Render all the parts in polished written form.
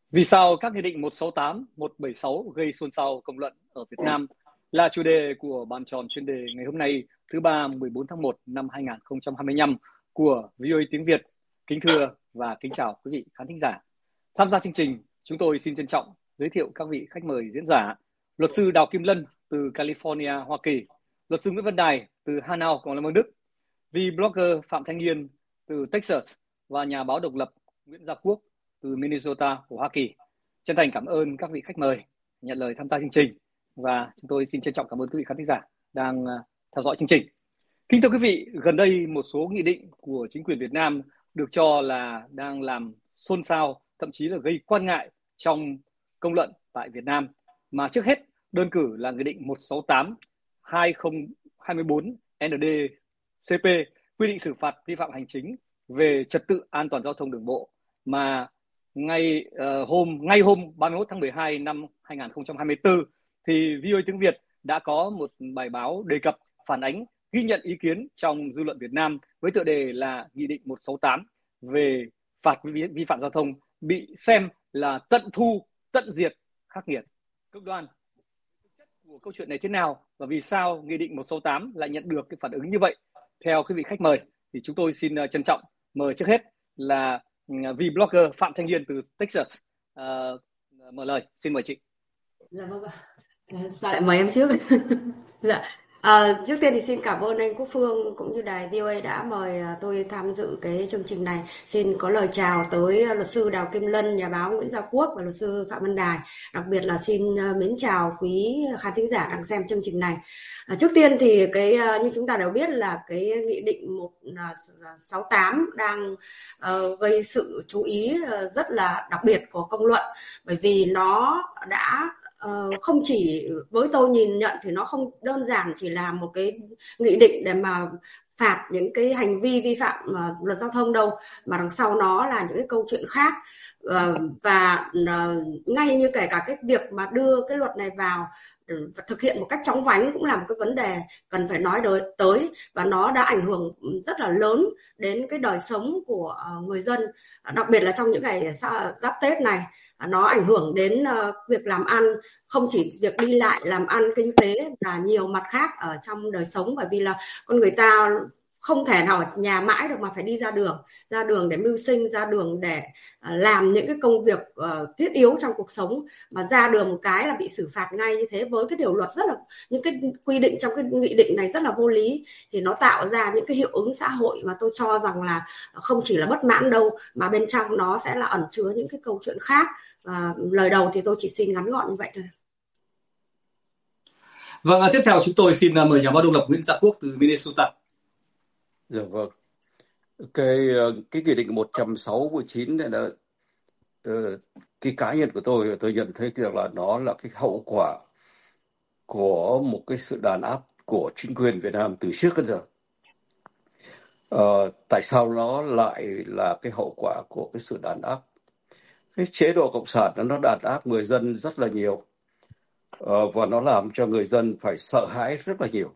Vì sao các nghị định 168, 176 gây xôn xao công luận ở Việt Nam là chủ đề của bàn tròn chuyên đề ngày hôm nay, thứ ba 14 tháng 1 năm 2025 của VOA tiếng Việt. Kính thưa và kính chào quý vị khán thính giả. Tham gia chương trình, chúng tôi xin trân trọng giới thiệu các vị khách mời diễn giả: luật sư Đào Kim Lân từ California, Hoa Kỳ, luật sư Nguyễn Văn Đài từ Hanau, Cộng hòa Liên bang Đức, vblogger Phạm Thanh Nghiên từ Texas và nhà báo độc lập Nguyễn Gia Quốc từ Minnesota của Hoa Kỳ. Chân thành cảm ơn các vị khách mời nhận lời tham gia chương trình và chúng tôi xin trân trọng cảm ơn quý vị khán thính giả đang theo dõi chương trình. Kính thưa quý vị, gần đây một số nghị định của chính quyền Việt Nam được cho là đang làm xôn xao, thậm chí là gây quan ngại trong công luận tại Việt Nam. Mà trước hết, đơn cử là Nghị định 168/2024 ND-CP quy định xử phạt vi phạm hành chính về trật tự an toàn giao thông đường bộ mà ngay hôm 31 tháng 12 năm 2024 thì VOA tiếng Việt đã có một bài báo đề cập, phản ánh, ghi nhận ý kiến trong dư luận Việt Nam với tựa đề là Nghị định 168 về phạt vi phạm giao thông bị xem là tận thu, tận diệt, khắc nghiệt, cực đoan. Thực chất của câu chuyện này thế nào và vì sao Nghị định 168 lại nhận được cái phản ứng như vậy? Theo quý vị khách mời thì chúng tôi xin trân trọng mời trước hết là vblogger Phạm Thanh Nghiên từ Texas mở lời. Xin mời chị. Dạ vâng ạ. Sao lại mời em trước? Dạ. Trước tiên thì xin cảm ơn anh Quốc Phương cũng như đài VOA đã mời tôi tham dự cái chương trình này. Xin có lời chào tới luật sư Đào Kim Lân, nhà báo Nguyễn Gia Quốc và luật sư Phạm Văn Đài. Đặc biệt là xin mến chào quý khán thính giả đang xem chương trình này. Trước tiên thì như chúng ta đều biết là cái nghị định 168 đang gây sự chú ý rất là đặc biệt của công luận, bởi vì nó đã không chỉ với tôi nhìn nhận thì nó không đơn giản chỉ là một cái nghị định để mà phạt những cái hành vi vi phạm luật giao thông đâu, mà đằng sau nó là những cái câu chuyện khác. Và ngay như kể cả cái việc mà đưa cái luật này vào và thực hiện một cách chóng vánh cũng là một cái vấn đề cần phải nói tới, và nó đã ảnh hưởng rất là lớn đến cái đời sống của người dân, đặc biệt là trong những ngày giáp Tết này. Nó ảnh hưởng đến việc làm ăn, không chỉ việc đi lại, làm ăn, kinh tế và nhiều mặt khác ở trong đời sống, bởi vì là con người ta không thể nào ở nhà mãi được mà phải đi ra đường để mưu sinh, ra đường để làm những cái công việc thiết yếu trong cuộc sống, mà ra đường một cái là bị xử phạt ngay như thế. Với cái điều luật rất là, những cái quy định trong cái nghị định này rất là vô lý, thì nó tạo ra những cái hiệu ứng xã hội mà tôi cho rằng là không chỉ là bất mãn đâu, mà bên trong nó sẽ là ẩn chứa những cái câu chuyện khác. Lời đầu thì tôi chỉ xin ngắn gọn như vậy thôi. Vâng, tiếp theo chúng tôi xin mời nhà báo độc lập Nguyễn Gia Quốc từ Minnesota. Dạ vâng. Cái nghị định 169 này là cái cá nhân của tôi nhận thấy rằng là nó là cái hậu quả của một cái sự đàn áp của chính quyền Việt Nam từ trước đến giờ. Tại sao nó lại là cái hậu quả của cái sự đàn áp? Cái chế độ cộng sản nó đàn áp người dân rất là nhiều, và nó làm cho người dân phải sợ hãi rất là nhiều.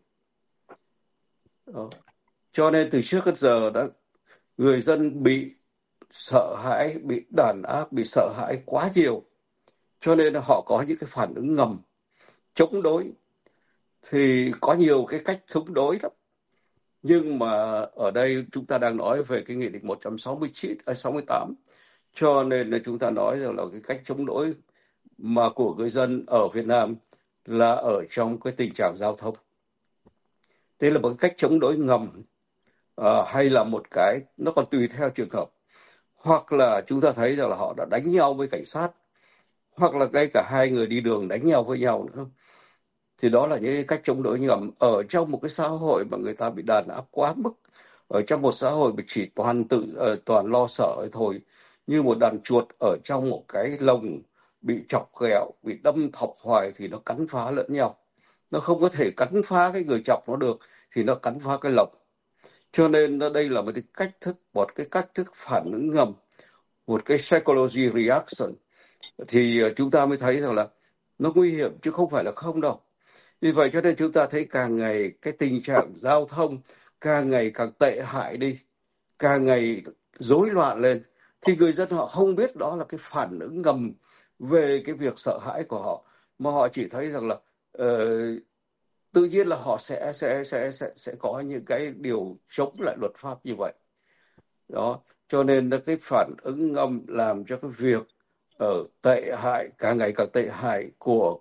Cho nên từ trước đến giờ đã người dân bị sợ hãi, bị đàn áp, bị sợ hãi quá nhiều, cho nên họ có những cái phản ứng ngầm chống đối. Thì có nhiều cái cách chống đối lắm, nhưng mà ở đây chúng ta đang nói về cái nghị định 168, cho nên là chúng ta nói rằng là cái cách chống đối mà của người dân ở Việt Nam là ở trong cái tình trạng giao thông. Đây là một cái cách chống đối ngầm, hay là một cái nó còn tùy theo trường hợp, hoặc là chúng ta thấy rằng là họ đã đánh nhau với cảnh sát, hoặc là ngay cả hai người đi đường đánh nhau với nhau nữa. Thì đó là những cái cách chống đối ngầm ở trong một cái xã hội mà người ta bị đàn áp quá mức, ở trong một xã hội bị chỉ toàn lo sợ thôi, như một đàn chuột ở trong một cái lồng bị chọc ghẹo, bị đâm thọc hoài thì nó cắn phá lẫn nhau. Nó không có thể cắn phá cái người chọc nó được, thì nó cắn phá cái lồng. Cho nên đây là một cái cách thức phản ứng ngầm, một cái psychology reaction. Thì chúng ta mới thấy rằng là nó nguy hiểm chứ không phải là không đâu. Vì vậy cho nên chúng ta thấy càng ngày cái tình trạng giao thông càng ngày càng tệ hại đi, càng ngày rối loạn lên, thì người dân họ không biết đó là cái phản ứng ngầm về cái việc sợ hãi của họ, mà họ chỉ thấy rằng là tự nhiên là họ sẽ có những cái điều chống lại luật pháp như vậy đó. Cho nên là cái phản ứng ngầm làm cho cái việc tệ hại, càng ngày càng tệ hại của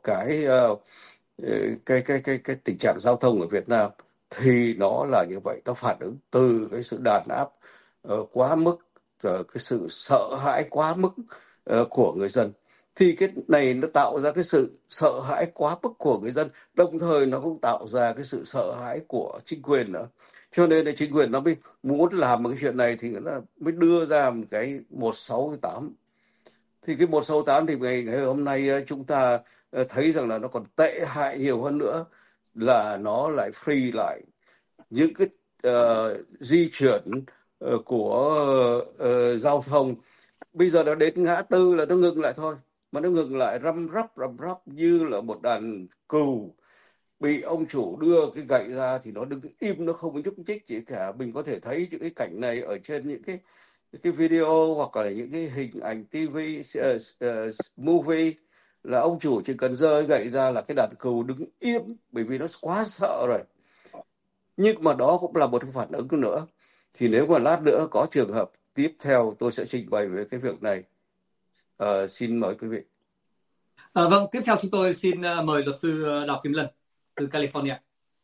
cái tình trạng giao thông ở Việt Nam thì nó là như vậy. Nó phản ứng từ cái sự đàn áp quá mức, cái sự sợ hãi quá mức của người dân. Thì cái này nó tạo ra cái sự sợ hãi quá mức của người dân, đồng thời nó cũng tạo ra cái sự sợ hãi của chính quyền nữa. Cho nên là chính quyền nó mới muốn làm một cái chuyện này thì nó mới đưa ra một cái 168. Thì cái 168 thì ngày hôm nay chúng ta thấy rằng là nó còn tệ hại nhiều hơn nữa, là nó lại free lại những cái di chuyển của giao thông. Bây giờ nó đến ngã tư là nó ngừng lại thôi, mà nó ngừng lại răm rắp như là một đàn cừu bị ông chủ đưa cái gậy ra thì nó đứng im, nó không nhúc nhích gì cả. Mình có thể thấy những cái cảnh này ở trên những cái video hoặc là những cái hình ảnh TV, movie, là ông chủ chỉ cần giơ gậy ra là cái đàn cừu đứng im, bởi vì nó quá sợ rồi. Nhưng mà đó cũng là một cái phản ứng nữa. Thì nếu mà lát nữa có trường hợp tiếp theo tôi sẽ trình bày về cái việc này. Xin mời quý vị. Vâng, tiếp theo chúng tôi xin mời luật sư Đào Kim Lân từ California.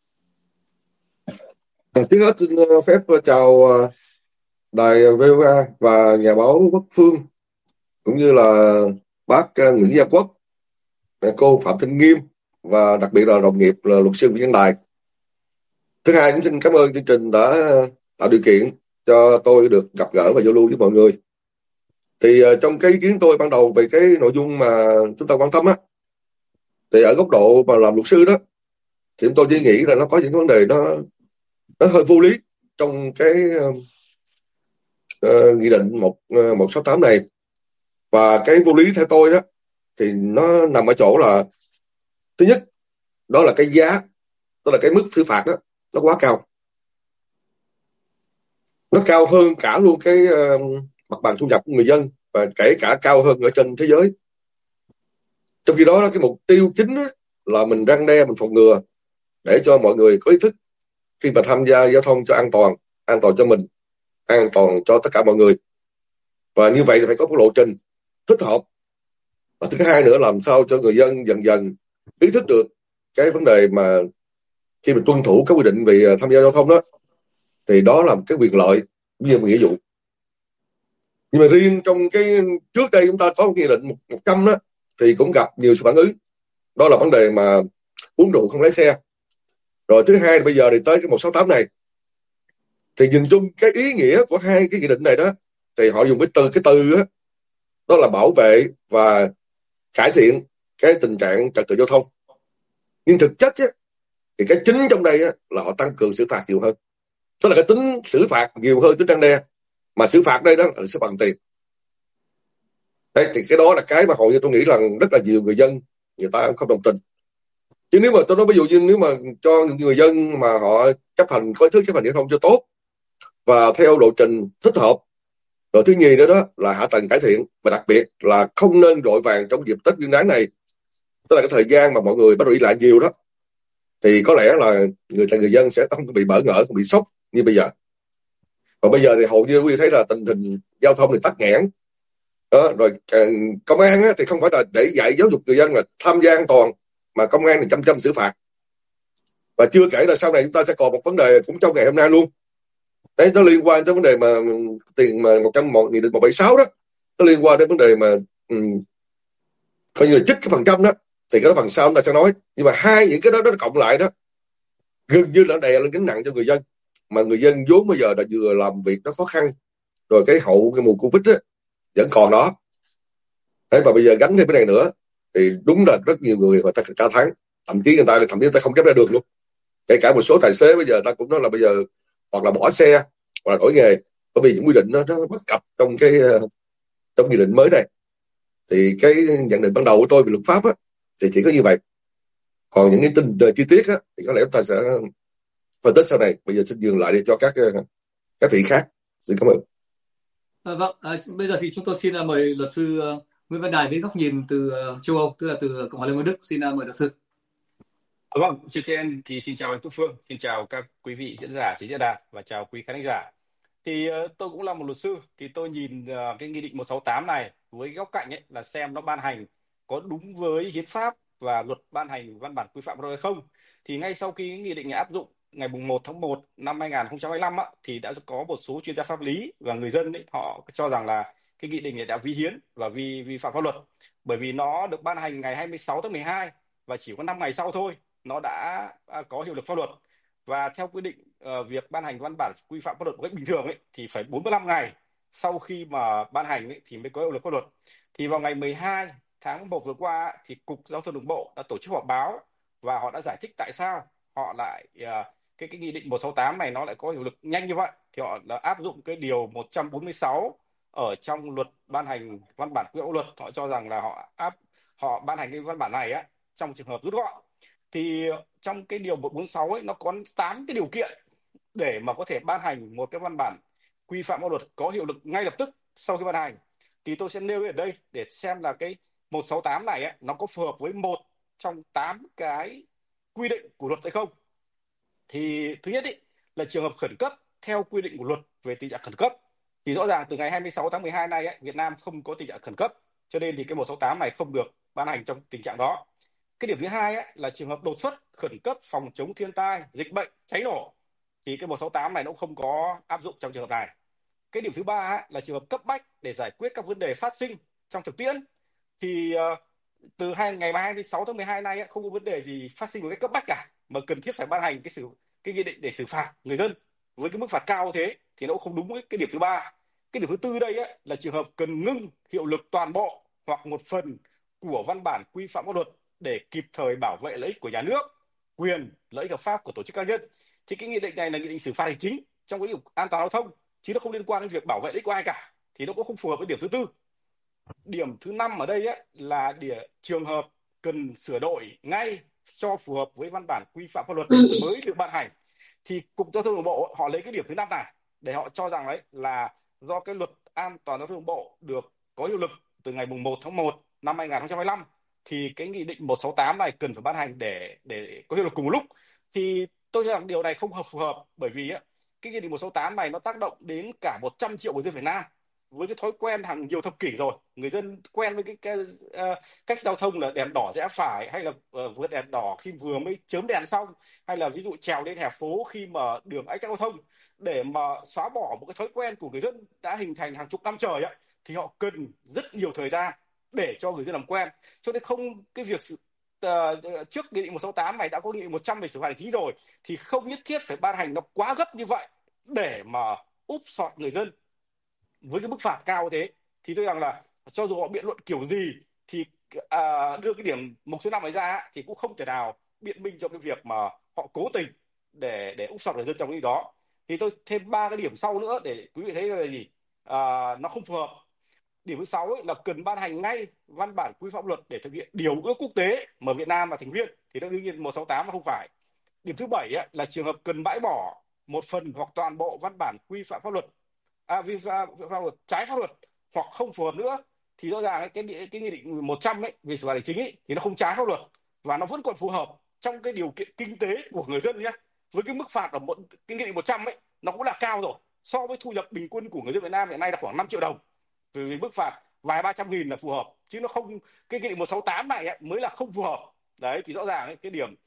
Trước hết xin phép chào đài VOA và nhà báo Quốc Phương, cũng như là bác Nguyễn Gia Quốc, cô Phạm Thanh Nghiêm và đặc biệt là đồng nghiệp là luật sư Nguyễn Văn Đài. Thứ hai, cũng xin cảm ơn chương trình đã tạo điều kiện cho tôi được gặp gỡ và giao lưu với mọi người. Thì trong cái ý kiến tôi ban đầu về cái nội dung mà chúng ta quan tâm á, thì ở góc độ mà làm luật sư đó, thì chúng tôi chỉ nghĩ là nó có những vấn đề nó hơi vô lý trong cái nghị định 168 này. Và cái vô lý theo tôi đó thì nó nằm ở chỗ là, thứ nhất, đó là cái giá, đó là cái mức xử phạt đó nó quá cao. Nó cao hơn cả luôn cái mặt bằng thu nhập của người dân, và kể cả cao hơn ở trên thế giới. Trong khi đó cái mục tiêu chính đó là mình răn đe, mình phòng ngừa để cho mọi người có ý thức khi mà tham gia giao thông cho an toàn cho mình, an toàn cho tất cả mọi người. Và như vậy thì phải có một lộ trình thích hợp. Và thứ hai nữa, làm sao cho người dân dần dần ý thức được cái vấn đề mà khi mình tuân thủ các quy định về tham gia giao thông đó, thì đó là một cái quyền lợi cũng như một nghĩa vụ. Nhưng mà riêng trong cái trước đây chúng ta có một nghị định 100 đó, thì cũng gặp nhiều sự phản ứng. Đó là vấn đề mà uống rượu không lái xe. Rồi thứ hai, bây giờ thì tới cái 168 này, thì nhìn chung cái ý nghĩa của hai cái nghị định này đó, thì họ dùng cái từ đó, đó là bảo vệ và cải thiện cái tình trạng trật tự giao thông. Nhưng thực chất á, thì cái chính trong đây á, là họ tăng cường xử phạt nhiều hơn. Tức là cái tính xử phạt nhiều hơn tính răn đe. Mà xử phạt đây đó là xử bằng tiền. Đấy, thì cái đó là cái mà hầu như tôi nghĩ rằng rất là nhiều người dân người ta không đồng tình. Chứ nếu mà tôi nói ví dụ như nếu mà cho người dân mà họ chấp hành, có ý thức chấp hành giao thông cho tốt và theo lộ trình thích hợp, rồi thứ nhì nữa đó là hạ tầng cải thiện, và đặc biệt là không nên vội vàng trong dịp Tết Nguyên đán này, tức là cái thời gian mà mọi người bắt đầu đi lại nhiều đó, thì có lẽ là người dân sẽ không bị bỡ ngỡ, không bị sốc như bây giờ. Còn bây giờ thì hầu như quý vị thấy là tình hình giao thông thì tắc nghẽn đó. Rồi công an á, thì không phải là để dạy giáo dục người dân là tham gia an toàn, mà công an thì chăm xử phạt. Và chưa kể là sau này chúng ta sẽ còn một vấn đề cũng trong ngày hôm nay luôn. Đấy, nó liên quan tới vấn đề mà tiền mà nghị định 176 đó, nó liên quan đến vấn đề mà coi như là trích cái phần trăm đó, thì cái đó phần sau chúng ta sẽ nói. Nhưng mà hai những cái đó nó cộng lại đó, gần như là đè lên gánh nặng cho người dân, mà người dân vốn bây giờ là vừa làm việc nó khó khăn, rồi cái mùa Covid á vẫn còn đó. Thế mà bây giờ gánh thêm cái này nữa thì đúng là rất nhiều người ta ca thán, thậm chí người ta không dám ra đường luôn. Kể cả một số tài xế bây giờ ta cũng nói là bây giờ hoặc là bỏ xe hoặc là đổi nghề, bởi vì những quy định nó bất cập trong nghị định mới này. Thì cái nhận định ban đầu của tôi về luật pháp á thì chỉ có như vậy. Còn những cái tin chi tiết á thì có lẽ chúng ta sẽ phân tích sau này. Bây giờ xin dừng lại để cho các vị khác. Xin cảm ơn. Vâng, bây giờ thì chúng tôi xin mời luật sư Nguyễn Văn Đài với góc nhìn từ châu Âu, tức là từ Cộng hòa Liên bang Đức. Xin mời luật sư. Vâng, trước tiên thì xin chào anh Quốc Phương, xin chào các quý vị diễn giả, chị diễn đàn và chào quý khán giả. Thì tôi cũng là một luật sư, thì tôi nhìn cái Nghị định 168 này với góc cạnh ấy là xem nó ban hành có đúng với hiến pháp và luật ban hành văn bản quy phạm pháp luật hay không. Thì ngay sau khi nghị định này áp dụng ngày 1 tháng 1 năm 2025 á, thì đã có một số chuyên gia pháp lý và người dân ấy, họ cho rằng là cái nghị định này đã vi hiến và vi phạm pháp luật, bởi vì nó được ban hành ngày 26 tháng 12 và chỉ có 5 ngày sau thôi nó đã có hiệu lực pháp luật. Và theo quy định việc ban hành văn bản quy phạm pháp luật một cách bình thường ấy thì phải 45 ngày sau khi mà ban hành ấy, thì mới có hiệu lực pháp luật. Thì vào ngày 12 tháng 1 vừa qua thì Cục Giao thông Đường bộ đã tổ chức họp báo và họ đã giải thích tại sao họ lại cái nghị định 168 này nó lại có hiệu lực nhanh như vậy. Thì họ đã áp dụng cái điều 146 ở trong luật ban hành văn bản quy phạm pháp luật. Họ cho rằng là họ ban hành cái văn bản này á trong trường hợp rút gọn. Thì trong cái điều 146 ấy nó có 8 cái điều kiện để mà có thể ban hành một cái văn bản quy phạm pháp luật có hiệu lực ngay lập tức sau khi ban hành. Thì tôi sẽ nêu ở đây để xem là cái 168 này ấy, nó có phù hợp với một trong 8 cái quy định của luật hay không. Thì thứ nhất ý, là trường hợp khẩn cấp theo quy định của luật về tình trạng khẩn cấp. Thì rõ ràng từ ngày 26 tháng 12 này ấy, Việt Nam không có tình trạng khẩn cấp, cho nên thì cái 168 này không được ban hành trong tình trạng đó. Cái điểm thứ hai ấy, là trường hợp đột xuất khẩn cấp phòng chống thiên tai, dịch bệnh, cháy nổ, thì cái 168 này nó cũng không có áp dụng trong trường hợp này. Cái điểm thứ ba ấy, là trường hợp cấp bách để giải quyết các vấn đề phát sinh trong thực tiễn. Thì từ ngày 26 tháng 12 này ấy, không có vấn đề gì phát sinh một cách cấp bách cả mà cần thiết phải ban hành cái nghị định để xử phạt người dân với cái mức phạt cao thế thì nó cũng không đúng với cái điểm thứ ba. Cái điểm thứ tư đây ấy, là trường hợp cần ngưng hiệu lực toàn bộ hoặc một phần của văn bản quy phạm pháp luật để kịp thời bảo vệ lợi ích của nhà nước, quyền, lợi ích hợp pháp của tổ chức cá nhân. Thì cái nghị định này là nghị định xử phạt hành chính trong cái lĩnh vực an toàn giao thông, chứ nó không liên quan đến việc bảo vệ lợi ích của ai cả. Thì nó cũng không phù hợp với điểm thứ tư. Điểm thứ năm ở đây ấy, là trường hợp cần sửa đổi ngay cho phù hợp với văn bản quy phạm pháp luật mới được ban hành. Thì Cục Giao thông Đường bộ họ lấy cái điểm thứ năm này để họ cho rằng đấy là do cái luật an toàn giao thông đường bộ được có hiệu lực từ ngày 1 tháng 1 năm 2025 thì cái nghị định 168 này cần phải ban hành để có hiệu lực cùng một lúc. Thì tôi cho rằng điều này không phù hợp, bởi vì ấy, cái nghị định 168 này nó tác động đến cả 100 triệu người dân Việt Nam với cái thói quen hàng nhiều thập kỷ rồi. Người dân quen với cái cách giao thông là đèn đỏ rẽ phải, hay là vượt đèn đỏ khi vừa mới chớm đèn xong, hay là ví dụ trèo lên hè phố khi mà đường ách tắc giao thông. Để mà xóa bỏ một cái thói quen của người dân đã hình thành hàng chục năm trời ấy, thì họ cần rất nhiều thời gian để cho người dân làm quen. Cho nên không cái việc trước nghị định 168 này đã có nghị định 100 về xử phạt hành chính rồi, thì không nhất thiết phải ban hành nó quá gấp như vậy để mà úp sọt người dân với cái mức phạt cao thế. Thì tôi rằng là cho dù họ biện luận kiểu gì thì đưa cái điểm mục thứ 5 này ra thì cũng không thể nào biện minh cho cái việc mà họ cố tình để úp sọt người dân trong cái đó. Thì tôi thêm 3 cái điểm sau nữa để quý vị thấy là gì nó không phù hợp. Điểm thứ 6 ấy là cần ban hành ngay văn bản quy phạm luật để thực hiện điều ước quốc tế mà Việt Nam là thành viên, thì nó đương nhiên 168 mà không phải. Điểm thứ 7 ấy là trường hợp cần bãi bỏ một phần hoặc toàn bộ văn bản quy phạm pháp luật vi phạm pháp luật trái pháp luật hoặc không phù hợp nữa. Thì rõ ràng cái nghị định 100 ấy về xử phạt hành chính ấy thì nó không trái pháp luật và nó vẫn còn phù hợp trong cái điều kiện kinh tế của người dân nhé. Với cái mức phạt ở cái nghị định 100 ấy nó cũng là cao rồi, so với thu nhập bình quân của người dân Việt Nam hiện nay là khoảng 5 triệu đồng, vì mức phạt vài 300 nghìn là phù hợp, chứ nó không, cái nghị định 168 này ấy mới là không phù hợp. Đấy, thì rõ ràng ấy,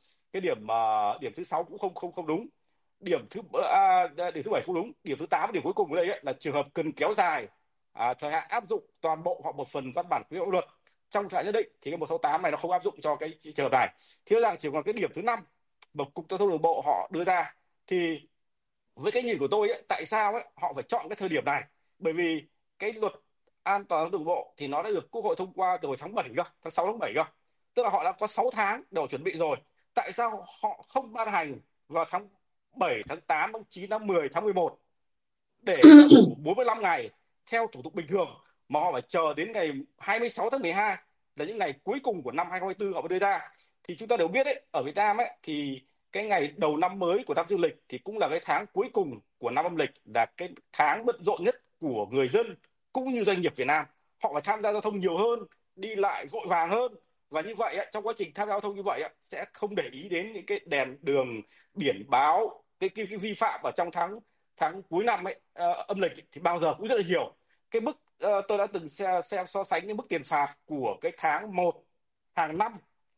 điểm thứ 6 cũng không đúng. Điểm thứ 7 không đúng. Điểm thứ 8, điểm cuối cùng ở đây ấy, là trường hợp cần kéo dài thời hạn áp dụng toàn bộ hoặc một phần văn bản quy phạm pháp luật trong thời hạn nhất định thì cái 168 này nó không áp dụng cho cái trường hợp này. Thì rõ ràng chỉ còn cái điểm thứ 5 mà Cục Giao thông Đường bộ họ đưa ra, thì với cái nhìn của tôi ấy, tại sao ấy họ phải chọn cái thời điểm này? Bởi vì cái luật an toàn giao thông đường bộ thì nó đã được Quốc hội thông qua từ hồi tháng 7 cơ, tháng 6 tháng 7 cơ. Tức là họ đã có 6 tháng để chuẩn bị rồi. Tại sao họ không ban hành vào tháng 7, tháng 8, tháng 9, tháng 10, tháng 11 để cho đủ 45 ngày theo thủ tục bình thường, mà họ phải chờ đến ngày 26 tháng 12 là những ngày cuối cùng của năm 2024 họ mới đưa ra. Thì chúng ta đều biết ấy, ở Việt Nam ấy thì cái ngày đầu năm mới của năm dương lịch thì cũng là cái tháng cuối cùng của năm âm lịch, là cái tháng bận rộn nhất của người dân cũng như doanh nghiệp Việt Nam. Họ phải tham gia giao thông nhiều hơn, đi lại vội vàng hơn, và như vậy trong quá trình tham gia giao thông như vậy sẽ không để ý đến những cái đèn đường, biển báo, cái vi phạm ở trong tháng cuối năm âm lịch thì bao giờ cũng rất là nhiều. Cái mức tôi đã từng xem so sánh cái mức tiền phạt của cái tháng 1 hàng năm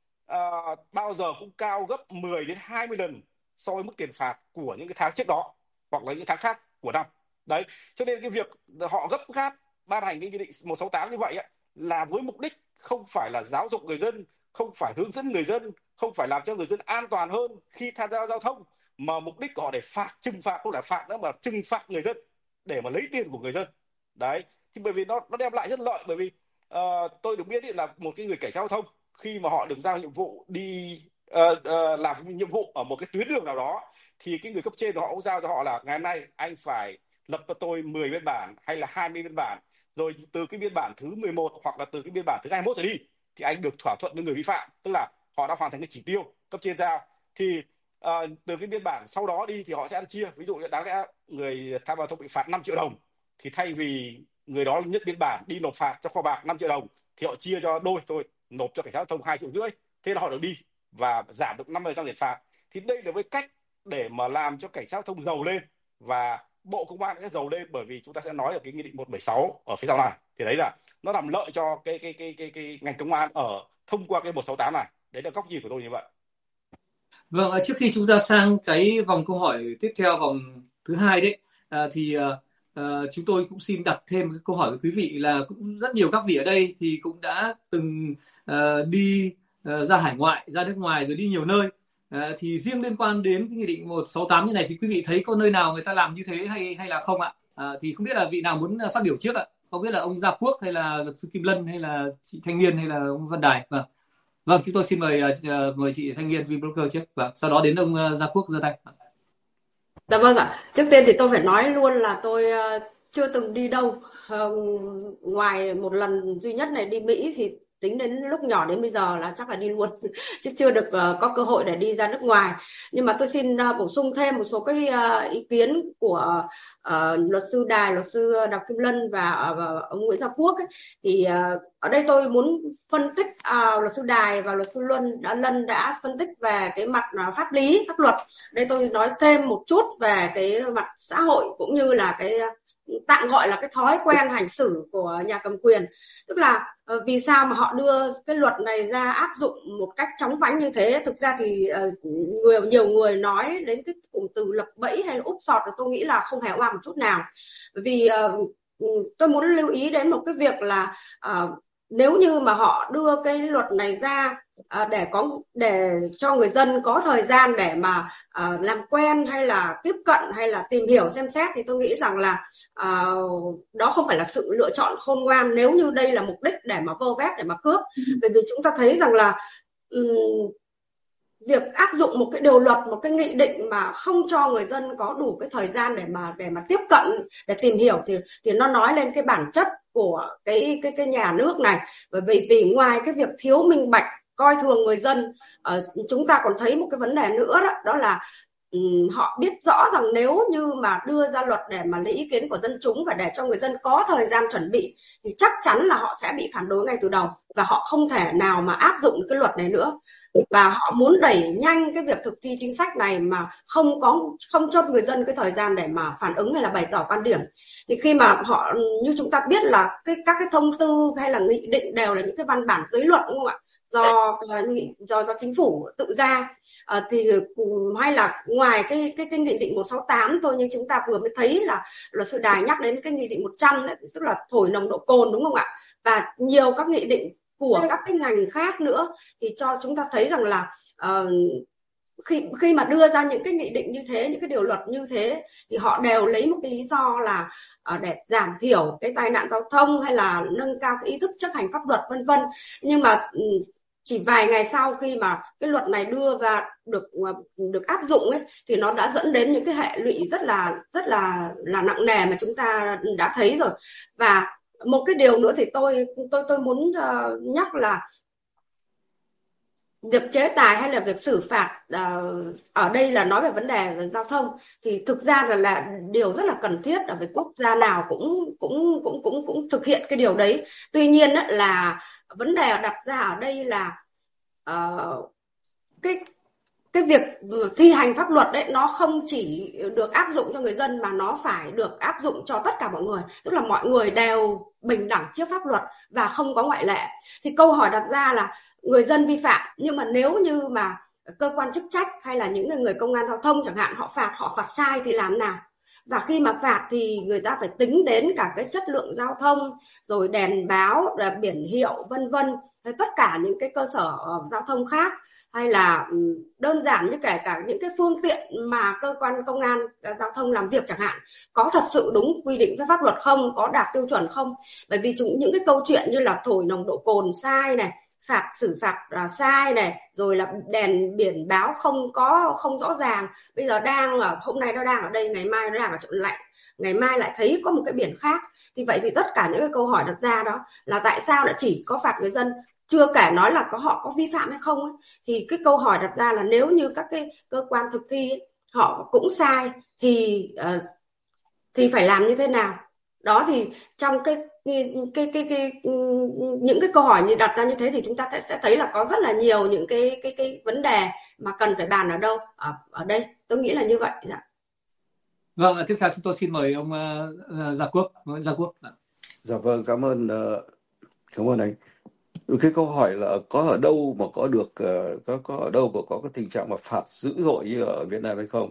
bao giờ cũng cao gấp 10 đến 20 lần so với mức tiền phạt của những cái tháng trước đó hoặc là những tháng khác của năm. Đấy, cho nên cái việc họ gấp gáp ban hành cái nghị định 168 như vậy là với mục đích không phải là giáo dục người dân, không phải hướng dẫn người dân, không phải làm cho người dân an toàn hơn khi tham gia giao thông, mà mục đích của họ để trừng phạt, không phải phạt nữa mà trừng phạt người dân để mà lấy tiền của người dân. Đấy, thì bởi vì nó đem lại rất lợi, bởi vì tôi được biết là một cái người cảnh sát giao thông khi mà họ được giao nhiệm vụ đi làm nhiệm vụ ở một cái tuyến đường nào đó, thì cái người cấp trên họ cũng giao cho họ là ngày hôm nay anh phải lập cho tôi 10 biên bản hay là 20 biên bản, rồi từ cái biên bản thứ 11 hoặc là từ cái biên bản thứ 21 trở đi thì anh được thỏa thuận với người vi phạm, tức là họ đã hoàn thành cái chỉ tiêu cấp trên giao. Thì từ cái biên bản sau đó đi thì họ sẽ ăn chia, ví dụ như đáng lẽ người tham gia giao thông bị phạt 5 triệu đồng thì thay vì người đó nhận biên bản đi nộp phạt cho kho bạc 5 triệu đồng thì họ chia cho đôi, tôi nộp cho cảnh sát giao thông 2,5 triệu, thế là họ được đi và giảm được 50% tiền phạt. Thì đây là cái cách để mà làm cho cảnh sát giao thông giàu lên và Bộ Công an sẽ giàu lên, bởi vì chúng ta sẽ nói ở cái nghị định 176 ở phía sau này, thì đấy là nó làm lợi cho cái ngành công an ở thông qua cái 168 này. Đấy là góc nhìn của tôi như vậy. Vâng, trước khi chúng ta sang cái vòng câu hỏi tiếp theo, vòng thứ hai đấy, thì chúng tôi cũng xin đặt thêm cái câu hỏi với quý vị là cũng rất nhiều các vị ở đây thì cũng đã từng đi ra hải ngoại, ra nước ngoài rồi đi nhiều nơi. Thì riêng liên quan đến cái nghị định 168 như này thì quý vị thấy có nơi nào người ta làm như thế hay là không ạ? Thì không biết là vị nào muốn phát biểu trước ạ? Không biết là ông Gia Quốc hay là luật sư Kim Lân hay là chị Thanh Nghiên hay là ông Văn Đài? Vâng, chúng tôi xin mời chị Thanh Nghiên, VBroker trước. Và sau đó đến ông Gia Quốc giơ tay. Dạ vâng ạ. Trước tiên thì tôi phải nói luôn là tôi chưa từng đi đâu. Ngoài một lần duy nhất này đi Mỹ thì tính đến lúc nhỏ đến bây giờ là chắc là đi luôn chứ chưa được có cơ hội để đi ra nước ngoài. Nhưng mà tôi xin bổ sung thêm một số cái ý kiến của luật sư Đài, luật sư Đào Kim Lân và ông Nguyễn Gia Quốc ấy. Thì ở đây tôi muốn phân tích, luật sư Đài và luật sư Lân đã phân tích về cái mặt pháp lý, pháp luật. Đây tôi nói thêm một chút về cái mặt xã hội cũng như là cái tạm gọi là cái thói quen hành xử của nhà cầm quyền. Tức là vì sao mà họ đưa cái luật này ra áp dụng một cách chóng vánh như thế. Thực ra thì nhiều người nói đến cái cụm từ lập bẫy hay là úp sọt, tôi nghĩ là không hề oan một chút nào. Vì tôi muốn lưu ý đến một cái việc là nếu như mà họ đưa cái luật này ra để cho người dân có thời gian để mà làm quen hay là tiếp cận hay là tìm hiểu xem xét, thì tôi nghĩ rằng là đó không phải là sự lựa chọn khôn ngoan nếu như đây là mục đích để mà vơ vét, để mà cướp. Bởi vì chúng ta thấy rằng là việc áp dụng một cái điều luật, một cái nghị định mà không cho người dân có đủ cái thời gian để mà tiếp cận, để tìm hiểu thì nó nói lên cái bản chất của cái nhà nước này. Bởi vì ngoài cái việc thiếu minh bạch, coi thường người dân, chúng ta còn thấy một cái vấn đề nữa đó là họ biết rõ rằng nếu như mà đưa ra luật để mà lấy ý kiến của dân chúng và để cho người dân có thời gian chuẩn bị thì chắc chắn là họ sẽ bị phản đối ngay từ đầu và họ không thể nào mà áp dụng cái luật này nữa. Và họ muốn đẩy nhanh cái việc thực thi chính sách này mà không cho người dân cái thời gian để mà phản ứng hay là bày tỏ quan điểm. Thì khi mà họ, như chúng ta biết là các cái thông tư hay là nghị định đều là những cái văn bản dưới luật, đúng không ạ? Do chính phủ tự ra, thì hay là ngoài cái nghị định 168 thôi, như chúng ta vừa mới thấy là luật sư Đài nhắc đến cái nghị định 100 ấy, tức là thổi nồng độ cồn, đúng không ạ? Và nhiều các nghị định của các cái ngành khác nữa, thì cho chúng ta thấy rằng là khi mà đưa ra những cái nghị định như thế, những cái điều luật như thế, thì họ đều lấy một cái lý do là để giảm thiểu cái tai nạn giao thông hay là nâng cao cái ý thức chấp hành pháp luật vân vân. Nhưng mà chỉ vài ngày sau khi mà cái luật này đưa và được áp dụng ấy, thì nó đã dẫn đến những cái hệ lụy rất là nặng nề mà chúng ta đã thấy rồi. Và một cái điều nữa thì tôi muốn nhắc là việc chế tài hay là việc xử phạt ở đây là nói về vấn đề về giao thông thì thực ra là điều rất là cần thiết, ở về quốc gia nào cũng thực hiện cái điều đấy. Tuy nhiên là vấn đề đặt ra ở đây là cái cái việc thi hành pháp luật đấy nó không chỉ được áp dụng cho người dân mà nó phải được áp dụng cho tất cả mọi người, tức là mọi người đều bình đẳng trước pháp luật và không có ngoại lệ. Thì câu hỏi đặt ra là người dân vi phạm, nhưng mà nếu như mà cơ quan chức trách hay là những người công an giao thông chẳng hạn, họ phạt sai thì làm nào? Và khi mà phạt thì người ta phải tính đến cả cái chất lượng giao thông, rồi đèn báo, biển hiệu vân vân, tất cả những cái cơ sở giao thông khác, hay là đơn giản như kể cả những cái phương tiện mà cơ quan công an giao thông làm việc chẳng hạn, có thật sự đúng quy định với pháp luật không, có đạt tiêu chuẩn không. Bởi vì những cái câu chuyện như là thổi nồng độ cồn sai này, xử phạt sai này, rồi là đèn biển báo không rõ ràng, bây giờ hôm nay nó đang ở đây, ngày mai nó đang ở chỗ lạnh, ngày mai lại thấy có một cái biển khác. Thì vậy thì tất cả những cái câu hỏi đặt ra đó là tại sao lại chỉ có phạt người dân, chưa kể nói là họ có vi phạm hay không ấy. Thì cái câu hỏi đặt ra là nếu như các cái cơ quan thực thi ấy, họ cũng sai thì phải làm như thế nào? Đó thì trong những cái câu hỏi như đặt ra như thế thì chúng ta sẽ thấy là có rất là nhiều những cái vấn đề mà cần phải bàn ở đâu ở đây. Tôi nghĩ là như vậy. Dạ. Vâng, tiếp theo chúng tôi xin mời ông Gia Quốc. Dạ vâng, cảm ơn anh. Cái câu hỏi là có ở đâu mà có được có ở đâu mà có cái tình trạng mà phạt dữ dội như ở Việt Nam hay không?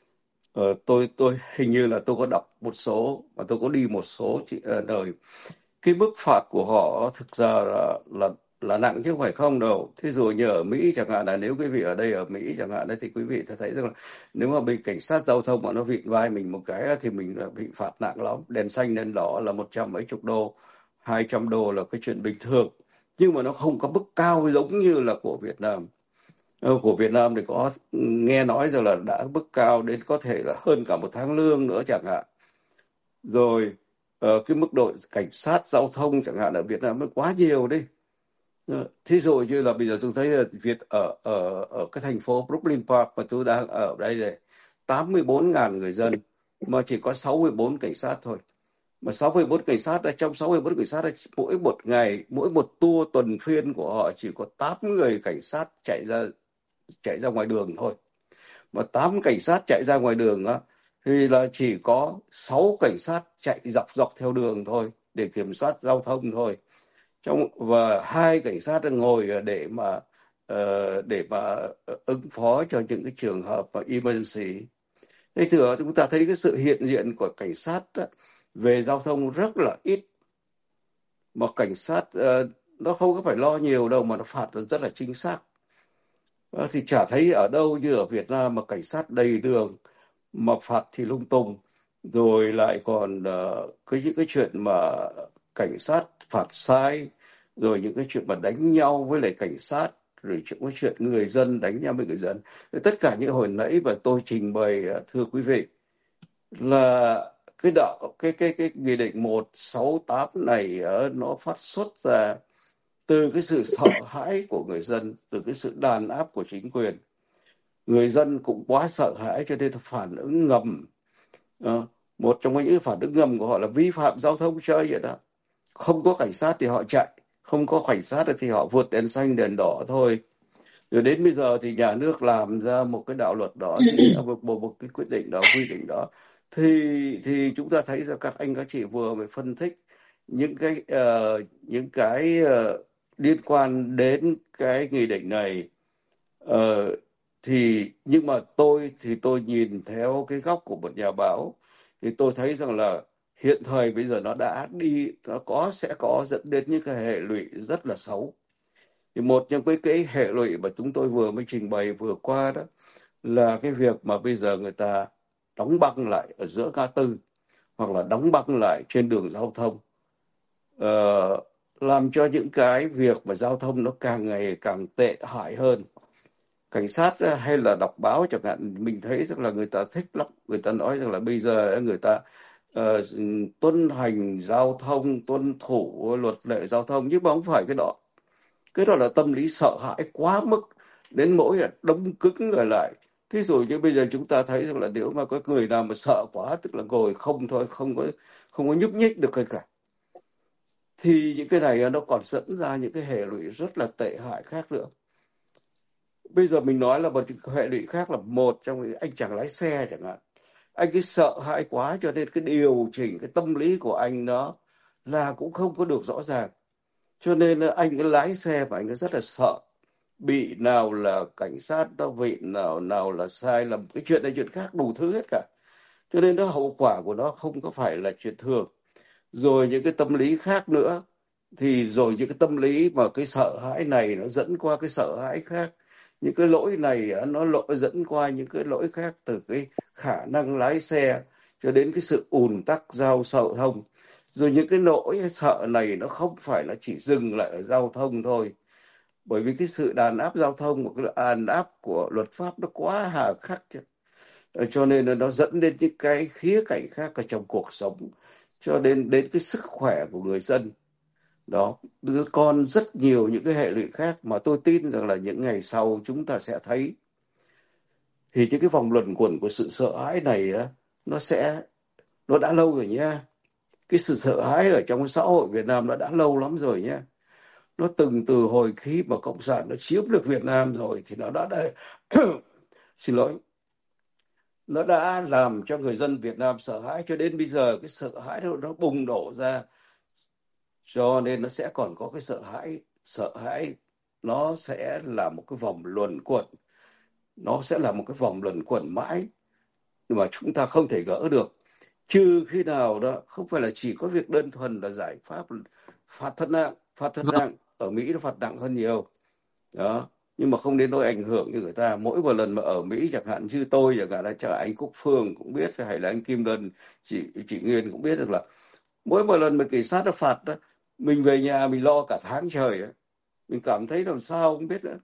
Tôi hình như là tôi có đọc một số và tôi có đi một số đời. Cái mức phạt của họ thực ra là nặng chứ không phải không đâu. Thí dụ như ở Mỹ chẳng hạn, là nếu quý vị ở đây ở Mỹ chẳng hạn đấy, thì quý vị sẽ thấy rằng là nếu mà bị cảnh sát giao thông mà nó vịn vai mình một cái thì mình bị phạt nặng lắm. Đèn xanh đèn đỏ là 100 mấy chục đô, 200 đô là cái chuyện bình thường. Nhưng mà nó không có mức cao giống như là của Việt Nam. Của Việt Nam thì có nghe nói rằng là đã mức cao đến có thể là hơn cả một tháng lương nữa chẳng hạn. Rồi cái mức độ cảnh sát giao thông chẳng hạn ở Việt Nam nó quá nhiều đi. Thí dụ như là bây giờ tôi thấy ở cái thành phố Brooklyn Park mà tôi đang ở đây này, 84.000 người dân mà chỉ có 64 cảnh sát thôi. Mà 64 cảnh sát ở trong 64 cảnh sát ấy, mỗi một ngày, mỗi một tour tuần phiên của họ chỉ có 8 người cảnh sát chạy ra ngoài đường thôi. Mà 8 cảnh sát chạy ra ngoài đường á thì là chỉ có 6 cảnh sát chạy dọc theo đường thôi để kiểm soát giao thông thôi. Và 2 cảnh sát ngồi để mà ứng phó cho những cái trường hợp mà emergency. Thế thì chúng ta thấy cái sự hiện diện của cảnh sát về giao thông rất là ít, mà cảnh sát nó không có phải lo nhiều đâu mà nó phạt rất là chính xác. Thì chả thấy ở đâu như ở Việt Nam mà cảnh sát đầy đường mà phạt thì lung tung, rồi lại còn những cái chuyện mà cảnh sát phạt sai, rồi những cái chuyện mà đánh nhau với lại cảnh sát, rồi những cái chuyện người dân đánh nhau với người dân. Tất cả những hồi nãy và tôi trình bày thưa quý vị là cái nghị định 168 này nó phát xuất ra từ cái sự sợ hãi của người dân, từ cái sự đàn áp của chính quyền. Người dân cũng quá sợ hãi cho nên phản ứng ngầm. Một trong những phản ứng ngầm của họ là vi phạm giao thông chơi vậy đó. Không có cảnh sát thì họ chạy, không có cảnh sát thì họ vượt đèn xanh đèn đỏ thôi. Rồi đến bây giờ thì nhà nước làm ra một cái đạo luật đó, một cái quy định đó, thì chúng ta thấy rằng các anh các chị vừa mới phân tích những cái liên quan đến cái nghị định này. Nhưng mà tôi nhìn theo cái góc của một nhà báo thì tôi thấy rằng là hiện thời bây giờ nó sẽ có dẫn đến những cái hệ lụy rất là xấu. Thì một trong cái hệ lụy mà chúng tôi vừa mới trình bày vừa qua đó là cái việc mà bây giờ người ta đóng băng lại ở giữa ngã tư hoặc là đóng băng lại trên đường giao thông, làm cho những cái việc mà giao thông nó càng ngày càng tệ hại hơn. Cảnh sát hay là đọc báo chẳng hạn, mình thấy rằng là người ta thích lắm, người ta nói rằng là bây giờ người ta tuân hành giao thông, tuân thủ luật lệ giao thông, nhưng mà không phải cái đó là tâm lý sợ hãi quá mức, đến nỗi là đông cứng người lại. Thế rồi như bây giờ chúng ta thấy rằng là nếu mà có người nào mà sợ quá, tức là ngồi không thôi, không có nhúc nhích được cả, thì những cái này nó còn dẫn ra những cái hệ lụy rất là tệ hại khác nữa. Bây giờ mình nói là một hệ lụy khác là một trong những anh chàng lái xe chẳng hạn, anh ấy sợ hãi quá cho nên cái điều chỉnh cái tâm lý của anh nó là cũng không có được rõ ràng, cho nên anh ấy lái xe và anh ấy rất là sợ bị nào là cảnh sát nó vị nào là sai lầm, cái chuyện này chuyện khác đủ thứ hết cả, cho nên nó hậu quả của nó không có phải là chuyện thường. Rồi những cái tâm lý khác nữa, thì rồi những cái tâm lý mà cái sợ hãi này nó dẫn qua cái sợ hãi khác, những cái lỗi này nó dẫn qua những cái lỗi khác, từ cái khả năng lái xe cho đến cái sự ùn tắc giao thông. Rồi những cái nỗi sợ này nó không phải là chỉ dừng lại ở giao thông thôi, bởi vì cái sự đàn áp giao thông của cái đàn áp của luật pháp nó quá hà khắc, cho nên là nó dẫn đến những cái khía cạnh khác ở trong cuộc sống, cho nên đến cái sức khỏe của người dân đó. Còn rất nhiều những cái hệ lụy khác mà tôi tin rằng là những ngày sau chúng ta sẽ thấy. Thì những cái vòng luẩn quẩn của sự sợ hãi này nó đã lâu rồi nha. Cái sự sợ hãi ở trong xã hội Việt Nam nó đã lâu lắm rồi nhé. Nó từ hồi khi mà Cộng sản nó chiếm được Việt Nam rồi thì nó đã xin lỗi, nó đã làm cho người dân Việt Nam sợ hãi, cho đến bây giờ cái sợ hãi nó bùng nổ ra, cho nên nó sẽ còn có cái sợ hãi nó sẽ là một cái vòng luẩn quẩn, nó sẽ là một cái vòng luẩn quẩn mãi mà chúng ta không thể gỡ được, trừ khi nào đó không phải là chỉ có việc đơn thuần là giải pháp phạt thật nặng. Ở Mỹ nó phạt nặng hơn nhiều đó, nhưng mà không đến nỗi ảnh hưởng như người ta. Mỗi một lần mà ở Mỹ chẳng hạn như tôi chẳng hạn, là anh Quốc Phương cũng biết, hay là anh Kim Đơn, chị Nguyên cũng biết được là mỗi một lần mà cảnh sát nó phạt đó, mình về nhà mình lo cả tháng trời ấy. Mình cảm thấy làm sao không biết nữa.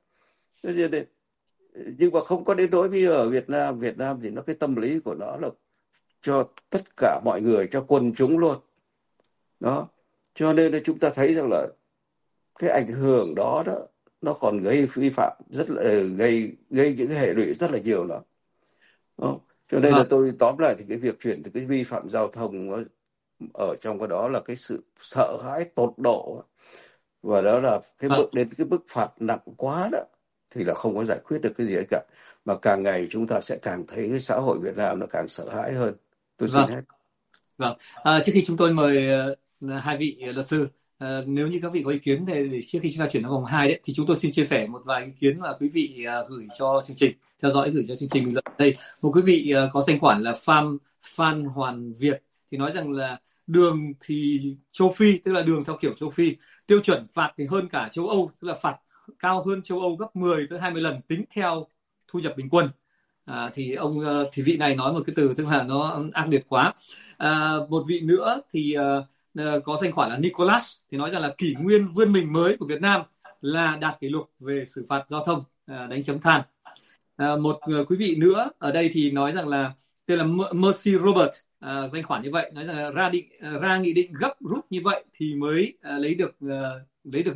Nhưng mà không có đến nỗi như ở Việt Nam thì nó cái tâm lý của nó là cho tất cả mọi người, cho quần chúng luôn đó, cho nên là chúng ta thấy rằng là cái ảnh hưởng đó nó còn gây vi phạm rất là gây những cái hệ lụy rất là nhiều nữa đó. Cho nên là tôi tóm lại thì cái việc chuyển từ cái vi phạm giao thông ở trong cái đó là cái sự sợ hãi tột độ, và đó là cái đến cái mức phạt nặng quá đó thì là không có giải quyết được cái gì hết cả, mà càng ngày chúng ta sẽ càng thấy cái xã hội Việt Nam nó càng sợ hãi hơn. Tôi xin hết. Trước khi chúng tôi mời hai vị luật sư, nếu như các vị có ý kiến thì trước khi chúng ta chuyển sang vòng 2 đấy, thì chúng tôi xin chia sẻ một vài ý kiến mà quý vị gửi cho chương trình, theo dõi gửi cho chương trình bình luận đây. Một quý vị có danh khoản là Phan Hoàn Việt thì nói rằng là đường thì châu Phi, tức là đường theo kiểu châu Phi, tiêu chuẩn phạt thì hơn cả châu Âu, tức là phạt cao hơn châu Âu gấp 10 tới 20 lần tính theo thu nhập bình quân. Thì vị này nói một cái từ tức là nó ác liệt quá. Một vị nữa thì có danh khoản là Nicholas thì nói rằng là kỷ nguyên vươn mình mới của Việt Nam là đạt kỷ lục về xử phạt giao thông, đánh chấm than. Một quý vị nữa ở đây thì nói rằng là tên là Mercy Robert, danh khoản như vậy, nói rằng là ra nghị định gấp rút như vậy thì mới lấy được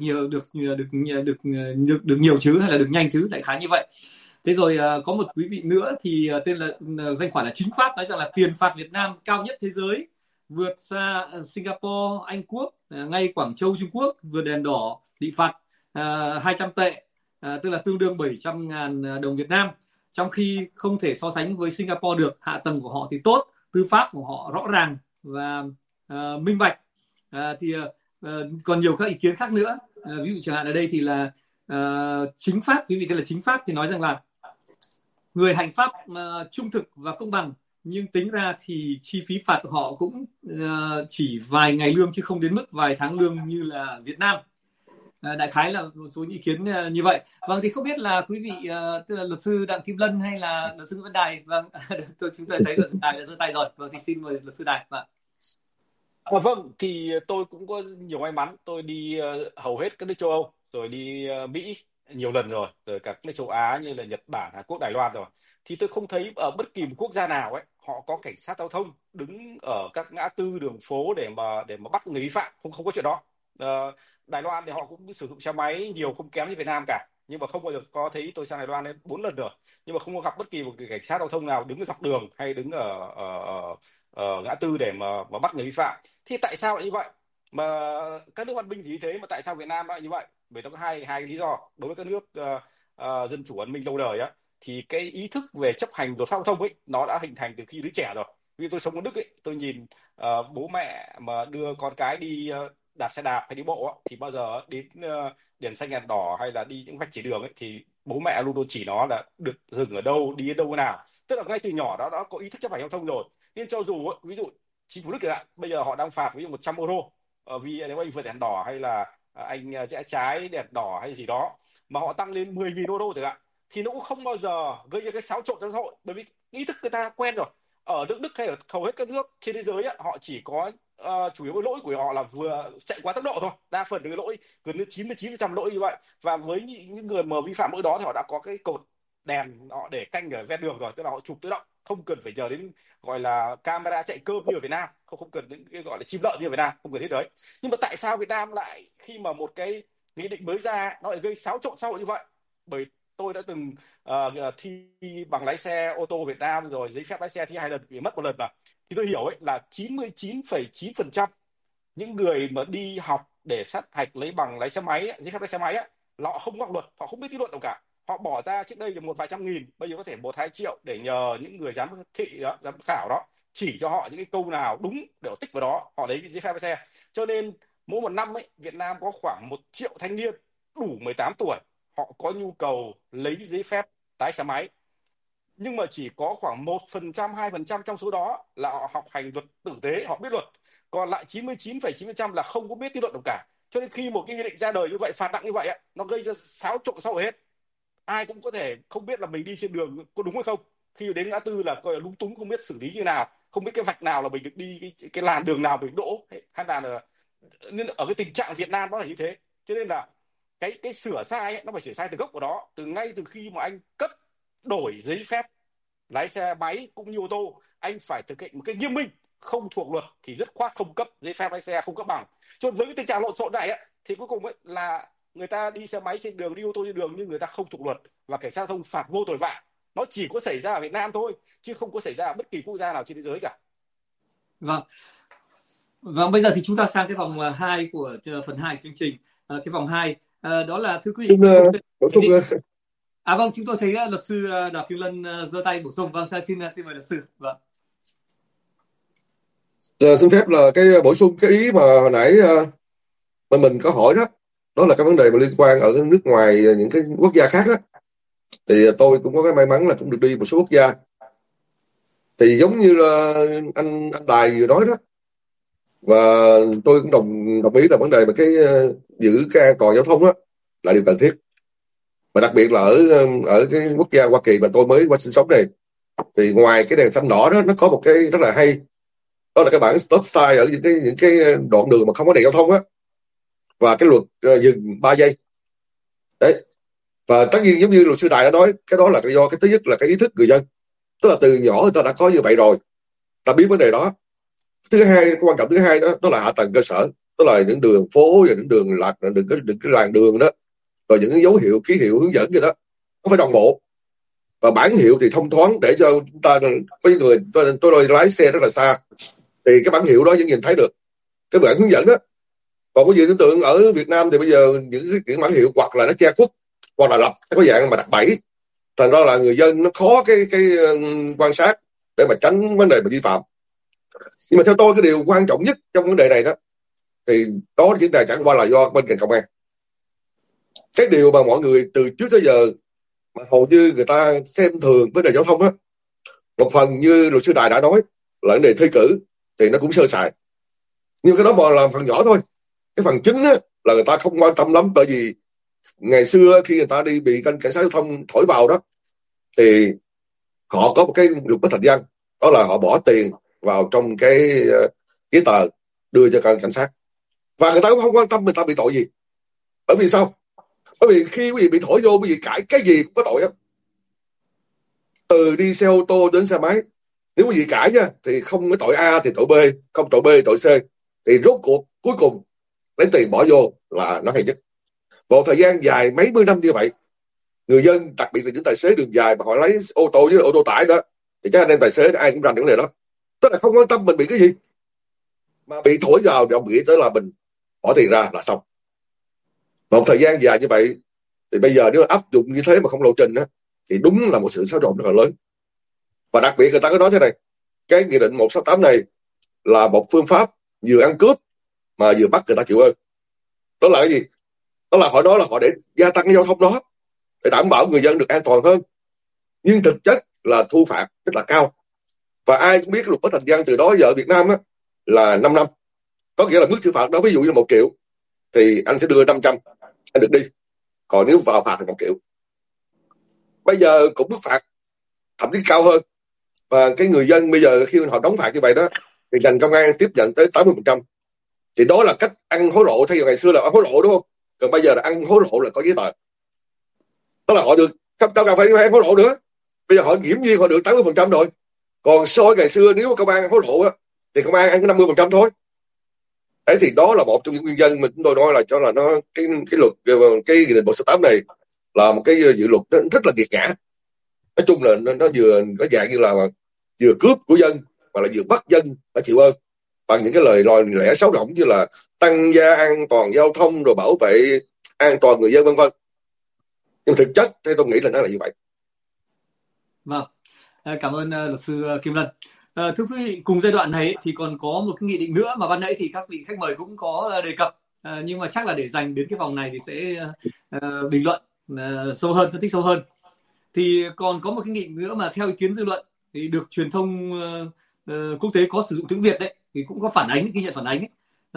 nhiều chứ, hay là được nhanh chứ, đại khái như vậy. Thế rồi có một quý vị nữa thì tên là danh khoản là Chính Pháp, nói rằng là tiền phạt Việt Nam cao nhất thế giới, vượt xa Singapore, Anh Quốc, ngay Quảng Châu, Trung Quốc, vượt đèn đỏ bị phạt 200 tệ, tức là tương đương 700.000 đồng Việt Nam, trong khi không thể so sánh với Singapore được. Hạ tầng của họ thì tốt, tư pháp của họ rõ ràng và minh bạch. Còn nhiều các ý kiến khác nữa. Ví dụ chẳng hạn ở đây thì là Chính Pháp, quý vị tên là Chính Pháp thì nói rằng là người hành pháp trung thực và công bằng, nhưng tính ra thì chi phí phạt của họ cũng chỉ vài ngày lương chứ không đến mức vài tháng lương như là Việt Nam. Đại khái là một số ý kiến như vậy. Vâng, thì không biết là quý vị tức là luật sư Đặng Kim Lân hay là luật sư Nguyễn Văn Đài. Vâng, chúng tôi thấy luật sư Đài đã giơ tay rồi. Vâng, thì xin mời luật sư Đài. Vâng, thì tôi cũng có nhiều may mắn, tôi đi hầu hết các nước châu Âu, rồi đi Mỹ nhiều lần rồi các nước châu Á như là Nhật Bản, Hàn Quốc, Đài Loan rồi. Thì tôi không thấy ở bất kỳ một quốc gia nào ấy họ có cảnh sát giao thông đứng ở các ngã tư đường phố để mà bắt người vi phạm, không có chuyện đó. Đài Loan thì họ cũng sử dụng xe máy nhiều không kém như Việt Nam cả. nhưng mà không bao giờ có thấy tôi sang Đài Loan đến 4 lần rồi, nhưng mà không có gặp bất kỳ một cái cảnh sát giao thông nào đứng ở dọc đường hay đứng ở ngã tư để mà bắt người vi phạm. Thì tại sao lại như vậy? Mà các nước văn minh thì như thế, mà tại sao Việt Nam lại như vậy? Bởi nó có hai cái lý do. Đối với các nước dân chủ văn minh lâu đời á, thì cái ý thức về chấp hành luật pháp giao thông ấy nó đã hình thành từ khi đứa trẻ rồi. Vì tôi sống ở Đức ấy, tôi nhìn bố mẹ mà đưa con cái đi đạp xe đạp hay đi bộ á, thì bao giờ đến đèn xanh đèn đỏ hay là đi những vạch chỉ đường ấy, thì bố mẹ luôn luôn chỉ nó là được dừng ở đâu, đi đến đâu nào. Tức là ngay từ nhỏ đó đã có ý thức chấp hành giao thông rồi. Nên cho dù ví dụ chính phủ Đức chẳng hạn, bây giờ họ đang phạt ví dụ 100 euro vì nếu anh vượt đèn đỏ hay là anh rẽ trái đèn đỏ hay gì đó, mà họ tăng lên 10.000 euro chẳng hạn, thì nó cũng không bao giờ gây ra cái xáo trộn trong xã hội, bởi vì ý thức người ta quen rồi. Ở nước Đức hay ở hầu hết các nước trên thế giới á, họ chỉ có chủ yếu cái lỗi của họ là vừa chạy quá tốc độ thôi, đa phần cái lỗi gần như 99% lỗi như vậy. Và với những người mà vi phạm lỗi đó thì họ đã có cái cột đèn họ để canh ở ven đường rồi, tức là họ chụp tự động, không cần phải nhờ đến gọi là camera chạy cơm như ở Việt Nam, không cần những cái gọi là chim lợn như ở Việt Nam, không cần thiết đấy. Nhưng mà tại sao Việt Nam lại khi mà một cái nghị định mới ra nó lại gây xáo trộn xã hội như vậy? Bởi tôi đã từng thi bằng lái xe ô tô Việt Nam rồi, giấy phép lái xe thi 2 lần bị mất 1 lần mà, thì tôi hiểu ấy là 99,9% những người mà đi học để sát hạch lấy bằng lái xe máy ấy, giấy phép lái xe máy ấy, là họ không học luật, họ không biết lý luận đâu cả. Họ bỏ ra trước đây là một vài trăm nghìn, bây giờ có thể 1-2 triệu để nhờ những người giám thị đó, giám khảo đó chỉ cho họ những cái câu nào đúng để họ tích vào đó, họ lấy cái giấy phép lái xe. Cho nên mỗi một năm ấy, Việt Nam có khoảng 1 triệu thanh niên đủ 18 tuổi, họ có nhu cầu lấy giấy phép lái xe máy, nhưng mà chỉ có khoảng 1%, 2% trong số đó là họ học hành luật tử tế, họ biết luật, còn lại 99,9% là không có biết lý luận đâu cả. Cho nên khi một cái nghị định ra đời như vậy, phạt nặng như vậy, nó gây ra xáo trộn xã hội hết. Ai cũng có thể không biết là mình đi trên đường có đúng hay không, khi đến ngã tư là coi là lúng túng, không biết xử lý như nào, không biết cái vạch nào là mình được đi, cái làn đường nào mình đỗ, hay là nên ở cái tình trạng Việt Nam nó là như thế. Cho nên là cái sửa sai ấy, nó phải sửa sai từ gốc của đó, ngay từ khi mà anh cấp đổi giấy phép lái xe máy cũng như ô tô, anh phải thực hiện một cái nghiêm minh. Không thuộc luật thì dứt khoát không cấp giấy phép lái xe, không cấp bằng. Cho nên với cái tình trạng lộn xộn này ấy, thì cuối cùng ấy là người ta đi xe máy trên đường, đi ô tô trên đường, nhưng người ta không thuộc luật và cảnh sát giao thông phạt vô tội vạ. Nó chỉ có xảy ra ở Việt Nam thôi, chứ không có xảy ra ở bất kỳ quốc gia nào trên thế giới cả. Vâng. Vâng, bây giờ thì chúng ta sang cái vòng 2 của phần 2 chương trình. Cái vòng 2 đó là thưa quý vị. Vâng, chúng tôi thấy luật sư Đào Kim Lân giơ tay bổ sung. Vâng, xin mời luật sư. Vâng. Giờ xin phép là cái bổ sung cái ý mà hồi nãy mà mình có hỏi đó, đó là cái vấn đề mà liên quan ở nước ngoài, những cái quốc gia khác đó. Thì tôi cũng có cái may mắn là cũng được đi một số quốc gia. Thì giống như là anh Đài vừa nói đó, và tôi cũng đồng ý là vấn đề mà cái giữ cái an toàn giao thông đó là điều cần thiết. Và đặc biệt là ở cái quốc gia Hoa Kỳ mà tôi mới qua sinh sống này, thì ngoài cái đèn xanh đỏ đó, nó có một cái rất là hay, đó là cái bảng stop sign ở những cái đoạn đường mà không có đèn giao thông á, và cái luật dừng 3 giây đấy. Và tất nhiên giống như luật sư Đài đã nói, cái đó là do cái thứ nhất là cái ý thức người dân, tức là từ nhỏ người ta đã có như vậy rồi, ta biết vấn đề đó. Thứ hai, cái quan trọng thứ hai đó là hạ tầng cơ sở, tức là những đường phố và những đường lạc, đừng cái làn đường đó, rồi những cái dấu hiệu, ký hiệu hướng dẫn gì đó nó phải đồng bộ, và bản hiệu thì thông thoáng để cho chúng ta, có những người tôi lái xe rất là xa thì cái bản hiệu đó vẫn nhìn thấy được cái bản hướng dẫn đó. Còn cái gì tưởng tượng ở Việt Nam thì bây giờ những cái bản hiệu hoặc là nó che khuất, hoặc là lập có dạng mà đặt bẫy, thành ra là người dân nó khó cái quan sát để mà tránh vấn đề mà vi phạm. Nhưng mà theo tôi cái điều quan trọng nhất trong vấn đề này đó, thì đó chính là chẳng qua là do bên ngành công an. Cái điều mà mọi người từ trước tới giờ mà hầu như người ta xem thường vấn đề giao thông á, một phần như luật sư Đài đã nói là vấn đề thi cử thì nó cũng sơ sài, nhưng cái đó mà làm phần nhỏ thôi. Cái phần chính á là người ta không quan tâm lắm, bởi vì ngày xưa khi người ta đi bị cảnh sát giao thông thổi vào đó, thì họ có một cái luật bất thành văn, đó là họ bỏ tiền vào trong cái giấy tờ đưa cho cảnh sát, và người ta cũng không quan tâm người ta bị tội gì. Bởi vì sao? Bởi vì khi quý vị bị thổi vô, quý vị cãi cái gì cũng có tội á, từ đi xe ô tô đến xe máy. Nếu quý vị cãi nha, thì không có tội A thì tội B, không tội B thì tội C, thì rốt cuộc cuối cùng lấy tiền bỏ vô là nó hay nhất. Một thời gian dài mấy mươi năm như vậy, người dân, đặc biệt là những tài xế đường dài mà họ lấy ô tô với ô tô tải đó, thì các anh em tài xế ai cũng rành vấn đề đó, tức là không quan tâm mình bị cái gì, mà bị thổi vào thì ông nghĩ tới là mình bỏ tiền ra là xong. Một thời gian dài như vậy thì bây giờ nếu áp dụng như thế mà không lộ trình á, thì đúng là một sự xáo trộn rất là lớn. Và đặc biệt người ta có nói thế này, cái nghị định 168 này là một phương pháp vừa ăn cướp mà vừa bắt người ta chịu ơn. Đó là cái gì? Đó là họ nói là họ để gia tăng cái giao thông đó để đảm bảo người dân được an toàn hơn, nhưng thực chất là thu phạt rất là cao. Và ai cũng biết luật bất thành văn từ đó giờ ở Việt Nam á, là 5 năm. Có nghĩa là mức xử phạt đó ví dụ như 1 triệu thì anh sẽ đưa 500 anh được đi, còn nếu vào phạt thì 1 triệu. Bây giờ cũng mức phạt thậm chí cao hơn, và cái người dân bây giờ khi họ đóng phạt như vậy đó thì ngành công an tiếp nhận tới 80%. Thì đó là cách ăn hối lộ, thay vì ngày xưa là ăn hối lộ đúng không, còn bây giờ là ăn hối lộ là có giấy tờ, tức là họ được cấp cao cần phải ăn hối lộ nữa. Bây giờ họ nghiễm nhiên họ được 80% rồi, còn so với ngày xưa nếu mà công an ăn hối lộ á thì công an ăn có 50% thôi. Đấy, thì đó là một trong những nguyên nhân mà chúng tôi nói là cho là nó cái luật cái nghị định 168 này là một cái dự luật rất là nghiệt ngã. Nói chung là nó vừa có dạng như là vừa cướp của dân mà là vừa bắt dân phải chịu ơn bằng những cái lời lẽ xáo rỗng như là tăng gia an toàn giao thông rồi bảo vệ an toàn người dân vân vân. Nhưng thực chất theo tôi nghĩ là nó là như vậy. Vâng, cảm ơn luật sư Kim Lân. Thưa quý vị, cùng giai đoạn này thì còn có một cái nghị định nữa mà ban nãy thì các vị khách mời cũng có đề cập, nhưng mà chắc là để dành đến cái vòng này thì sẽ bình luận sâu hơn, phân tích sâu hơn. Thì còn có một cái nghị định nữa mà theo ý kiến dư luận thì được truyền thông quốc tế có sử dụng tiếng Việt đấy thì cũng có phản ánh, ghi nhận phản ánh ấy,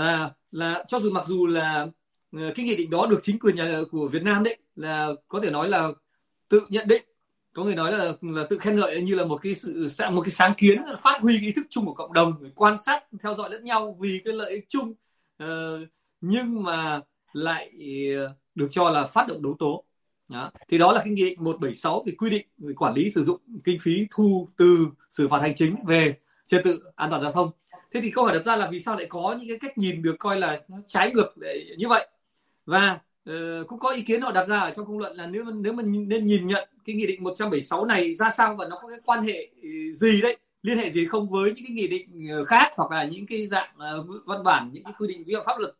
là cho dù mặc dù là cái nghị định đó được chính quyền của Việt Nam đấy là có thể nói là tự nhận định, có người nói là tự khen ngợi như là một cái sáng kiến phát huy ý thức chung của cộng đồng, quan sát theo dõi lẫn nhau vì cái lợi ích chung, nhưng mà lại được cho là phát động đấu tố. Đó. Thì đó là cái nghị định 176 về quy định về quản lý sử dụng kinh phí thu từ xử phạt hành chính về trật tự an toàn giao thông. Thế thì câu hỏi đặt ra là vì sao lại có những cái cách nhìn được coi là trái ngược như vậy, và cũng có ý kiến họ đặt ra ở trong công luận là nếu mình nên nhìn nhận cái nghị định 176 này ra sao và nó có cái quan hệ gì đấy, liên hệ gì không với những cái nghị định khác hoặc là những cái dạng văn bản, những cái quy định vi phạm pháp luật,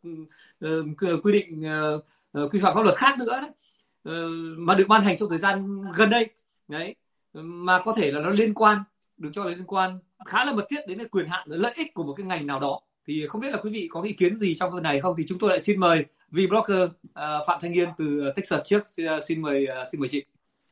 quy định quy phạm pháp luật khác nữa đấy, mà được ban hành trong thời gian gần đây đấy, mà có thể là nó liên quan, được cho là liên quan khá là mật thiết đến quyền hạn và lợi ích của một cái ngành nào đó. Thì không biết là quý vị có ý kiến gì trong vấn này không, thì chúng tôi lại xin mời vblogger Phạm Thanh Nghiên từ Texas trước. Xin mời chị.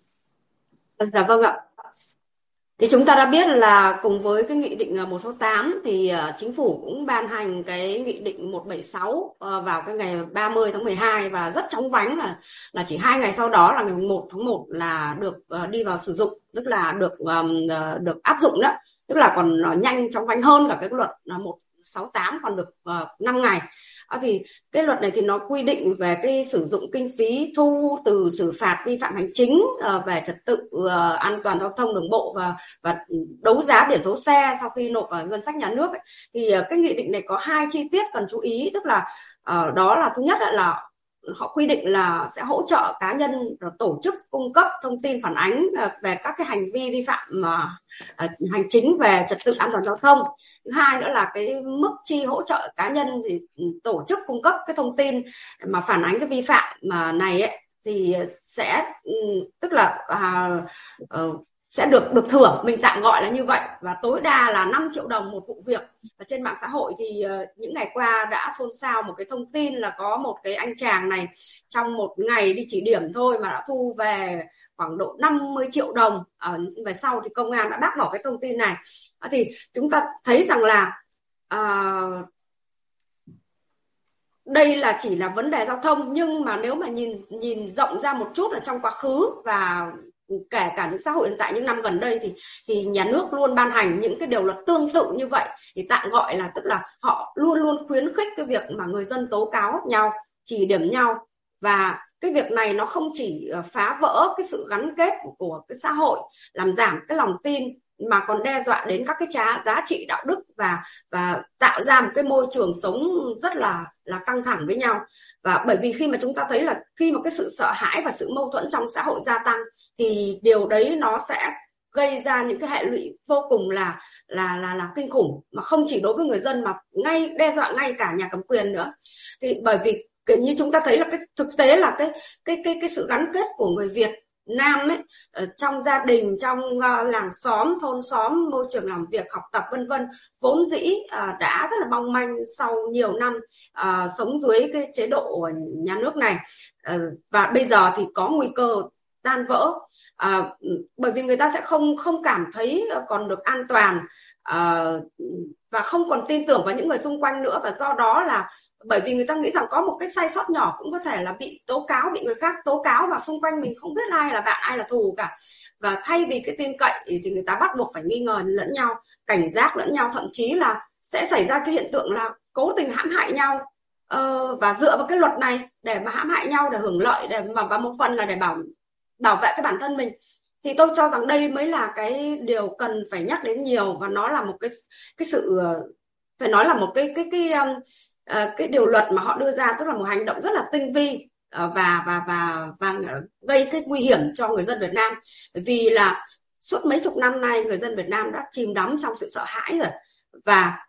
Dạ vâng ạ. Thì chúng ta đã biết là cùng với cái nghị định 168 thì chính phủ cũng ban hành cái nghị định 176 vào cái ngày 30 tháng 12 và rất chóng vánh là chỉ 2 ngày sau đó là ngày 1 tháng 1 là được đi vào sử dụng, tức là được áp dụng đó, tức là còn nhanh chóng vánh hơn cả cái luật 168 còn được 5 ngày. Thì cái luật này thì nó quy định về cái sử dụng kinh phí thu từ xử phạt vi phạm hành chính về trật tự an toàn giao thông đường bộ và đấu giá biển số xe sau khi nộp vào ngân sách nhà nước ấy. Thì cái nghị định này có 2 chi tiết cần chú ý, tức là đó là thứ nhất là họ quy định là sẽ hỗ trợ cá nhân tổ chức cung cấp thông tin phản ánh về các cái hành vi vi phạm hành chính về trật tự an toàn giao thông. Thứ hai nữa là cái mức chi hỗ trợ cá nhân thì tổ chức cung cấp cái thông tin mà phản ánh cái vi phạm này ấy, thì sẽ tức là sẽ được thưởng, mình tạm gọi là như vậy, và tối đa là 5 triệu đồng một vụ việc. Và trên mạng xã hội thì những ngày qua đã xôn xao một cái thông tin là có một cái anh chàng này trong một ngày đi chỉ điểm thôi mà đã thu về khoảng độ 50 triệu đồng. Về sau thì công an đã bác bỏ cái thông tin này. Thì chúng ta thấy rằng là đây là chỉ là vấn đề giao thông, nhưng mà nếu mà nhìn rộng ra một chút ở trong quá khứ và kể cả những xã hội hiện tại những năm gần đây thì nhà nước luôn ban hành những cái điều luật tương tự như vậy, thì tạm gọi là tức là họ luôn luôn khuyến khích cái việc mà người dân tố cáo nhau, chỉ điểm nhau. Và cái việc này nó không chỉ phá vỡ cái sự gắn kết của cái xã hội, làm giảm cái lòng tin, mà còn đe dọa đến các cái giá trị đạo đức và tạo ra một cái môi trường sống rất là là căng thẳng với nhau. Và bởi vì khi mà chúng ta thấy là khi mà cái sự sợ hãi và sự mâu thuẫn trong xã hội gia tăng thì điều đấy nó sẽ gây ra những cái hệ lụy vô cùng là kinh khủng, mà không chỉ đối với người dân mà ngay đe dọa ngay cả nhà cầm quyền nữa. Thì bởi vì như chúng ta thấy là cái thực tế là cái sự gắn kết của người Việt Nam ấy, trong gia đình, trong làng xóm, thôn xóm, môi trường làm việc, học tập vân vân, vốn dĩ đã rất là mong manh sau nhiều năm sống dưới cái chế độ nhà nước này, và bây giờ thì có nguy cơ tan vỡ, bởi vì người ta sẽ không cảm thấy còn được an toàn, và không còn tin tưởng vào những người xung quanh nữa. Và do đó là bởi vì người ta nghĩ rằng có một cái sai sót nhỏ cũng có thể là bị tố cáo, bị người khác tố cáo, và xung quanh mình không biết ai là bạn, ai là thù cả. Và thay vì cái tin cậy thì người ta bắt buộc phải nghi ngờ lẫn nhau, cảnh giác lẫn nhau, thậm chí là sẽ xảy ra cái hiện tượng là cố tình hãm hại nhau, và dựa vào cái luật này để mà hãm hại nhau, để hưởng lợi, và một phần là để bảo vệ cái bản thân mình. Thì tôi cho rằng đây mới là cái điều cần phải nhắc đến nhiều, và nó là một cái sự, phải nói là một cái điều luật mà họ đưa ra, tức là một hành động rất là tinh vi và gây cái nguy hiểm cho người dân Việt Nam. Vì là suốt mấy chục năm nay người dân Việt Nam đã chìm đắm trong sự sợ hãi rồi, và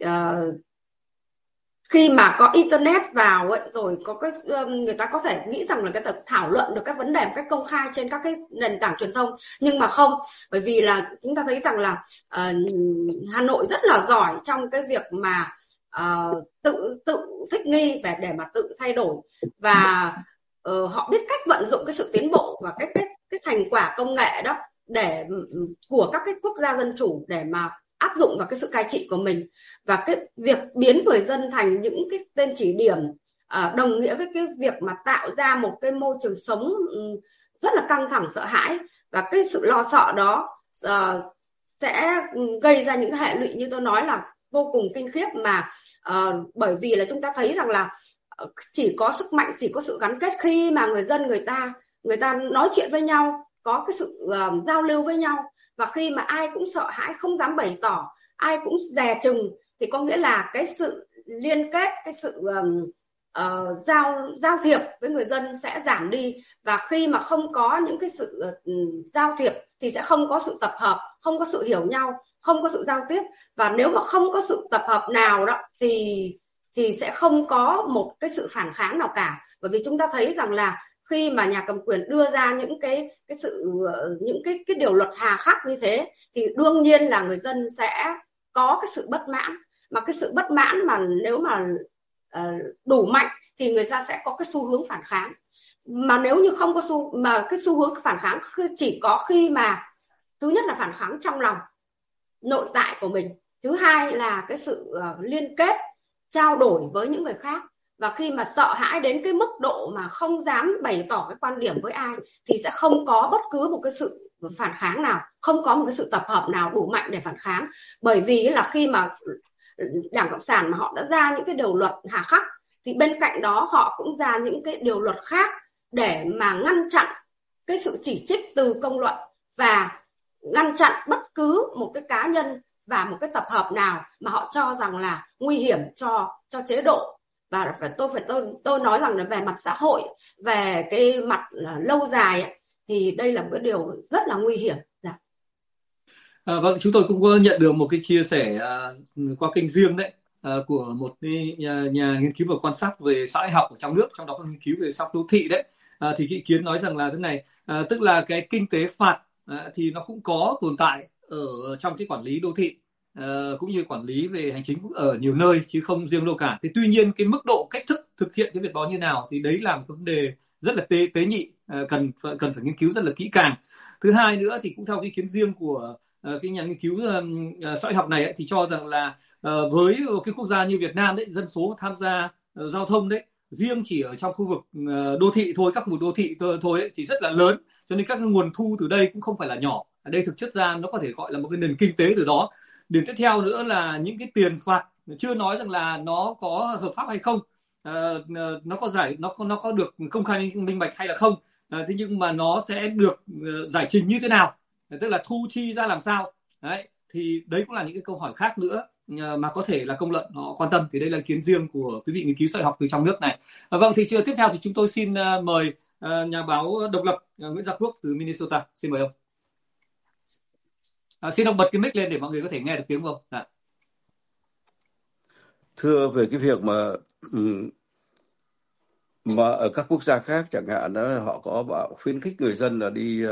khi mà có internet vào ấy, rồi có cái người ta có thể nghĩ rằng là cái thảo luận được các vấn đề một cách công khai trên các cái nền tảng truyền thông, nhưng mà không, bởi vì là chúng ta thấy rằng là Hà Nội rất là giỏi trong cái việc mà tự thích nghi để mà tự thay đổi, và họ biết cách vận dụng cái sự tiến bộ và cái thành quả công nghệ đó để của các cái quốc gia dân chủ để mà áp dụng vào cái sự cai trị của mình. Và cái việc biến người dân thành những cái tên chỉ điểm đồng nghĩa với cái việc mà tạo ra một cái môi trường sống rất là căng thẳng, sợ hãi, và cái sự lo sợ đó sẽ gây ra những hệ lụy như tôi nói là vô cùng kinh khiếp, mà bởi vì là chúng ta thấy rằng là chỉ có sức mạnh, chỉ có sự gắn kết khi mà người dân người ta nói chuyện với nhau, có cái sự giao lưu với nhau, và khi mà ai cũng sợ hãi, không dám bày tỏ, ai cũng dè chừng, thì có nghĩa là cái sự liên kết, cái sự giao thiệp với người dân sẽ giảm đi. Và khi mà không có những cái sự giao thiệp thì sẽ không có sự tập hợp, không có sự hiểu nhau, không có sự giao tiếp. Và nếu mà không có sự tập hợp nào đó thì sẽ không có một cái sự phản kháng nào cả. Bởi vì chúng ta thấy rằng là khi mà nhà cầm quyền đưa ra những cái điều luật hà khắc như thế thì đương nhiên là người dân sẽ có cái sự bất mãn, mà cái sự bất mãn mà nếu mà đủ mạnh thì người ta sẽ có cái xu hướng phản kháng. Mà nếu như không có cái xu hướng phản kháng chỉ có khi mà thứ nhất là phản kháng trong lòng nội tại của mình, thứ hai là cái sự liên kết trao đổi với những người khác. Và khi mà sợ hãi đến cái mức độ mà không dám bày tỏ cái quan điểm với ai thì sẽ không có bất cứ một cái sự phản kháng nào, không có một cái sự tập hợp nào đủ mạnh để phản kháng. Bởi vì là khi mà Đảng Cộng sản mà họ đã ra những cái điều luật hà khắc thì bên cạnh đó họ cũng ra những cái điều luật khác để mà ngăn chặn cái sự chỉ trích từ công luận và ngăn chặn bất cứ một cái cá nhân và một cái tập hợp nào mà họ cho rằng là nguy hiểm cho chế độ. Và tôi nói rằng là về mặt xã hội, về cái mặt lâu dài ấy, thì đây là một cái điều rất là nguy hiểm. Vâng, chúng tôi cũng có nhận được một cái chia sẻ qua kênh riêng đấy của một nhà nghiên cứu và quan sát về xã hội học ở trong nước, trong đó có nghiên cứu về xã hội đô thị đấy. Thì cái ý kiến nói rằng là thế này, tức là cái kinh tế phạt thì nó cũng có tồn tại ở trong cái quản lý đô thị, cũng như quản lý về hành chính ở nhiều nơi chứ không riêng đâu cả. Thì tuy nhiên cái mức độ cách thức thực hiện cái việc đó như nào thì đấy là một vấn đề rất là tế nhị, cần phải nghiên cứu rất là kỹ càng. Thứ hai nữa thì cũng theo cái ý kiến riêng của cái nhà nghiên cứu xã hội học này ấy, thì cho rằng là với cái quốc gia như Việt Nam đấy, dân số tham gia giao thông đấy riêng chỉ ở trong khu vực đô thị thôi, các khu vực đô thị thôi ấy, thì rất là lớn, cho nên các cái nguồn thu từ đây cũng không phải là nhỏ. Ở đây thực chất ra nó có thể gọi là một cái nền kinh tế từ đó. Điểm tiếp theo nữa là những cái tiền phạt, chưa nói rằng là nó có hợp pháp hay không, nó có được công khai minh bạch hay là không, thế nhưng mà nó sẽ được giải trình như thế nào, tức là thu chi ra làm sao đấy, thì đấy cũng là những cái câu hỏi khác nữa mà có thể là công luận họ quan tâm, thì đây là ý kiến riêng của quý vị nghiên cứu xã hội học từ trong nước này. Vâng, thì tiếp theo thì chúng tôi xin mời nhà báo độc lập Nguyễn Gia Quốc từ Minnesota. Xin mời ông. Xin ông bật cái mic lên để mọi người có thể nghe được tiếng của ông. Thưa, về cái việc mà ở các quốc gia khác chẳng hạn đó, họ có bảo khuyến khích người dân là đi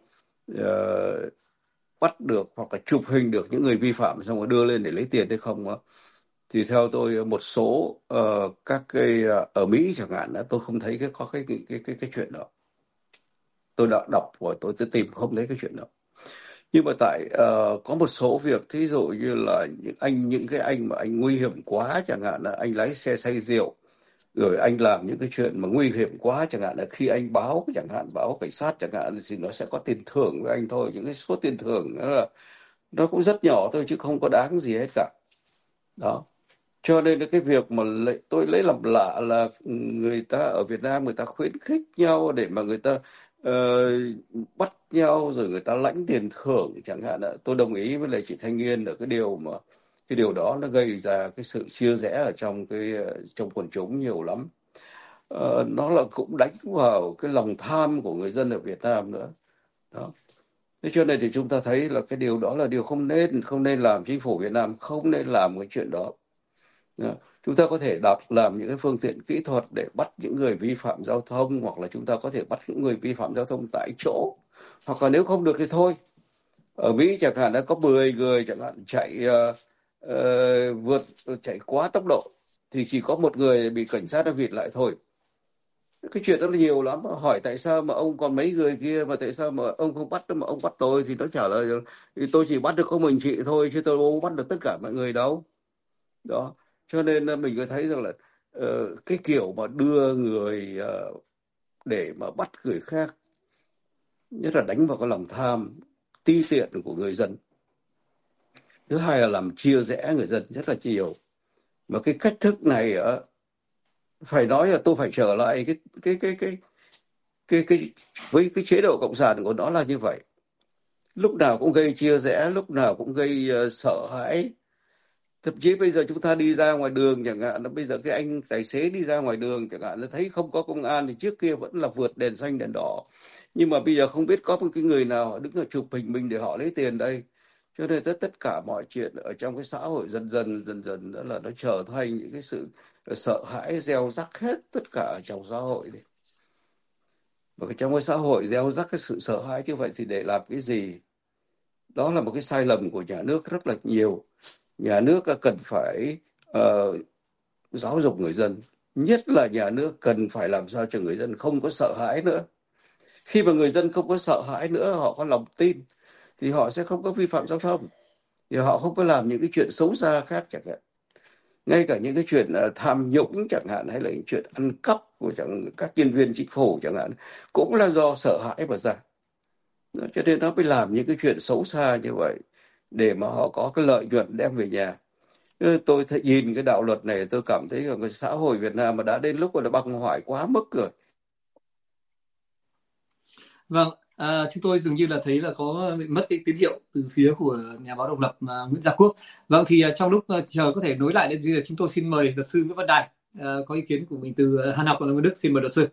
bắt được hoặc là chụp hình được những người vi phạm xong rồi đưa lên để lấy tiền hay không đó. Thì theo tôi một số các cái ở Mỹ chẳng hạn đó, tôi không thấy có cái chuyện đó. Tôi đã đọc và tôi tìm không thấy cái chuyện đó. Nhưng mà có một số việc, thí dụ như là những cái anh mà anh nguy hiểm quá chẳng hạn là anh lái xe say rượu, rồi anh làm những cái chuyện mà nguy hiểm quá chẳng hạn là khi anh báo cảnh sát chẳng hạn thì nó sẽ có tiền thưởng với anh thôi. Những cái số tiền thưởng đó là nó cũng rất nhỏ thôi chứ không có đáng gì hết cả. Đó. Cho nên cái việc mà tôi lấy làm lạ là người ta ở Việt Nam người ta khuyến khích nhau để mà người ta bắt nhau rồi người ta lãnh tiền thưởng chẳng hạn. Tôi đồng ý với lại chị Thanh Nguyên ở cái điều đó nó gây ra cái sự chia rẽ ở trong quần chúng nhiều lắm. Nó là cũng đánh vào cái lòng tham của người dân ở Việt Nam nữa. Đó. Thế cho nên thì chúng ta thấy là cái điều đó là điều không nên làm. Chính phủ Việt Nam không nên làm cái chuyện đó. Chúng ta có thể làm những cái phương tiện kỹ thuật để bắt những người vi phạm giao thông, hoặc là chúng ta có thể bắt những người vi phạm giao thông tại chỗ, hoặc là nếu không được thì thôi. Ở Mỹ chẳng hạn đã có 10 người chẳng hạn chạy quá tốc độ thì chỉ có một người bị cảnh sát đã vịt lại thôi. Cái chuyện đó là nhiều lắm. Hỏi tại sao mà ông còn mấy người kia mà tại sao mà ông không bắt, mà ông bắt tôi, thì nó trả lời thì tôi chỉ bắt được có mình chị thôi chứ tôi không bắt được tất cả mọi người đâu. Đó. Cho nên mình có thấy rằng là cái kiểu mà đưa người để mà bắt người khác, nhất là đánh vào cái lòng tham ti tiện của người dân. Thứ hai là làm chia rẽ người dân rất là nhiều. Mà cái cách thức này phải nói là tôi phải trở lại với cái chế độ cộng sản của nó là như vậy. Lúc nào cũng gây chia rẽ, lúc nào cũng gây sợ hãi. Thậm chí bây giờ chúng ta đi ra ngoài đường chẳng hạn, bây giờ cái anh tài xế đi ra ngoài đường chẳng hạn, nó thấy không có công an thì trước kia vẫn là vượt đèn xanh đèn đỏ. Nhưng mà bây giờ không biết có một cái người nào họ đứng ở chụp hình mình để họ lấy tiền đây. Cho nên tất cả mọi chuyện ở trong cái xã hội dần dần đó là nó trở thành những cái sự sợ hãi gieo rắc hết tất cả trong xã hội này. Và trong cái xã hội gieo rắc cái sự sợ hãi như vậy thì để làm cái gì? Đó là một cái sai lầm của nhà nước rất là nhiều. Nhà nước cần phải giáo dục người dân. Nhất là nhà nước cần phải làm sao cho người dân không có sợ hãi nữa. Khi mà người dân không có sợ hãi nữa, họ có lòng tin, thì họ sẽ không có vi phạm giao thông. Thì họ không có làm những cái chuyện xấu xa khác chẳng hạn. Ngay cả những cái chuyện tham nhũng chẳng hạn, hay là những chuyện ăn cắp của các nhân viên chính phủ chẳng hạn, cũng là do sợ hãi mà ra. Cho nên nó mới làm những cái chuyện xấu xa như vậy để mà họ có cái lợi nhuận đem về nhà. Tôi nhìn cái đạo luật này tôi cảm thấy rằng cái xã hội Việt Nam mà đã đến lúc là băng hoại quá mức rồi. Vâng, chúng tôi dường như là thấy là có bị mất cái tín hiệu từ phía của nhà báo độc lập Nguyễn Gia Quốc. Vâng, thì trong lúc chờ có thể nối lại thì chúng tôi xin mời luật sư Nguyễn Văn Đài có ý kiến của mình từ Hàn Học của Đức. Xin mời luật sư.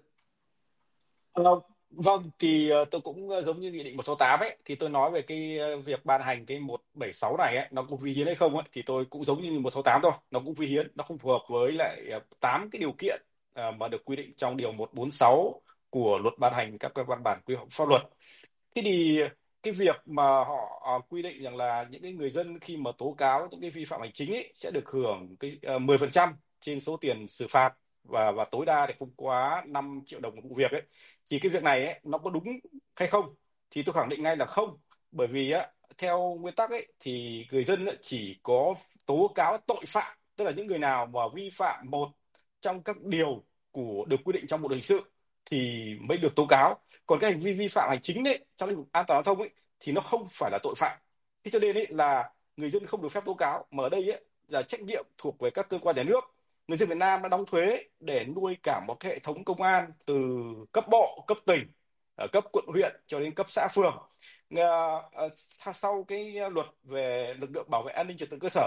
Vâng, thì tôi cũng giống như Nghị định 168 ấy, thì tôi nói về cái việc ban hành cái 176 này ấy, nó có vi hiến hay không ấy, thì tôi cũng giống như 168 thôi, nó cũng vi hiến, nó không phù hợp với lại 8 cái điều kiện mà được quy định trong điều 146 của luật ban hành các văn bản quy phạm pháp luật. Thế thì cái việc mà họ quy định rằng là những cái người dân khi mà tố cáo những cái vi phạm hành chính ấy sẽ được hưởng cái 10% trên số tiền xử phạt và tối đa thì không quá 5 triệu đồng một vụ việc ấy, thì cái việc này ấy, nó có đúng hay không? Thì tôi khẳng định ngay là không, bởi vì á, theo nguyên tắc ấy thì người dân ấy, chỉ có tố cáo tội phạm, tức là những người nào mà vi phạm một trong các điều được quy định trong bộ luật hình sự thì mới được tố cáo. Còn cái hành vi vi phạm hành chính ấy trong lĩnh vực an toàn giao thông ấy thì nó không phải là tội phạm. Thế cho nên ấy là người dân không được phép tố cáo, mà ở đây ấy là trách nhiệm thuộc về các cơ quan nhà nước. Người dân Việt Nam đã đóng thuế để nuôi cả một cái hệ thống công an từ cấp bộ, cấp tỉnh, cấp quận huyện cho đến cấp xã phường. Sau cái luật về lực lượng bảo vệ an ninh trật tự cơ sở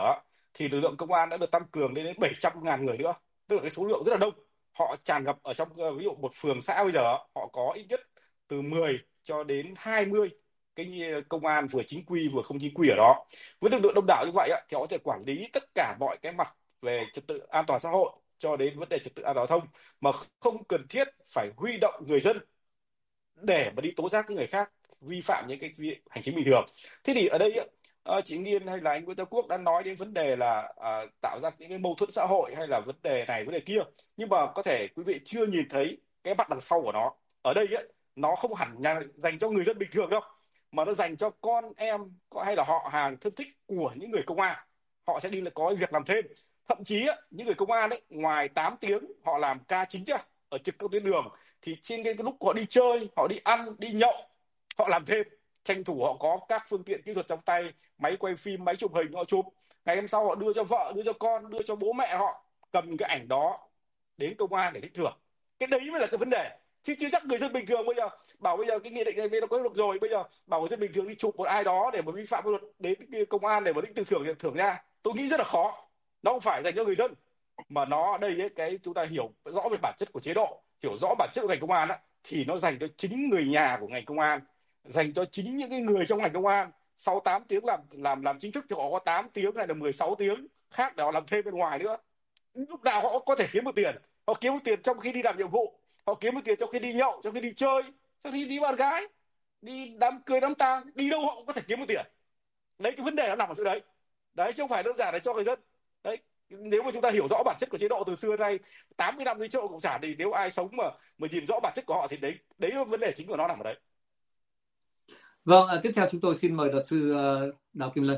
thì lực lượng công an đã được tăng cường lên đến 700.000 người nữa, tức là cái số lượng rất là đông. Họ tràn ngập ở trong ví dụ một phường xã bây giờ họ có ít nhất từ 10 cho đến 20 cái công an vừa chính quy vừa không chính quy ở đó. Với lực lượng đông đảo như vậy thì họ có thể quản lý tất cả mọi cái mặt về trật tự an toàn xã hội cho đến vấn đề trật tự an toàn giao thông mà không cần thiết phải huy động người dân để mà đi tố giác những người khác vi phạm những cái hành chính bình thường. Thế thì ở đây chị Nghiên hay là anh Nguyễn Tấn Quốc đã nói đến vấn đề là tạo ra những cái mâu thuẫn xã hội hay là vấn đề này vấn đề kia, nhưng mà có thể quý vị chưa nhìn thấy cái mặt đằng sau của nó. Ở đây nó không hẳn dành cho người dân bình thường đâu, mà nó dành cho con em hay là họ hàng thân thích của những người công an. Họ sẽ đi là có việc làm thêm. Thậm chí những người công an ngoài 8 tiếng họ làm ca chính ở trực các tuyến đường, thì trên cái lúc họ đi chơi, họ đi ăn, đi nhậu, họ làm thêm, tranh thủ họ có các phương tiện kỹ thuật trong tay, máy quay phim, máy chụp hình, họ chụp. Ngày hôm sau họ đưa cho vợ, đưa cho con, đưa cho bố mẹ họ, cầm cái ảnh đó đến công an để đích thưởng. Cái đấy mới là cái vấn đề. Chứ chưa chắc người dân bình thường bây giờ bảo bây giờ cái nghị định này nó có được rồi, bây giờ bảo người dân bình thường đi chụp một ai đó để mà vi phạm pháp luật đến công an để mà đích thưởng ra, tôi nghĩ rất là khó. Nó không phải dành cho người dân, mà nó ở đây cái chúng ta hiểu rõ về bản chất của chế độ, hiểu rõ bản chất của ngành công an thì nó dành cho chính người nhà của ngành công an, dành cho chính những cái người trong ngành công an. Sau 8 tiếng làm chính thức thì họ có 8 tiếng hay là 16 tiếng khác để họ làm thêm bên ngoài nữa. Lúc nào họ có thể kiếm được tiền. Họ kiếm được tiền trong khi đi làm nhiệm vụ, họ kiếm được tiền trong khi đi nhậu, trong khi đi chơi, trong khi đi bạn gái, đi đám cưới đám tang, đi đâu họ cũng có thể kiếm được tiền. Đấy, cái vấn đề nó nằm ở chỗ đấy. Đấy, chứ không phải đơn giản là cho người dân. Đấy, nếu mà chúng ta hiểu rõ bản chất của chế độ từ xưa nay 80 năm dưới chế độ cộng sản, thì nếu ai sống mà nhìn rõ bản chất của họ thì đấy vấn đề chính của nó nằm ở đấy. Vâng, tiếp theo chúng tôi xin mời luật sư Đào Kim Lân.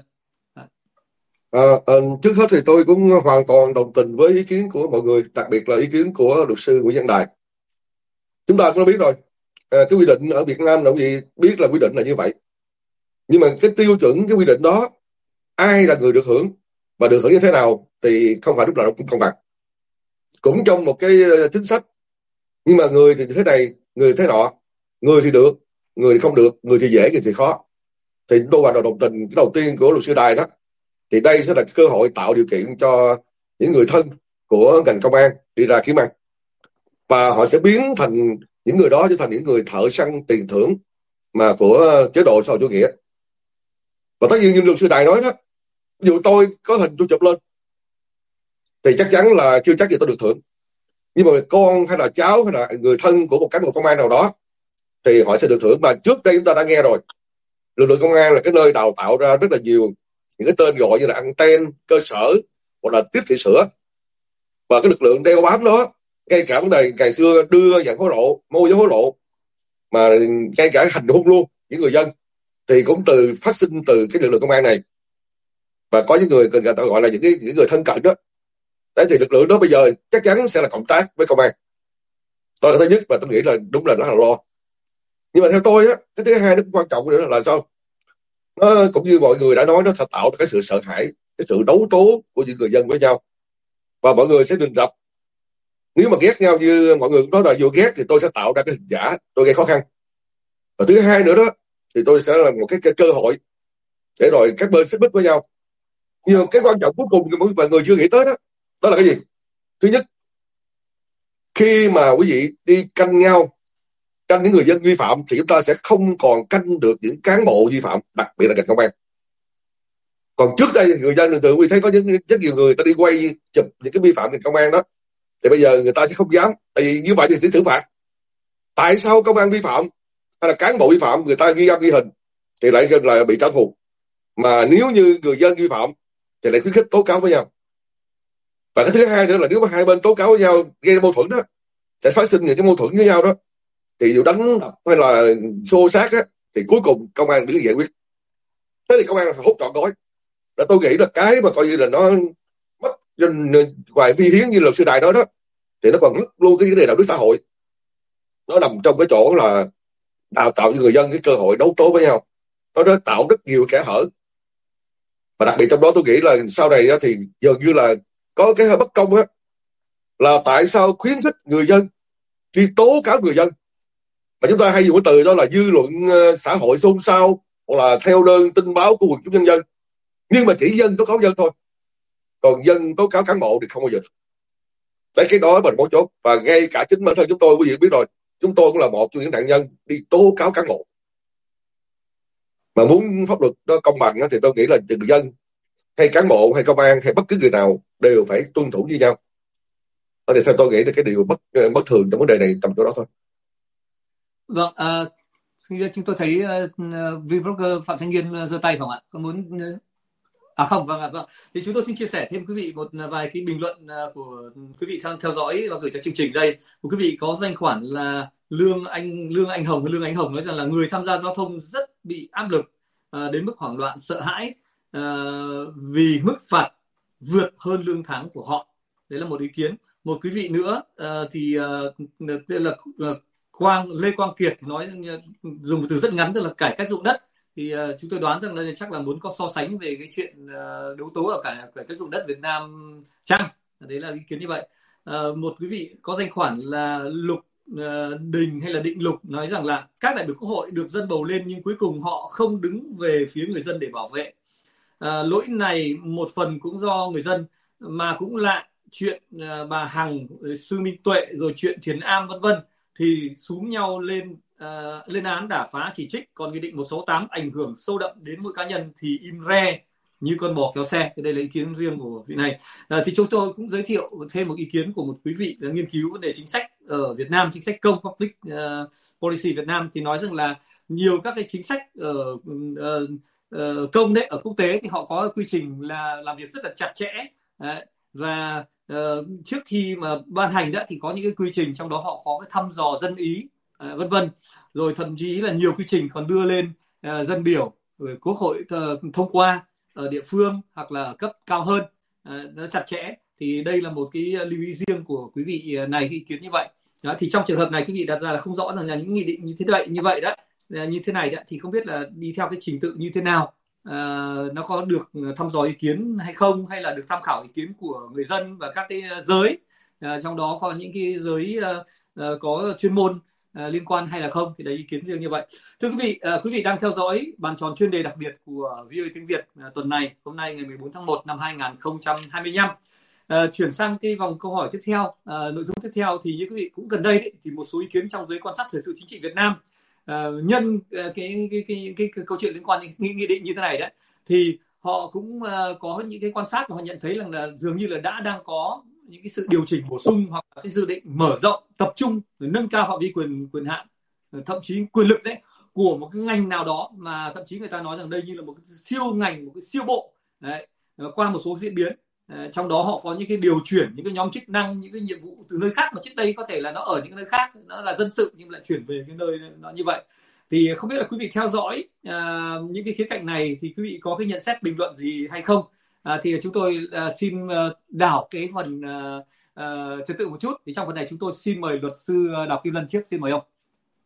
Trước hết thì tôi cũng hoàn toàn đồng tình với ý kiến của mọi người, đặc biệt là ý kiến của luật sư Nguyễn Văn Đài. Chúng ta cũng đã biết rồi, cái quy định ở Việt Nam là gì, biết là quy định là như vậy. Nhưng mà cái tiêu chuẩn cái quy định đó, ai là người được hưởng và được hưởng như thế nào thì không phải lúc nào cũng công bằng. Cũng trong một cái chính sách, nhưng mà người thì thế này, người thế nọ, người thì được, người thì không được, người thì dễ, người thì khó. Thì tôi hoàn toàn đồng tình cái đầu tiên của luật sư Đài đó. Thì đây sẽ là cơ hội tạo điều kiện cho những người thân của ngành công an đi ra kiếm ăn, và họ sẽ biến thành những người đó trở thành những người thợ săn tiền thưởng mà của chế độ xã hội chủ nghĩa. Và tất nhiên như luật sư Đài nói đó, ví dụ tôi có hình tôi chụp lên thì chắc chắn là chưa chắc gì tôi được thưởng, nhưng mà con hay là cháu hay là người thân của một cán bộ công an nào đó thì họ sẽ được thưởng. Mà trước đây chúng ta đã nghe rồi, lực lượng công an là cái nơi đào tạo ra rất là nhiều những cái tên gọi như là anten, cơ sở hoặc là tiếp thị sữa, và cái lực lượng đeo bám đó, ngay cả vấn đề ngày xưa đưa nhận hối lộ, môi giới hối lộ, mà ngay cả hành hung luôn những người dân, thì cũng phát sinh từ cái lực lượng công an này. Và có những người ta gọi là những người thân cận đó. Đấy, thì lực lượng đó bây giờ chắc chắn sẽ là cộng tác với công an. Đó là thứ nhất, và tôi nghĩ là đúng là nó là lo. Nhưng mà theo tôi cái thứ hai nó cũng quan trọng nữa là sao? Nó cũng như mọi người đã nói, nó sẽ tạo ra cái sự sợ hãi, cái sự đấu tố của những người dân với nhau, và mọi người sẽ rình rập. Nếu mà ghét nhau như mọi người cũng nói là vô ghét, thì tôi sẽ tạo ra cái hình giả, tôi gây khó khăn. Và thứ hai nữa đó, thì tôi sẽ là một cái cơ hội để rồi các bên xích mích với nhau. Nhưng mà cái quan trọng cuối cùng mà mọi người chưa nghĩ tới đó là cái gì? Thứ nhất, khi mà quý vị đi canh nhau, canh những người dân vi phạm, thì chúng ta sẽ không còn canh được những cán bộ vi phạm, đặc biệt là ngành công an. Còn trước đây người dân thường thấy có rất nhiều người ta đi quay chụp những cái vi phạm ngành công an đó, thì bây giờ người ta sẽ không dám, tại vì như vậy thì sẽ xử phạt. Tại sao công an vi phạm hay là cán bộ vi phạm người ta ghi âm ghi hình thì lại là bị trả thù, mà nếu như người dân vi phạm thì lại khuyến khích tố cáo với nhau? Và cái thứ hai nữa là nếu mà hai bên tố cáo với nhau gây mâu thuẫn đó, sẽ phát sinh những cái mâu thuẫn với nhau đó, thì dù đánh đập hay là xô xát thì cuối cùng công an đứng giải quyết. Thế thì công an hốt trọn gói. Là tôi nghĩ là cái mà coi như là nó mất ngoài vi hiến như luật sư Đài nói đó, thì nó còn mất luôn cái vấn đề đạo đức xã hội. Nó nằm trong cái chỗ là đào tạo cho người dân cái cơ hội đấu tố với nhau. Nó tạo rất nhiều kẽ hở. Và đặc biệt trong đó tôi nghĩ là sau này thì dường như là có cái hơi bất công là tại sao khuyến khích người dân đi tố cáo người dân, mà chúng ta hay dùng cái từ đó là dư luận xã hội xôn xao, hoặc là theo đơn tin báo của quần chúng nhân dân, nhưng mà chỉ dân tố cáo dân thôi. còn dân tố cáo cán bộ thì không bao giờ. Đấy, cái đó mình mấu chốt. Và ngay cả chính bản thân chúng tôi, quý vị biết rồi, chúng tôi cũng là một trong những nạn nhân đi tố cáo cán bộ. Mà muốn pháp luật nó công bằng thì tôi nghĩ là người dân hay cán bộ hay công an hay bất cứ người nào đều phải tuân thủ như nhau. Thì theo tôi nghĩ là cái điều bất thường trong vấn đề này tầm chỗ đó thôi. Vâng, chúng tôi thấy vlogger Phạm Thanh Nghiên giơ tay không ạ? Có muốn không, vâng ạ, vâng. Thì chúng tôi xin chia sẻ thêm quý vị một vài cái bình luận của quý vị theo dõi và gửi cho chương trình đây. Một quý vị có danh khoản là Lương Anh Hồng nói rằng là người tham gia giao thông rất bị áp lực đến mức hoảng loạn, sợ hãi vì mức phạt vượt hơn lương tháng của họ. Đấy là một ý kiến. Một quý vị nữa thì tên là Lê Quang Kiệt nói dùng một từ rất ngắn, tức là cải cách ruộng đất. Thì chúng tôi đoán rằng là chắc là muốn có so sánh về cái chuyện đấu tố ở cải cách ruộng đất Việt Nam chăng. Đấy là ý kiến như vậy. Một quý vị có danh khoản là Lục Đình hay là Định Lục nói rằng là các đại biểu Quốc hội được dân bầu lên nhưng cuối cùng họ không đứng về phía người dân để bảo vệ. Lỗi này một phần cũng do người dân, mà cũng lạ chuyện bà Hằng, Sư Minh Tuệ rồi chuyện Thiền Am vân vân thì xúm nhau lên án đả phá chỉ trích, còn nghị định 168 ảnh hưởng sâu đậm đến mỗi cá nhân thì im re như con bò kéo xe. Đây là ý kiến riêng của vị này. Thì chúng tôi cũng giới thiệu thêm một ý kiến của một quý vị nghiên cứu vấn đề chính sách ở Việt Nam, chính sách công, public policy Việt Nam, thì nói rằng là nhiều các cái chính sách ở công đấy ở quốc tế thì họ có quy trình là làm việc rất là chặt chẽ đấy. Và trước khi mà ban hành đó thì có những cái quy trình, trong đó họ có cái thăm dò dân ý vân vân, rồi thậm chí là nhiều quy trình còn đưa lên dân biểu rồi Quốc hội thông qua ở địa phương hoặc là ở cấp cao hơn, nó chặt chẽ. Thì đây là một cái lưu ý riêng của quý vị này, ý kiến như vậy. Đó, thì trong trường hợp này quý vị đặt ra là không rõ rằng là những nghị định như vậy đó, như thế này đó, thì không biết là đi theo cái trình tự như thế nào, nó có được thăm dò ý kiến hay không, hay là được tham khảo ý kiến của người dân và các cái giới, trong đó có những cái giới có chuyên môn liên quan hay là không, thì đấy ý kiến riêng như vậy. Thưa quý vị đang theo dõi bàn tròn chuyên đề đặc biệt của VOA tiếng Việt tuần này, hôm nay ngày 14 tháng 1 năm 2025. Chuyển sang cái vòng câu hỏi tiếp theo, nội dung tiếp theo thì như quý vị cũng gần đây đấy, thì một số ý kiến trong giới quan sát thời sự chính trị Việt Nam nhân cái câu chuyện liên quan đến nghị định như thế này đấy, thì họ cũng có những cái quan sát và họ nhận thấy rằng là dường như là đang có những cái sự điều chỉnh bổ sung hoặc là cái dự định mở rộng, tập trung rồi nâng cao phạm vi quyền hạn, thậm chí quyền lực đấy của một cái ngành nào đó, mà thậm chí người ta nói rằng đây như là một cái siêu ngành, một cái siêu bộ đấy, qua một số diễn biến. Trong đó họ có những cái điều chuyển những cái nhóm chức năng, những cái nhiệm vụ từ nơi khác mà trước đây có thể là nó ở những nơi khác, nó là dân sự nhưng lại chuyển về cái nơi nó như vậy. Thì không biết là quý vị theo dõi những cái khía cạnh này thì quý vị có cái nhận xét bình luận gì hay không? Thì chúng tôi xin đảo cái phần trật tự một chút. Thì trong phần này chúng tôi xin mời luật sư Đào Kim Lân trước, xin mời ông.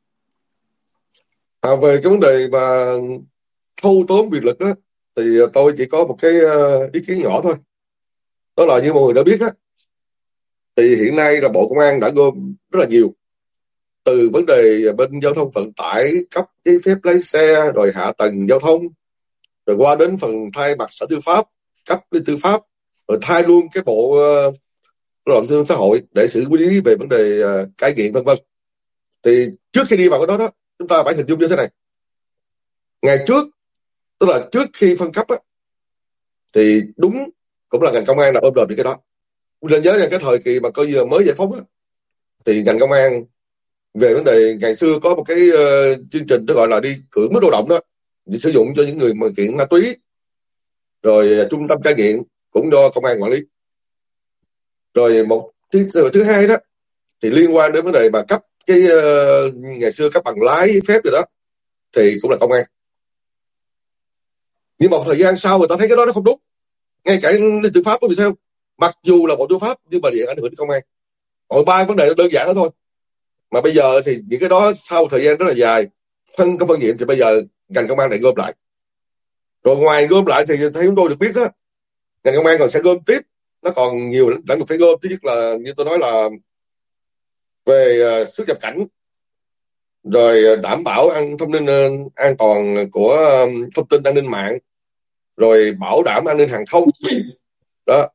Về cái vấn đề mà thâu tóm quyền lực đó, thì tôi chỉ có một cái ý kiến nhỏ thôi. Đó là như mọi người đã biết đó, thì hiện nay là Bộ Công an đã gom rất là nhiều, từ vấn đề bên giao thông vận tải, cấp giấy phép lái xe, rồi hạ tầng giao thông, rồi qua đến phần thay mặt Sở Tư pháp, cấp tư pháp, rồi thay luôn cái bộ lao động thương xã hội để xử lý về vấn đề cai nghiện vân vân. Thì trước khi đi vào cái đó, chúng ta phải hình dung như thế này. Ngày trước, tức là trước khi phân cấp thì đúng cũng là ngành công an là ôm đồm những cái đó. Nên nhớ rằng cái thời kỳ mà coi như mới giải phóng thì ngành công an về vấn đề ngày xưa có một cái chương trình đó gọi là đi cưỡng bức lao động đó, để sử dụng cho những người mà nghiện ma túy, rồi trung tâm cai nghiện cũng do công an quản lý. Rồi một thứ hai đó thì liên quan đến vấn đề mà cấp cái ngày xưa cấp bằng lái phép rồi đó thì cũng là công an. Nhưng một thời gian sau người ta thấy cái đó nó không đúng, ngay cả tư pháp cũng bị theo, mặc dù là bộ tư pháp nhưng mà điện ảnh hưởng đến công an. Còn ba vấn đề đơn giản đó thôi. Mà bây giờ thì những cái đó sau thời gian rất là dài phân nhiệm thì bây giờ ngành công an lại gom lại. Rồi ngoài gom lại thì theo chúng tôi được biết đó, ngành công an còn sẽ gom tiếp, nó còn nhiều lĩnh vực phải gom. Thứ nhất là như tôi nói là về xuất nhập cảnh, rồi đảm bảo thông tin an toàn của thông tin an ninh mạng, rồi bảo đảm an ninh hàng không đó,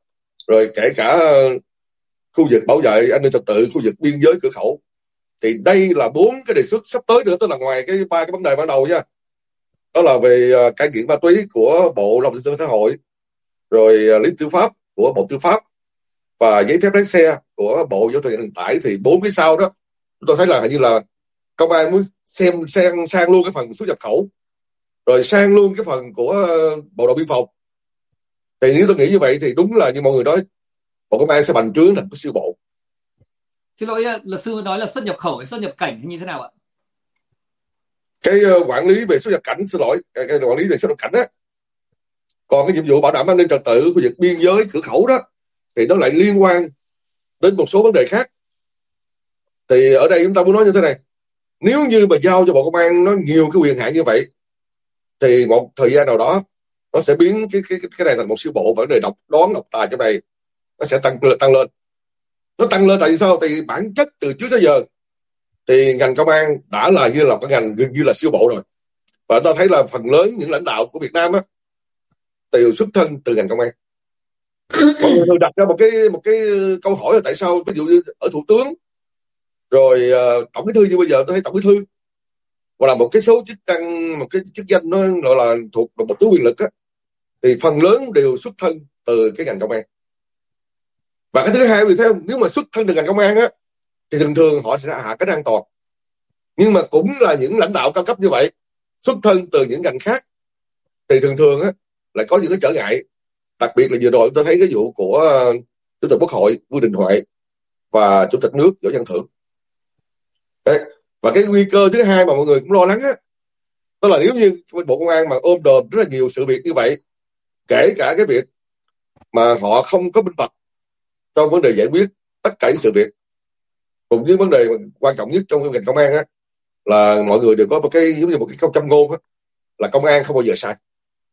rồi kể cả khu vực bảo vệ an ninh trật tự, khu vực biên giới cửa khẩu. Thì đây là 4 cái đề xuất sắp tới nữa, tức là ngoài cái 3 cái vấn đề ban đầu nha. Đó là về cai nghiện ma túy của Bộ Lao động Thương binh Xã hội, rồi lý tư pháp của Bộ Tư pháp, và giấy phép lái xe của Bộ Giao thông Vận tải. Thì 4 cái sau đó tôi thấy là hình như là công an muốn sang luôn cái phần xuất nhập khẩu, rồi sang luôn cái phần của Bộ đội biên phòng. Thì nếu tôi nghĩ như vậy thì đúng là như mọi người nói, Bộ Công an sẽ bành trướng thành cái siêu bộ. Xin lỗi, luật sư nói là xuất nhập khẩu hay xuất nhập cảnh hay như thế nào ạ? Cái quản lý về xuất nhập cảnh, xin lỗi, cái quản lý về xuất nhập cảnh á. Còn cái nhiệm vụ bảo đảm an ninh trật tự khu vực biên giới cửa khẩu đó thì nó lại liên quan đến một số vấn đề khác. Thì ở đây chúng ta muốn nói như thế này, nếu như mà giao cho Bộ Công an nó nhiều cái quyền hạn như vậy thì một thời gian nào đó nó sẽ biến cái này thành một siêu bộ. Vấn đề độc tài trong này nó sẽ tăng lên. Nó tăng lên tại vì sao? Thì bản chất từ trước tới giờ thì ngành công an đã là cái ngành gần như là siêu bộ rồi. Và ta thấy là phần lớn những lãnh đạo của Việt Nam á đều xuất thân từ ngành công an. Mọi người thường đặt ra một cái câu hỏi là tại sao ví dụ như ở thủ tướng rồi tổng bí thư, như bây giờ tôi thấy tổng bí thư và là một cái số chức năng, một cái chức danh nó gọi là thuộc một thứ quyền lực á, thì phần lớn đều xuất thân từ cái ngành công an. Và cái thứ hai thì theo, nếu mà xuất thân từ ngành công an á thì thường họ sẽ hạ cánh an toàn. Nhưng mà cũng là những lãnh đạo cao cấp như vậy xuất thân từ những ngành khác thì thường á lại có những cái trở ngại. Đặc biệt là vừa rồi tôi thấy cái vụ của Chủ tịch Quốc hội Vương Đình Huệ và Chủ tịch nước Võ Văn Thưởng. Đấy. Và cái nguy cơ thứ hai mà mọi người cũng lo lắng á, đó là nếu như Bộ Công an mà ôm đồm rất là nhiều sự việc như vậy, kể cả cái việc mà họ không có minh bạch trong vấn đề giải quyết tất cả những sự việc, cùng với vấn đề quan trọng nhất trong ngành công an á là mọi người đều có một cái giống như một cái câu châm ngôn á, là công an không bao giờ sai.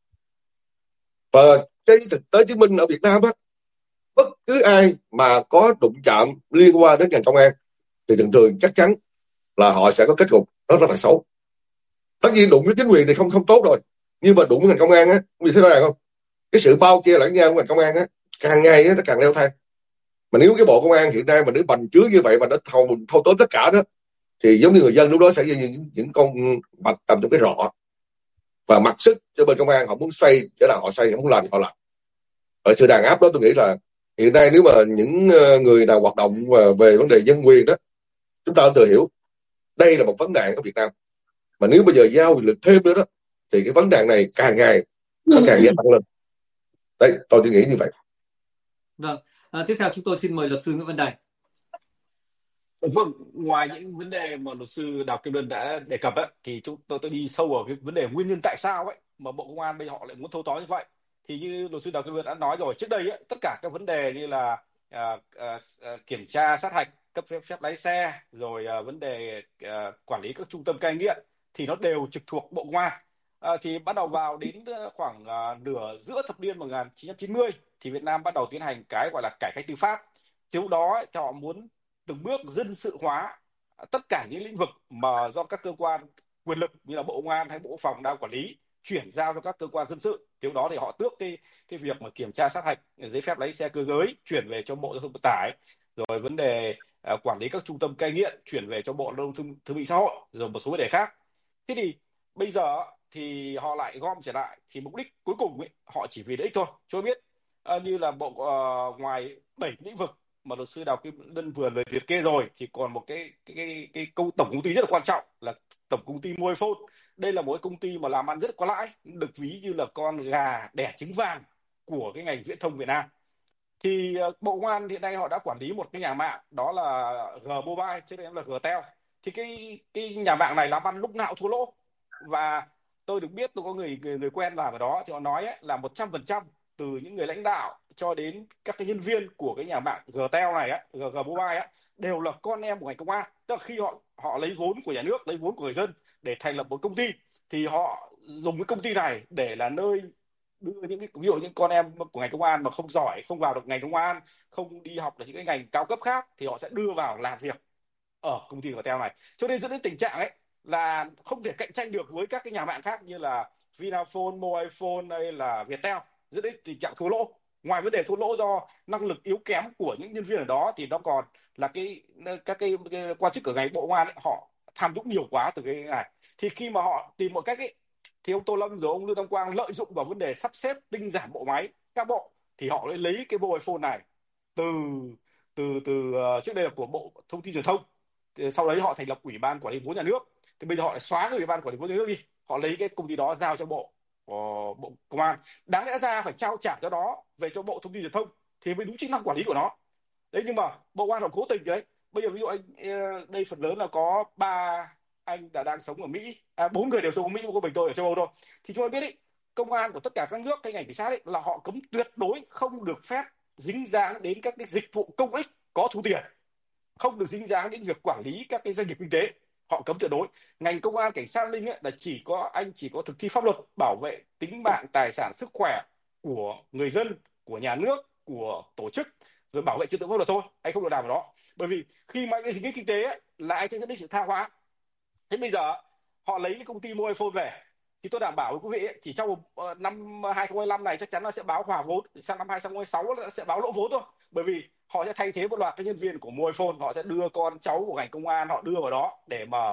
Và cái thực tế chứng minh ở Việt Nam á, bất cứ ai mà có đụng chạm liên quan đến ngành công an thì thường chắc chắn là họ sẽ có kết cục nó rất là xấu. Tất nhiên đụng với chính quyền thì không tốt rồi, nhưng mà đụng với ngành công an á, quý vị thấy rõ không? Cái sự bao che lẫn nhau của ngành công an á càng ngày á nó càng leo thang. Mà nếu cái Bộ Công an hiện nay mà nó bành trướng như vậy mà nó thâu tóm tất cả đó, thì giống như người dân lúc đó sẽ như những con vật cầm trong cái rọ, và mặc sức cho bên công an họ muốn xoay trở nào họ xoay, họ muốn làm thì họ làm. Ở sự đàn áp đó tôi nghĩ là hiện nay nếu mà những người nào hoạt động về vấn đề nhân quyền đó, chúng ta tự hiểu đây là một vấn đề ở Việt Nam. Mà nếu bây giờ giao quyền lực thêm nữa đó thì cái vấn đề này càng ngày nó càng gia tăng lên. Đấy, tôi nghĩ như vậy. Vâng. Tiếp theo chúng tôi xin mời luật sư Nguyễn Văn Đài. Vâng, ngoài những vấn đề mà luật sư Đào Kim Lân đã đề cập ấy, thì tôi đi sâu vào cái vấn đề nguyên nhân tại sao ấy mà Bộ Công an bây giờ họ lại muốn thâu tóm như vậy. Thì như luật sư Đào Kim Lân đã nói rồi, trước đây ấy, tất cả các vấn đề như là kiểm tra sát hạch, cấp phép lái xe, rồi vấn đề quản lý các trung tâm cai nghiện thì nó đều trực thuộc Bộ Công an. Thì bắt đầu vào đến khoảng nửa giữa thập niên 1990 thì Việt Nam bắt đầu tiến hành cái gọi là cải cách tư pháp. Trước đó ấy, thì họ muốn từng bước dân sự hóa tất cả những lĩnh vực mà do các cơ quan quyền lực như là Bộ Công an hay Bộ Quốc phòng đang quản lý, chuyển giao cho các cơ quan dân sự. Từ đó thì họ tước cái việc mà kiểm tra sát hạch giấy phép lái xe cơ giới chuyển về cho Bộ Giao thông Vận tải, rồi vấn đề quản lý các trung tâm cai nghiện chuyển về cho Bộ Lao động Thương binh Xã hội, rồi một số vấn đề khác. Thế thì bây giờ thì họ lại gom trở lại, thì mục đích cuối cùng ấy, họ chỉ vì lợi ích thôi. Cho biết như là ngoài 7 lĩnh vực mà luật sư Đào Kim Lân vừa liệt kê rồi, thì còn một cái tổng công ty rất là quan trọng là tổng công ty Mobile Phone. Đây là một cái công ty mà làm ăn rất có lãi, được ví như là con gà đẻ trứng vàng của cái ngành viễn thông Việt Nam. Thì Bộ Công an hiện nay họ đã quản lý một cái nhà mạng, đó là G-Mobile, trước đây là Gtel. Thì cái nhà mạng này làm ăn lúc nào thua lỗ. Và tôi được biết, tôi có người quen làm ở đó, thì họ nói ấy, là 100% từ những người lãnh đạo cho đến các cái nhân viên của cái nhà mạng Gtel này á, G-Mobile á, đều là con em của ngành công an. Tức là khi họ lấy vốn của nhà nước, lấy vốn của người dân để thành lập một công ty, thì họ dùng cái công ty này để là nơi đưa những cái, ví dụ những con em của ngành công an mà không giỏi, không vào được ngành công an, không đi học được những cái ngành cao cấp khác, thì họ sẽ đưa vào làm việc ở công ty Gtel này. Cho nên dẫn đến tình trạng ấy là không thể cạnh tranh được với các cái nhà mạng khác như là Vinaphone, Mobile Phone hay là Viettel, dẫn đến tình trạng thua lỗ. Ngoài vấn đề thua lỗ do năng lực yếu kém của những nhân viên ở đó thì nó còn là các quan chức ở ngành Bộ Công an ấy, họ tham nhũng nhiều quá từ cái này. Thì khi mà họ tìm một cách ấy, thì ông Tô Lâm rồi ông Lương Tam Quang lợi dụng vào vấn đề sắp xếp tinh giản bộ máy các bộ, thì họ lấy cái mobile phone này từ trước đây là của Bộ Thông tin Truyền thông, thì sau đấy họ thành lập Ủy ban Quản lý vốn nhà nước, thì bây giờ họ lại xóa cái Ủy ban Quản lý vốn nhà nước đi, họ lấy cái công ty đó giao cho Bộ Công an. Đáng lẽ ra phải trao trả cho đó về cho Bộ Thông tin Truyền thông thì mới đúng chức năng quản lý của nó đấy, nhưng mà Bộ Công an họ cố tình đấy. Bây giờ ví dụ anh đây phần lớn là có 3 anh đang sống ở Mỹ, 4 người đều sống ở Mỹ, có mình tôi ở châu Âu thôi. Thì chúng tôi biết công an của tất cả các nước, cái ngành cảnh sát là họ cấm tuyệt đối không được phép dính dáng đến các cái dịch vụ công ích có thu tiền, không được dính dáng đến việc quản lý các cái doanh nghiệp kinh tế, họ cấm tuyệt đối. Ngành công an cảnh sát an ninh là chỉ có thực thi pháp luật, bảo vệ tính mạng, tài sản, sức khỏe của người dân, của nhà nước, của tổ chức, rồi bảo vệ trật tự pháp luật thôi, anh không được làm vào đó. Bởi vì khi mà anh dính cái kinh tế là anh sẽ dẫn đến sự tha hóa. Thế bây giờ họ lấy cái công ty mobile phone về thì tôi đảm bảo với quý vị chỉ trong năm 2025 này chắc chắn nó sẽ báo hòa vốn, sang năm 2026 nó sẽ báo lỗ vốn thôi. Bởi vì họ sẽ thay thế một loạt các nhân viên của mobile phone, họ sẽ đưa con cháu của ngành công an họ đưa vào đó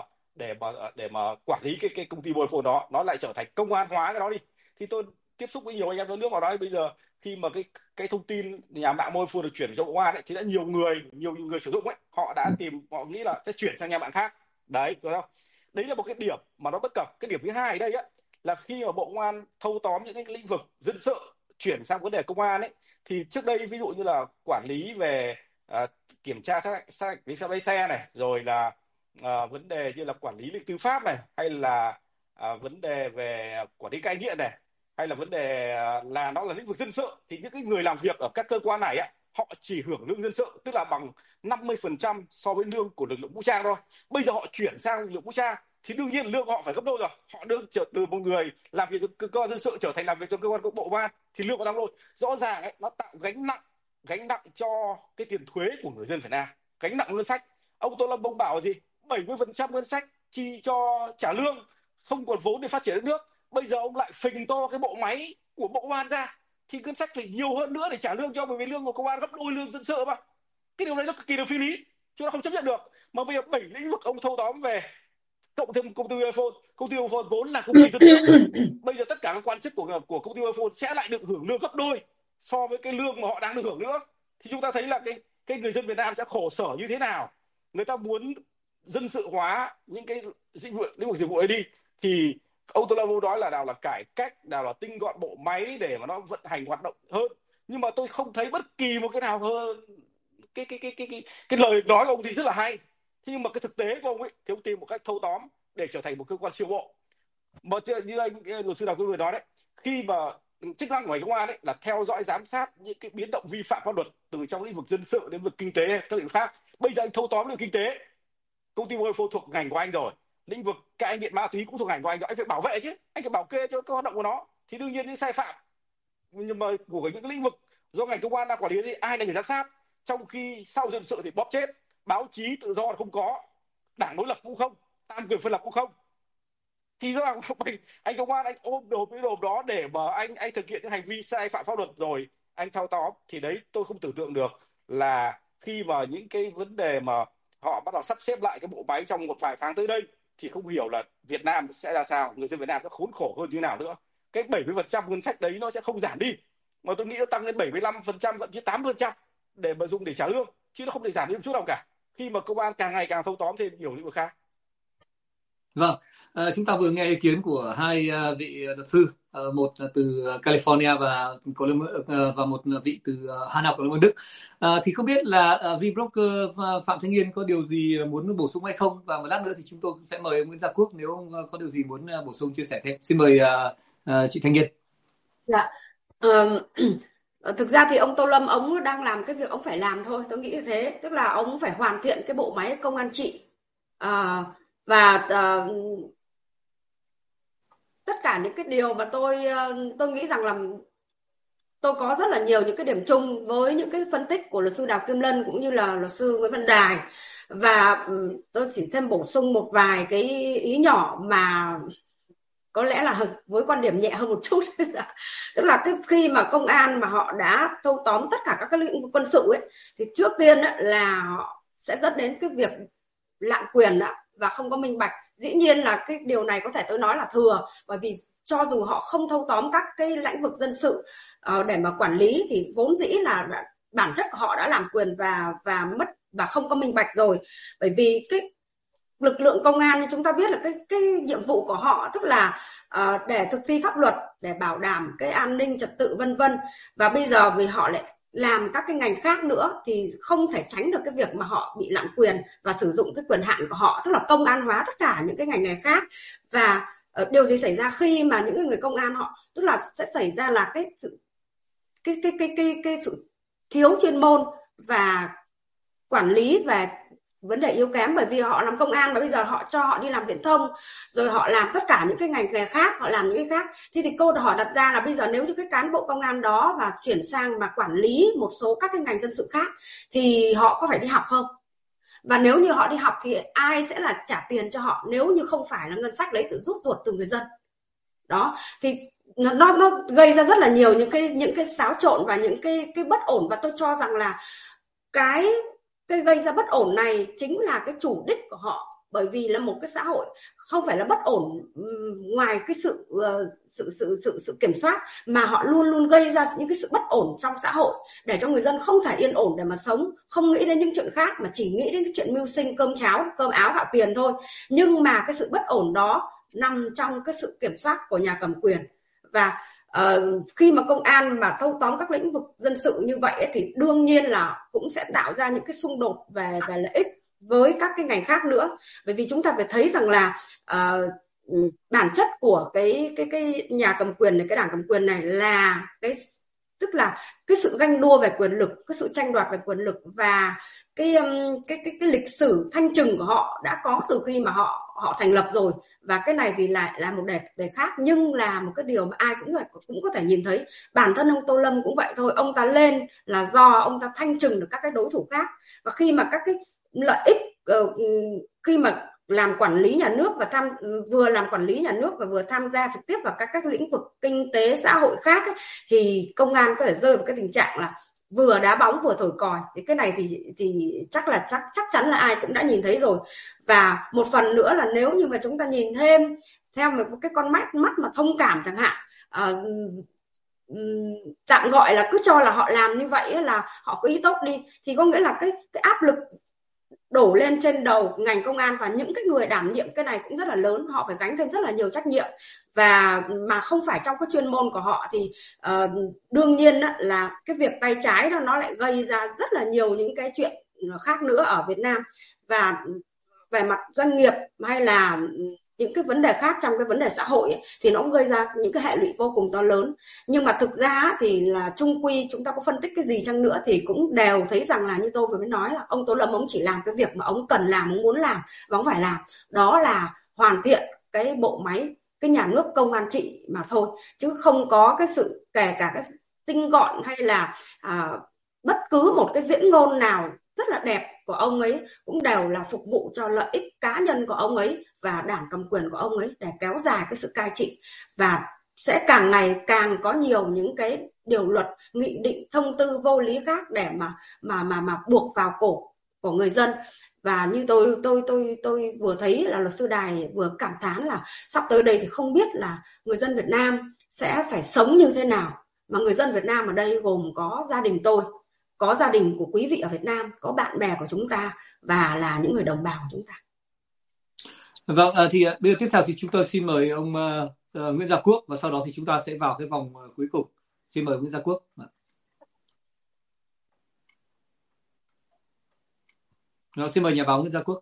để mà quản lý cái công ty mobile phone đó, nó lại trở thành công an hóa cái đó đi. Thì tôi tiếp xúc với nhiều anh em trong nước vào đó, bây giờ khi mà cái thông tin nhà mạng mobile phone được chuyển cho Bộ Công an thì đã nhiều người sử dụng họ đã họ nghĩ là sẽ chuyển sang nhà mạng khác đấy, đúng không? Đấy là một cái điểm mà nó bất cập. Cái điểm thứ hai ở đây là khi mà Bộ Công an thâu tóm những cái lĩnh vực dân sự chuyển sang vấn đề công an thì trước đây ví dụ như là quản lý về kiểm tra sát hạch giấy phép lái xe này, rồi là vấn đề như là quản lý lĩnh tư pháp này, hay là vấn đề về quản lý cai nghiện này, hay là vấn đề là nó là lĩnh vực dân sự, thì những cái người làm việc ở các cơ quan này họ chỉ hưởng lương dân sự, tức là bằng 50% so với lương của lực lượng vũ trang thôi. Bây giờ họ chuyển sang lực lượng vũ trang thì đương nhiên lương họ phải gấp đôi rồi. Họ được từ một người làm việc cho cơ quan dân sự trở thành làm việc cho cơ quan Bộ Công an thì lương họ tăng đôi. Rõ ràng nó tạo gánh nặng cho cái tiền thuế của người dân Việt Nam, gánh nặng ngân sách. Ông Tô Lâm ông bảo gì 70% ngân sách chi cho trả lương, không còn vốn để phát triển đất nước. Bây giờ ông lại phình to cái bộ máy của Bộ Công an ra thì ngân sách phải nhiều hơn nữa để trả lương cho, bởi vì lương của công an gấp đôi lương dân sự mà. Cái điều này nó cực kỳ là phi lý, chứ nó không chấp nhận được. Mà bây giờ 7 lĩnh vực ông thâu tóm về, cộng thêm công ty iPhone. Công ty iPhone vốn là công ty dân sự, bây giờ tất cả các quan chức của công ty iPhone sẽ lại được hưởng lương gấp đôi so với cái lương mà họ đang được hưởng nữa. Thì chúng ta thấy là cái người dân Việt Nam sẽ khổ sở như thế nào. Người ta muốn dân sự hóa những cái lĩnh vực dịch vụ ấy đi, thì ông Tô Lâm nói là nào là cải cách, nào là tinh gọn bộ máy để mà nó vận hành hoạt động hơn. Nhưng mà tôi không thấy bất kỳ một cái nào hơn. Cái lời nói của ông thì rất là hay, thế nhưng mà cái thực tế của ông thì ông tìm một cách thâu tóm để trở thành một cơ quan siêu bộ. Mà như anh luật sư Đào Quý vừa nói đấy, khi mà chức năng của ngành công an là theo dõi giám sát những cái biến động vi phạm pháp luật từ trong lĩnh vực dân sự đến lĩnh vực kinh tế, các lĩnh vực khác. Bây giờ anh thâu tóm lĩnh vực kinh tế, công ty mobile phone thuộc ngành của anh rồi, lĩnh vực cai nghiện ma túy cũng thuộc ngành của anh rồi, anh phải bảo vệ chứ, anh phải bảo kê cho các hoạt động của nó. Thì đương nhiên những sai phạm nhưng mà của những cái lĩnh vực do ngành công an đang quản lý thì ai là người giám sát, trong khi sau dân sự thì bóp chết, báo chí tự do là không có, đảng đối lập cũng không, tam quyền phân lập cũng không. Thì rõ ràng anh công an anh ôm đồm cái đồm đó để mà anh thực hiện những hành vi sai phạm pháp luật rồi anh thao tóm, thì đấy tôi không tưởng tượng được là khi mà những cái vấn đề mà họ bắt đầu sắp xếp lại cái bộ máy trong một vài tháng tới đây thì không hiểu là Việt Nam sẽ ra sao, người dân Việt Nam sẽ khốn khổ hơn như nào nữa. Cái 70% ngân sách đấy nó sẽ không giảm đi, mà tôi nghĩ nó tăng lên 75%, thậm chí 80% để mà dùng để trả lương, chứ nó không thể giảm đi một chút nào cả, khi mà công an càng ngày càng thâu tóm thêm nhiều lĩnh vực khác. Vâng, chúng ta vừa nghe ý kiến của hai vị luật sư, một từ California và một vị từ Hana của Đức. Thì không biết là VBroker Phạm Thanh Nghiên có điều gì muốn bổ sung hay không, và một lát nữa thì chúng tôi sẽ mời ông Nguyễn Gia Quốc nếu ông có điều gì muốn bổ sung chia sẻ thêm. Xin mời chị Thanh Nghiên. Dạ. Thực ra thì ông Tô Lâm ông đang làm cái việc ông phải làm thôi, tôi nghĩ như thế, tức là ông phải hoàn thiện cái bộ máy công an trị, và tất cả những cái điều mà tôi nghĩ rằng là tôi có rất là nhiều những cái điểm chung với những cái phân tích của luật sư Đào Kim Lân cũng như là luật sư Nguyễn Văn Đài, và tôi chỉ thêm bổ sung một vài cái ý nhỏ mà có lẽ là với quan điểm nhẹ hơn một chút. Tức là khi mà công an mà họ đã thâu tóm tất cả các lĩnh vực quân sự ấy, thì trước tiên là họ sẽ dẫn đến cái việc lạm quyền và không có minh bạch. Dĩ nhiên là cái điều này có thể tôi nói là thừa, bởi vì cho dù họ không thâu tóm các cái lĩnh vực dân sự để mà quản lý thì vốn dĩ là bản chất của họ đã làm quyền và mất và không có minh bạch rồi. Bởi vì cái lực lượng công an như chúng ta biết là cái nhiệm vụ của họ tức là để thực thi pháp luật, để bảo đảm cái an ninh trật tự vân vân. Và bây giờ vì họ lại làm các cái ngành khác nữa thì không thể tránh được cái việc mà họ bị lạm quyền và sử dụng cái quyền hạn của họ, tức là công an hóa tất cả những cái ngành nghề khác. Và điều gì xảy ra khi mà những người công an họ tức là sẽ xảy ra là cái sự thiếu chuyên môn và quản lý về vấn đề yếu kém, bởi vì họ làm công an mà bây giờ họ cho họ đi làm viễn thông, rồi họ làm tất cả những cái ngành nghề khác, họ làm những cái khác. Thì câu hỏi đặt ra là bây giờ nếu như cái cán bộ công an đó mà chuyển sang mà quản lý một số các cái ngành dân sự khác thì họ có phải đi học không? Và nếu như họ đi học thì ai sẽ là trả tiền cho họ nếu như không phải là ngân sách lấy tự rút ruột từ người dân? Đó thì nó gây ra rất là nhiều những cái xáo trộn và những cái bất ổn. Và tôi cho rằng là cái gây ra bất ổn này chính là cái chủ đích của họ, bởi vì là một cái xã hội không phải là bất ổn ngoài cái sự kiểm soát, mà họ luôn luôn gây ra những cái sự bất ổn trong xã hội để cho người dân không thể yên ổn để mà sống, không nghĩ đến những chuyện khác mà chỉ nghĩ đến cái chuyện mưu sinh, cơm áo gạo tiền thôi. Nhưng mà cái sự bất ổn đó nằm trong cái sự kiểm soát của nhà cầm quyền. Và khi mà công an mà thâu tóm các lĩnh vực dân sự như vậy ấy, thì đương nhiên là cũng sẽ tạo ra những cái xung đột về lợi ích với các cái ngành khác nữa. Bởi vì chúng ta phải thấy rằng là bản chất của cái nhà cầm quyền này, cái đảng cầm quyền này là tức là cái sự ganh đua về quyền lực, cái sự tranh đoạt về quyền lực, và cái lịch sử thanh trừng của họ đã có từ khi mà họ thành lập rồi. Và cái này thì lại là một đề khác, nhưng là một cái điều mà ai cũng có thể nhìn thấy. Bản thân ông Tô Lâm cũng vậy thôi, ông ta lên là do ông ta thanh trừng được các cái đối thủ khác. Và khi mà các cái lợi ích khi mà làm quản lý nhà nước và vừa làm quản lý nhà nước và vừa tham gia trực tiếp vào các lĩnh vực kinh tế xã hội khác ấy, thì công an có thể rơi vào cái tình trạng là vừa đá bóng vừa thổi còi. Thì cái này thì chắc chắn là ai cũng đã nhìn thấy rồi. Và một phần nữa là nếu như mà chúng ta nhìn thêm theo một cái con mắt mà thông cảm chẳng hạn, tạm gọi là cứ cho là họ làm như vậy là họ có ý tốt đi, thì có nghĩa là cái áp lực đổ lên trên đầu ngành công an và những cái người đảm nhiệm cái này cũng rất là lớn. Họ phải gánh thêm rất là nhiều trách nhiệm, và mà không phải trong cái chuyên môn của họ thì đương nhiên là cái việc tay trái đó nó lại gây ra rất là nhiều những cái chuyện khác nữa ở Việt Nam. Và về mặt doanh nghiệp hay là những cái vấn đề khác trong cái vấn đề xã hội ấy, thì nó cũng gây ra những cái hệ lụy vô cùng to lớn. Nhưng mà thực ra thì là chung quy chúng ta có phân tích cái gì chăng nữa thì cũng đều thấy rằng là như tôi vừa mới nói là ông Tô Lâm ông chỉ làm cái việc mà ông cần làm, ông muốn làm và ông phải làm, đó là hoàn thiện cái bộ máy, cái nhà nước công an trị mà thôi, chứ không có cái sự kể cả cái tinh gọn hay là bất cứ một cái diễn ngôn nào rất là đẹp của ông ấy cũng đều là phục vụ cho lợi ích cá nhân của ông ấy và đảng cầm quyền của ông ấy để kéo dài cái sự cai trị. Và sẽ càng ngày càng có nhiều những cái điều luật, nghị định, thông tư vô lý khác để mà buộc vào cổ của người dân. Và như tôi vừa thấy là luật sư Đài vừa cảm thán là sắp tới đây thì không biết là người dân Việt Nam sẽ phải sống như thế nào. Mà người dân Việt Nam ở đây gồm có gia đình tôi, có gia đình của quý vị ở Việt Nam, có bạn bè của chúng ta và là những người đồng bào của chúng ta. Vâng, thì bây giờ tiếp theo thì chúng tôi xin mời ông Nguyễn Gia Quốc, và sau đó thì chúng ta sẽ vào cái vòng cuối cùng. Xin mời Nguyễn Gia Quốc. Xin mời nhà báo Nguyễn Gia Quốc.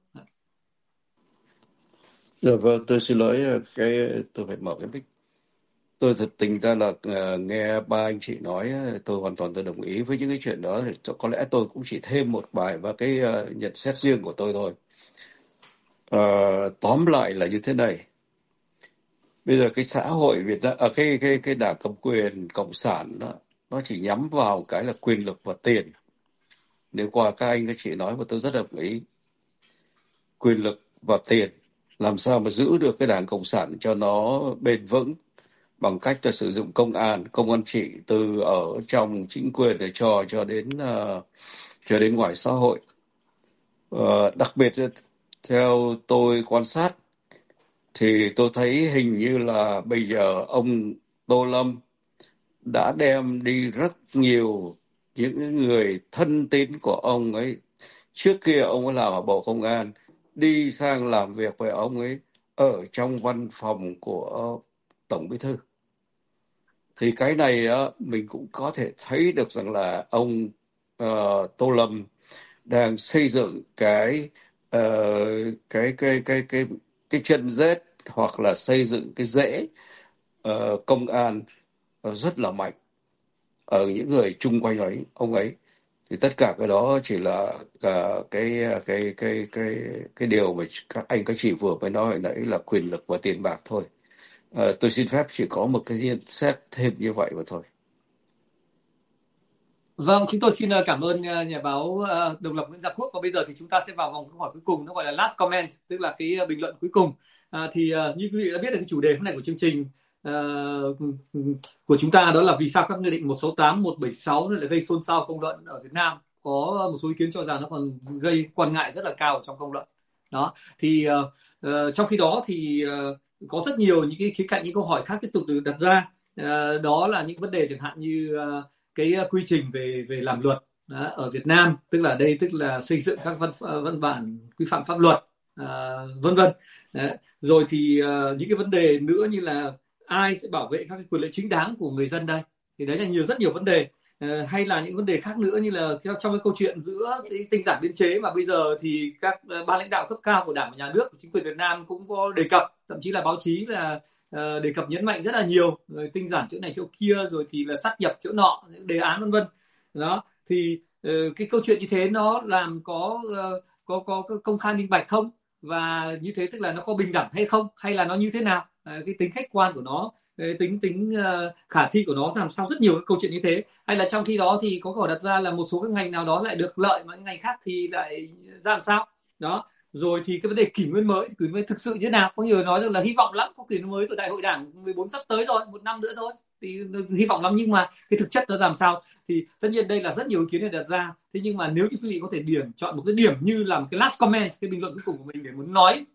Dạ vâng, tôi xin lỗi, tôi phải mở cái mic. Tôi thật tình ra là nghe ba anh chị nói, tôi hoàn toàn đồng ý với những cái chuyện đó. Thì có lẽ tôi cũng chỉ thêm một bài và cái nhận xét riêng của tôi thôi. Tóm lại là như thế này. Bây giờ cái xã hội Việt Nam, cái đảng cầm quyền cộng sản đó, nó chỉ nhắm vào cái là quyền lực và tiền. Nếu qua các anh các chị nói mà tôi rất đồng ý, quyền lực và tiền. làm sao mà giữ được cái Đảng Cộng sản cho nó bền vững bằng cách là sử dụng công an trị từ ở trong chính quyền để cho đến ngoài xã hội. Đặc biệt theo tôi quan sát thì tôi thấy hình như là bây giờ ông Tô Lâm đã đem đi rất nhiều những người thân tín của ông ấy. Trước kia ông ấy làm ở Bộ Công an, đi sang làm việc với ông ấy ở trong văn phòng của Tổng Bí thư. Thì cái này mình cũng có thể thấy được rằng là ông Tô Lâm đang xây dựng cái chân rết hoặc là xây dựng cái rễ công an rất là mạnh ở những người chung quanh ông ấy. Thì tất cả cái đó chỉ là cái điều mà các chị vừa mới nói hồi nãy là quyền lực và tiền bạc thôi. Tôi xin phép chỉ có một cái nhận xét thêm như vậy mà thôi. Vâng, chúng tôi xin cảm ơn nhà báo độc lập Nguyễn Gia Quốc, và bây giờ thì chúng ta sẽ vào vòng câu hỏi cuối cùng, nó gọi là last comment, tức là cái bình luận cuối cùng. Thì như quý vị đã biết là cái chủ đề hôm nay của chương trình của chúng ta đó là vì sao các nghị định 168, 176 lại gây xôn xao công luận ở Việt Nam. Có một số ý kiến cho rằng nó còn gây quan ngại rất là cao trong công luận. Đó, thì trong khi đó thì có rất nhiều những cái khía cạnh, những câu hỏi khác tiếp tục được đặt ra. Đó là những vấn đề chẳng hạn như cái quy trình về làm luật ở Việt Nam, tức là xây dựng các văn bản quy phạm pháp luật, vân vân. Rồi thì những cái vấn đề nữa như là ai sẽ bảo vệ các cái quyền lợi chính đáng của người dân đây, thì đấy là rất nhiều vấn đề. Hay là những vấn đề khác nữa như là trong cái câu chuyện giữa cái tinh giản biên chế mà bây giờ thì các ban lãnh đạo cấp cao của Đảng và Nhà nước, của chính quyền Việt Nam cũng có đề cập, thậm chí là báo chí là đề cập nhấn mạnh rất là nhiều, rồi tinh giản chỗ này chỗ kia, rồi thì là sát nhập chỗ nọ, đề án vân vân. Đó thì cái câu chuyện như thế nó làm có công khai minh bạch không, và như thế tức là nó có bình đẳng hay không, hay là nó như thế nào, cái tính khách quan của nó, tính khả thi của nó làm sao, rất nhiều cái câu chuyện như thế. Hay là trong khi đó thì có câu đặt ra là một số các ngành nào đó lại được lợi mà những ngành khác thì lại ra làm sao đó. Rồi thì cái vấn đề kỷ nguyên mới thực sự như thế nào, có nhiều người nói rằng là hy vọng lắm có kỷ nguyên mới rồi, đại hội đảng 14 sắp tới rồi, một năm nữa thôi thì hy vọng lắm, nhưng mà cái thực chất nó làm sao thì tất nhiên đây là rất nhiều ý kiến để đặt ra. Thế nhưng mà nếu như quý vị có thể chọn một cái điểm như là một cái last comment, cái bình luận cuối cùng của mình để muốn nói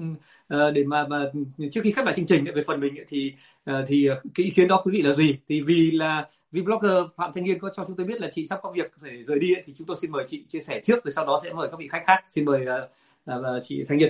để mà trước khi khép lại chương trình về phần mình thì cái ý kiến đó quý vị là gì? Thì vì blogger Phạm Thanh Nghiên có cho chúng tôi biết là chị sắp có việc phải rời đi thì chúng tôi xin mời chị chia sẻ trước, rồi sau đó sẽ mời các vị khách khác. Xin mời chị Thanh Nghiên.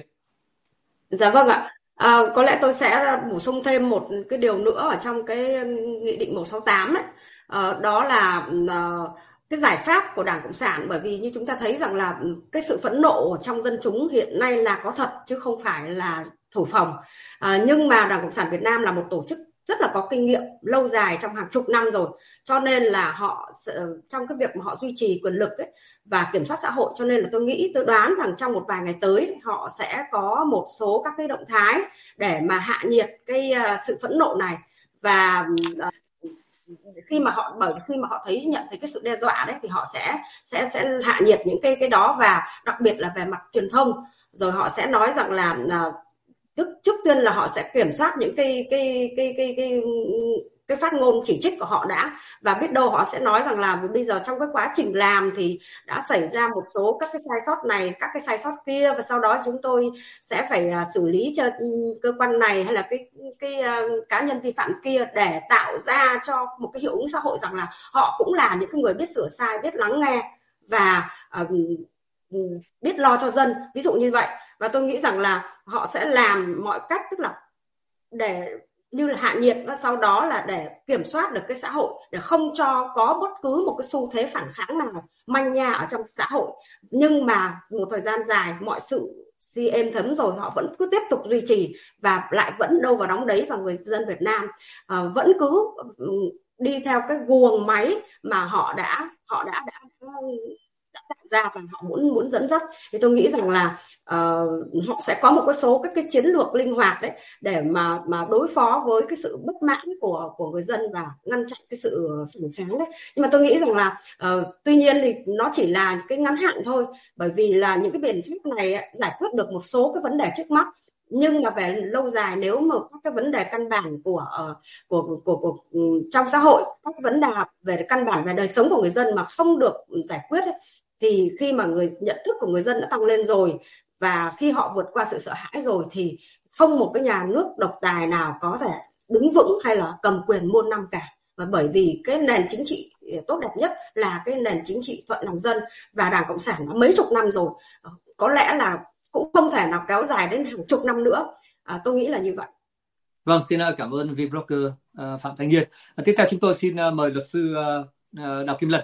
Dạ vâng ạ. Có lẽ tôi sẽ bổ sung thêm một cái điều nữa ở trong cái nghị định 168 ấy. Đó là cái giải pháp của Đảng Cộng sản, bởi vì như chúng ta thấy rằng là cái sự phẫn nộ trong dân chúng hiện nay là có thật chứ không phải là thổi phồng. Nhưng mà Đảng Cộng sản Việt Nam là một tổ chức rất là có kinh nghiệm lâu dài trong hàng chục năm rồi, cho nên là họ trong cái việc mà họ duy trì quyền lực ấy, và kiểm soát xã hội, cho nên là tôi đoán rằng trong một vài ngày tới họ sẽ có một số các cái động thái để mà hạ nhiệt cái sự phẫn nộ này. Và khi mà họ nhận thấy cái sự đe dọa đấy thì họ sẽ hạ nhiệt những cái đó, và đặc biệt là về mặt truyền thông. Rồi họ sẽ nói rằng là trước tiên là họ sẽ kiểm soát những cái phát ngôn chỉ trích của họ đã, và biết đâu họ sẽ nói rằng là bây giờ trong cái quá trình làm thì đã xảy ra một số các cái sai sót này, các cái sai sót kia, và sau đó chúng tôi sẽ phải xử lý cho cơ quan này hay là cái cá nhân vi phạm kia, để tạo ra cho một cái hiệu ứng xã hội rằng là họ cũng là những cái người biết sửa sai, biết lắng nghe và biết lo cho dân, ví dụ như vậy. Và tôi nghĩ rằng là họ sẽ làm mọi cách, tức là để như là hạ nhiệt, và sau đó là để kiểm soát được cái xã hội, để không cho có bất cứ một cái xu thế phản kháng nào manh nha ở trong xã hội. Nhưng mà một thời gian dài mọi sự êm thấm rồi, họ vẫn cứ tiếp tục duy trì và lại vẫn đâu vào đóng đấy, và người dân Việt Nam vẫn cứ đi theo cái guồng máy mà họ đã tạo ra và họ muốn dẫn dắt. Thì tôi nghĩ rằng là họ sẽ có một cái số các cái chiến lược linh hoạt đấy để mà đối phó với cái sự bất mãn của người dân và ngăn chặn cái sự phản kháng đấy. Nhưng mà tôi nghĩ rằng là tuy nhiên thì nó chỉ là cái ngắn hạn thôi, bởi vì là những cái biện pháp này giải quyết được một số cái vấn đề trước mắt, Nhưng mà về lâu dài, nếu mà các cái vấn đề căn bản của trong xã hội, các vấn đề về căn bản về đời sống của người dân mà không được giải quyết ấy, thì khi mà nhận thức của người dân đã tăng lên rồi và khi họ vượt qua sự sợ hãi rồi thì không một cái nhà nước độc tài nào có thể đứng vững hay là cầm quyền muôn năm cả. Và bởi vì cái nền chính trị tốt đẹp nhất là cái nền chính trị thuận lòng dân, và Đảng Cộng sản đã mấy chục năm rồi, có lẽ là cũng không thể nào kéo dài đến hàng chục năm nữa. Tôi nghĩ là như vậy. Vâng, xin cảm ơn VBroker Phạm Thanh Nghiên. Tiếp theo chúng tôi xin mời luật sư Đào Kim Lân.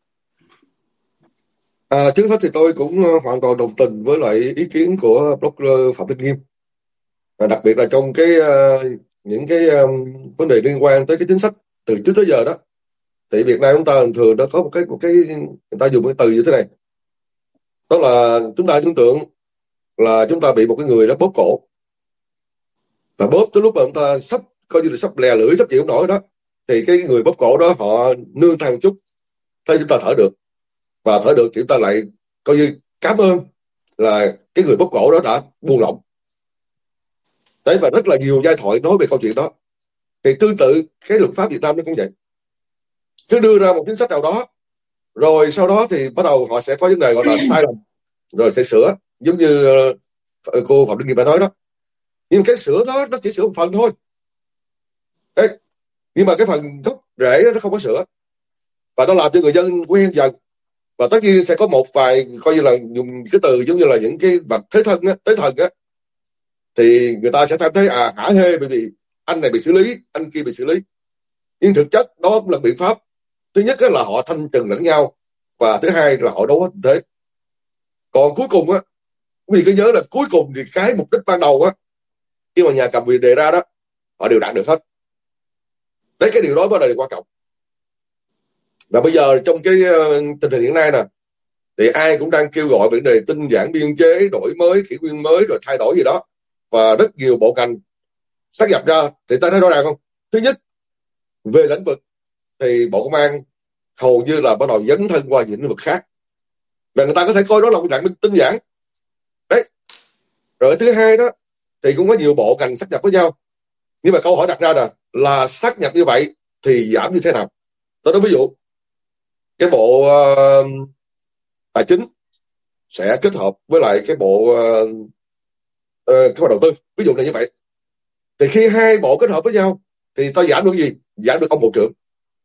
Trước hết thì tôi cũng hoàn toàn đồng tình với lại ý kiến của blogger Phạm Thanh Nghiên, đặc biệt là trong những cái vấn đề liên quan tới cái chính sách từ trước tới giờ đó. Thì Việt Nam chúng ta thường nó có một cái người ta dùng cái từ như thế này, đó là chúng ta tưởng tượng là chúng ta bị một cái người đó bóp cổ, và bóp tới lúc mà chúng ta sắp coi như là sắp lè lưỡi, sắp chịu không nổi đó, thì cái người bóp cổ đó họ nương tay một chút, thế chúng ta thở được, và thở được thì chúng ta lại coi như cảm ơn là cái người bóp cổ đó đã buông lỏng. Đấy, và rất là nhiều giai thoại nói về câu chuyện đó. Thì tương tự cái luật pháp Việt Nam nó cũng vậy, cứ đưa ra một chính sách nào đó rồi sau đó thì bắt đầu họ sẽ có vấn đề gọi là sai lầm rồi sẽ sửa, giống như cô Phạm Đức Nghiệp đã nói đó. Nhưng cái sửa đó nó chỉ sửa một phần thôi. Đấy. Nhưng mà cái phần gốc rễ nó không có sửa, và nó làm cho người dân quen dần. Và tất nhiên sẽ có một vài coi như là dùng cái từ giống như là những cái vật thế thân á, tế thần á, thì người ta sẽ cảm thấy hả hê bởi vì anh này bị xử lý, anh kia bị xử lý. Nhưng thực chất đó cũng là biện pháp. Thứ nhất là họ thanh trừng lẫn nhau, và thứ hai là họ đấu hết thế. Còn cuối cùng á, quý vị cứ nhớ là cuối cùng thì cái mục đích ban đầu á, khi mà nhà cầm quyền đề ra đó, họ đều đạt được hết. Đấy, cái điều đó mới là điều quan trọng. Và bây giờ trong cái tình hình hiện nay nè, thì ai cũng đang kêu gọi vấn đề tinh giản biên chế, đổi mới, kỷ nguyên mới rồi thay đổi gì đó, và rất nhiều bộ ngành sát nhập ra. Thì ta thấy rõ ràng không? Thứ nhất, về lĩnh vực thì Bộ Công an hầu như là bắt đầu dấn thân qua những lĩnh vực khác, và người ta có thể coi đó là một dạng tinh giản. Đấy. Rồi thứ hai đó, thì cũng có nhiều bộ ngành sát nhập với nhau. Nhưng mà câu hỏi đặt ra là sát nhập như vậy thì giảm như thế nào? Tôi nói ví dụ, cái bộ tài chính sẽ kết hợp với lại cái bộ kế hoạch đầu tư, ví dụ là như vậy. Thì khi hai bộ kết hợp với nhau thì ta giảm được gì? Giảm được ông bộ trưởng.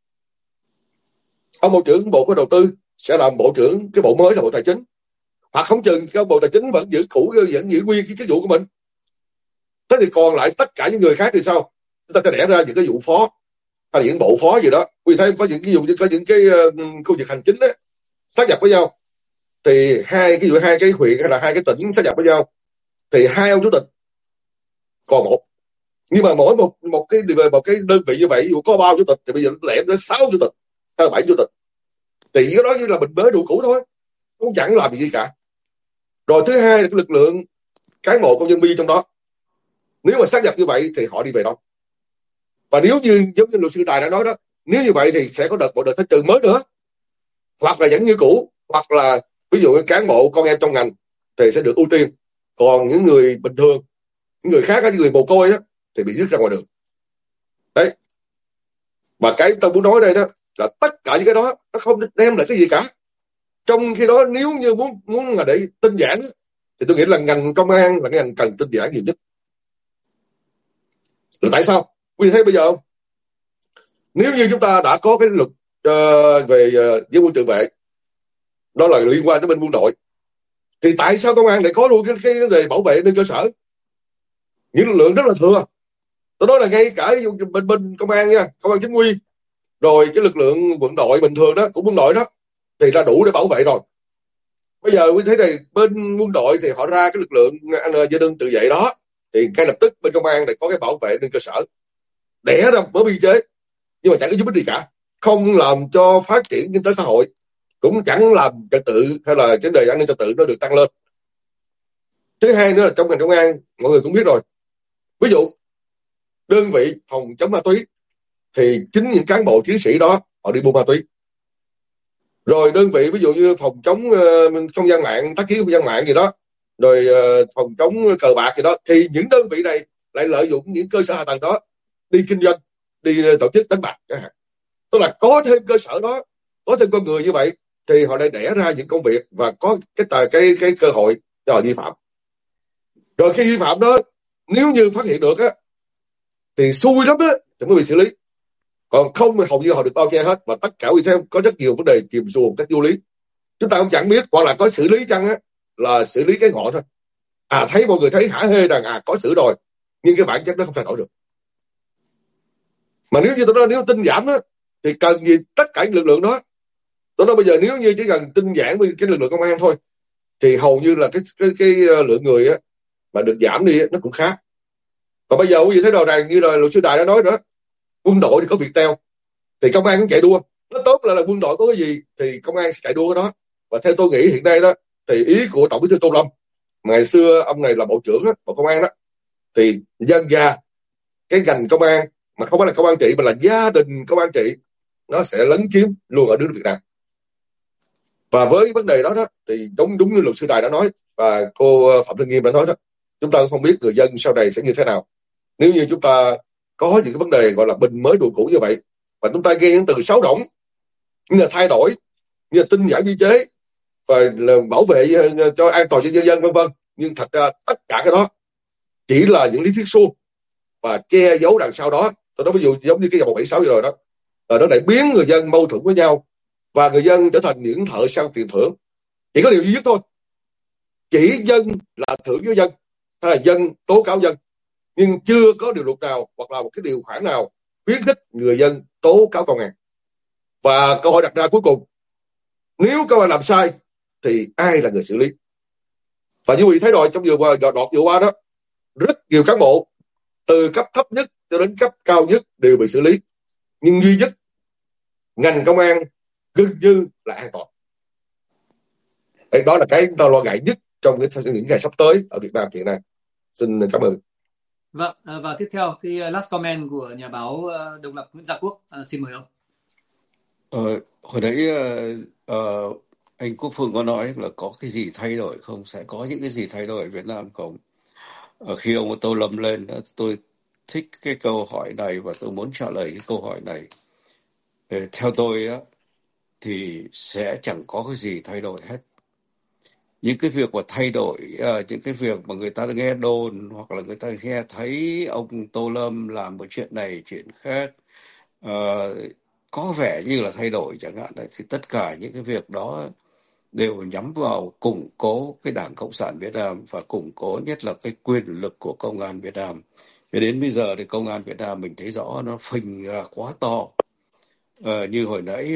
Ông bộ trưởng bộ kế hoạch đầu tư sẽ làm bộ trưởng cái bộ mới là bộ tài chính, hoặc không chừng cái bộ tài chính vẫn giữ cũ, vẫn giữ nguyên cái vụ của mình. Thế thì còn lại tất cả những người khác thì sao? Chúng ta sẽ đẻ ra những cái vụ phó hay là những bộ phó gì đó. Vì thấy có những cái vụ, có những cái khu vực hành chính đó sát nhập với nhau, thì hai cái huyện hay là hai cái tỉnh sát nhập với nhau, thì hai ông chủ tịch còn một. Nhưng mà mỗi một cái đơn vị như vậy, dù có 3 chủ tịch thì bây giờ lẻm tới 6 chủ tịch hay là 7 chủ tịch. Thì cái đó như là mình mới đủ cũ thôi, cũng chẳng làm gì cả. Rồi thứ hai là cái lực lượng cán bộ công nhân viên trong đó, nếu mà sát nhập như vậy thì họ đi về đâu? Và nếu như giống như luật sư Tài đã nói đó, nếu như vậy thì sẽ có một đợt thanh trừng mới nữa, hoặc là vẫn như cũ, hoặc là ví dụ như cán bộ con em trong ngành thì sẽ được ưu tiên, còn những người bình thường, những người khác, những người mồ côi đó, thì bị rút ra ngoài đường. Đấy. Và cái tôi muốn nói đây đó là tất cả những cái đó nó không đem lại cái gì cả. Trong khi đó nếu như muốn là để tinh giản thì tôi nghĩ là ngành công an là cái ngành cần tinh giản nhiều nhất. Là tại sao? Quý vị thấy bây giờ không? Nếu như chúng ta đã có cái luật về dân quân tự vệ, đó là liên quan tới bên quân đội, thì tại sao công an lại có luôn cái vấn đề bảo vệ nơi cơ sở? Những lực lượng rất là thừa. Tôi nói là ngay cả bên công an nha, công an chính quy, rồi cái lực lượng quân đội bình thường đó, của quân đội đó, thì là đủ để bảo vệ rồi. Bây giờ quý thấy này, bên quân đội thì họ ra cái lực lượng dân quân tự vệ đó, thì ngay lập tức bên công an lại có cái bảo vệ trên cơ sở, đẻ ra mở biên chế, nhưng mà chẳng có giúp ích gì cả, không làm cho phát triển kinh tế xã hội, cũng chẳng làm trật tự hay là vấn đề an ninh trật tự nó được tăng lên. Thứ hai nữa là trong ngành công an, mọi người cũng biết rồi, ví dụ đơn vị phòng chống ma túy thì chính những cán bộ chiến sĩ đó họ đi buôn ma túy. Rồi đơn vị ví dụ như phòng chống không gian mạng, tác chiến không gian mạng gì đó, rồi phòng chống cờ bạc gì đó, thì những đơn vị này lại lợi dụng những cơ sở hạ tầng đó đi kinh doanh, đi tổ chức đánh bạc chẳng hạn. Tức là có thêm cơ sở đó, có thêm con người như vậy thì họ lại đẻ ra những công việc và có cái cơ hội cho họ vi phạm. Rồi khi vi phạm đó, nếu như phát hiện được á thì xui lắm á thì mới bị xử lý, còn không thì hầu như họ được bao che hết, và tất cả vì theo có rất nhiều vấn đề chìm xuồng một cách vô lý. Chúng ta cũng chẳng biết, hoặc là có xử lý chăng á là xử lý cái ngọn thôi, thấy mọi người thấy hả hê rằng có xử rồi, nhưng cái bản chất nó không thay đổi được. Mà nếu như tôi nói nếu tinh giản á thì cần gì tất cả những lực lượng đó. Tôi nói bây giờ nếu như chỉ cần tinh giản với cái lực lượng công an thôi thì hầu như là cái lượng người á mà được giảm đi nó cũng khá. Còn bây giờ quý vị thấy rõ ràng như là luật sư Đại đã nói đó, quân đội thì có Viettel thì công an cũng chạy đua. Nó tốt là quân đội có cái gì thì công an sẽ chạy đua cái đó. Và theo tôi nghĩ hiện nay đó thì ý của Tổng Bí thư Tô Lâm, ngày xưa ông này là bộ trưởng đó, bộ công an đó, thì dân ra cái ngành công an mà không phải là công an trị mà là gia đình công an trị nó sẽ lấn chiếm luôn ở nước Việt Nam. Và với vấn đề đó thì đúng như luật sư Đài đã nói và cô Phạm Thanh Nghiêm đã nói đó, chúng ta không biết người dân sau này sẽ như thế nào nếu như chúng ta có những cái vấn đề gọi là bình mới đuổi cũ như vậy, và chúng ta gây những từ xáo động như là thay đổi, như là tinh giản biên chế và là bảo vệ cho an toàn cho nhân dân vân vân. Nhưng thật ra tất cả cái đó chỉ là những lý thuyết suông và che giấu đằng sau đó. Tôi nói ví dụ giống như cái dòng 176 vừa rồi đó, nó lại biến người dân mâu thuẫn với nhau và người dân trở thành những thợ săn tiền thưởng. Chỉ có điều duy nhất thôi, chỉ dân là thưởng với dân hay là dân tố cáo dân, nhưng chưa có điều luật nào hoặc là một cái điều khoản nào khuyến khích người dân tố cáo công an. Và câu hỏi đặt ra cuối cùng, nếu công an làm sai thì ai là người xử lý? Và như quý vị thấy rồi, trong đoạn vừa qua đó, rất nhiều cán bộ từ cấp thấp nhất cho đến cấp cao nhất đều bị xử lý, nhưng duy nhất ngành công an gần như là an toàn. Đó là cái tôi lo ngại nhất trong những ngày sắp tới ở Việt Nam hiện nay. Xin cảm ơn. Vâng, và tiếp theo thì last comment của nhà báo độc lập Nguyễn Gia Quốc, xin mời ông. Hồi nãy anh Quốc Phương có nói là có cái gì thay đổi không, sẽ có những cái gì thay đổi ở Việt Nam không? Khi ông Tô Lâm lên, tôi thích cái câu hỏi này và tôi muốn trả lời cái câu hỏi này. Theo tôi thì sẽ chẳng có cái gì thay đổi hết. Những cái việc mà thay đổi, những cái việc mà người ta nghe đồn hoặc là người ta nghe thấy ông Tô Lâm làm một chuyện này chuyện khác, có vẻ như là thay đổi chẳng hạn, thì tất cả những cái việc đó đều nhắm vào củng cố cái Đảng Cộng sản Việt Nam và củng cố nhất là cái quyền lực của Công an Việt Nam. Và đến bây giờ thì Công an Việt Nam mình thấy rõ nó phình ra quá to. Như hồi nãy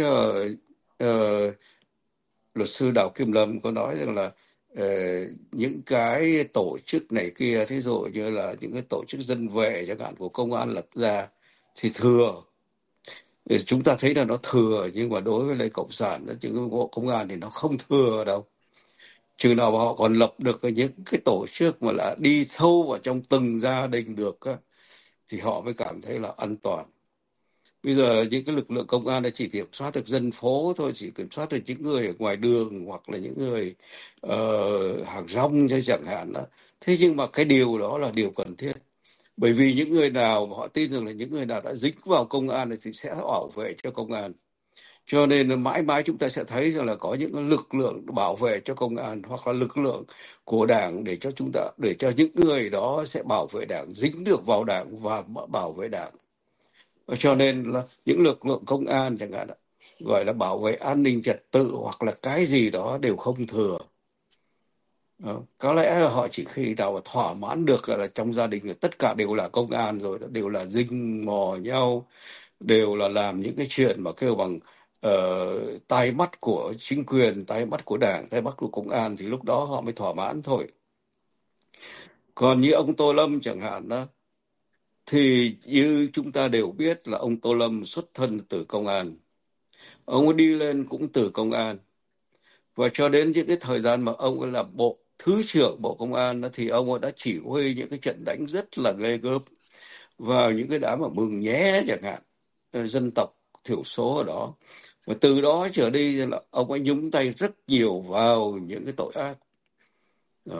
luật sư Đào Kim Lâm có nói rằng là những cái tổ chức này kia, thí dụ như là những cái tổ chức dân vệ chẳng hạn của công an lập ra thì thừa. Chúng ta thấy là nó thừa, nhưng mà đối với lại Cộng sản, những bộ công an thì nó không thừa đâu. Chừng nào mà họ còn lập được những cái tổ chức mà là đi sâu vào trong từng gia đình được thì họ mới cảm thấy là an toàn. Bây giờ những cái lực lượng công an đã chỉ kiểm soát được dân phố thôi, chỉ kiểm soát được những người ở ngoài đường hoặc là những người hàng rong chẳng hạn đó. Thế nhưng mà cái điều đó là điều cần thiết. Bởi vì những người nào họ tin rằng là những người nào đã dính vào công an thì sẽ bảo vệ cho công an. Cho nên mãi mãi chúng ta sẽ thấy rằng là có những lực lượng bảo vệ cho công an hoặc là lực lượng của Đảng để cho những người đó sẽ bảo vệ Đảng, dính được vào Đảng và bảo vệ Đảng. Cho nên là những lực lượng công an chẳng hạn, gọi là bảo vệ an ninh trật tự hoặc là cái gì đó đều không thừa. Có lẽ họ chỉ khi nào mà thỏa mãn được là trong gia đình tất cả đều là công an rồi, đều là rình mò nhau, đều là làm những cái chuyện mà kêu bằng tai mắt của chính quyền, tai mắt của Đảng, tai mắt của công an, thì lúc đó họ mới thỏa mãn thôi. Còn như ông Tô Lâm chẳng hạn đó, thì như chúng ta đều biết là ông Tô Lâm xuất thân từ công an. Ông ấy đi lên cũng từ công an. Và cho đến những cái thời gian mà ông ấy là Thứ trưởng Bộ Công an thì ông ấy đã chỉ huy những cái trận đánh rất là ghê gớm vào những cái đám mà Mường Nhé chẳng hạn, dân tộc thiểu số ở đó. Và từ đó trở đi là ông ấy nhúng tay rất nhiều vào những cái tội ác. Đó.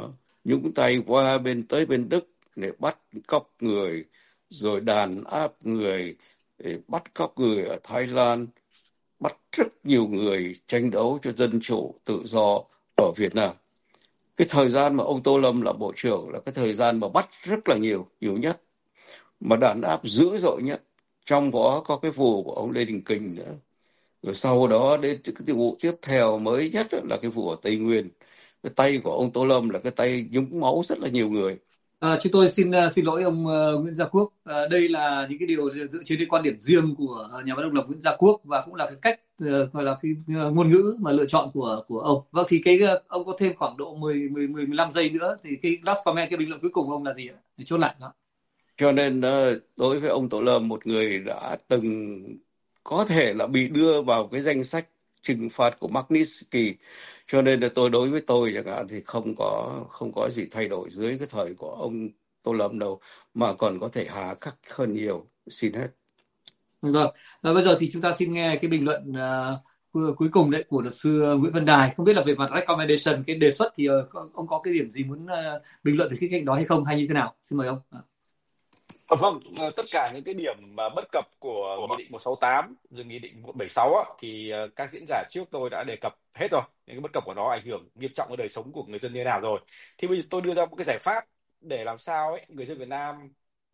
nhúng tay qua tới bên Đức để bắt cóc người, rồi đàn áp người, để bắt cóc người ở Thái Lan, bắt rất nhiều người tranh đấu cho dân chủ, tự do ở Việt Nam. Cái thời gian mà ông Tô Lâm là bộ trưởng là cái thời gian mà bắt rất là nhiều nhất, mà đàn áp dữ dội nhất. Trong đó có cái vụ của ông Lê Đình Kình nữa. Rồi sau đó đến cái vụ tiếp theo mới nhất là cái vụ ở Tây Nguyên. Cái tay của ông Tô Lâm là cái tay nhúng máu rất là nhiều người. Chúng tôi xin lỗi ông Nguyễn Gia Quốc. Đây là những cái điều dựa trên cái quan điểm riêng của nhà văn độc lập Nguyễn Gia Quốc, và cũng là cái cách gọi là cái ngôn ngữ mà lựa chọn của ông. Vâng, thì cái ông có thêm khoảng độ 15 giây nữa, thì cái last comment, cái bình luận cuối cùng của ông là gì ạ? Để chốt lại đó. Cho nên đối với ông Tô Lâm, một người đã từng có thể là bị đưa vào cái danh sách trừng phạt của Magnitsky, cho nên là đối với tôi chẳng hạn thì không có gì thay đổi dưới cái thời của ông Tô Lâm đâu, mà còn có thể hà khắc hơn nhiều. Xin hết. Vâng, bây giờ thì chúng ta xin nghe cái bình luận cuối cùng đấy của luật sư Nguyễn Văn Đài. Không biết là về mặt recommendation, cái đề xuất thì ông có cái điểm gì muốn bình luận về cái cạnh đó hay không, hay như thế nào? Xin mời ông. Vâng, tất cả những cái điểm mà bất cập của Nghị định 168 rồi Nghị định 176 á, thì các diễn giả trước tôi đã đề cập hết rồi. Những cái bất cập của nó ảnh hưởng nghiêm trọng đến đời sống của người dân như thế nào rồi. Thì bây giờ tôi đưa ra một cái giải pháp để làm sao ấy người dân Việt Nam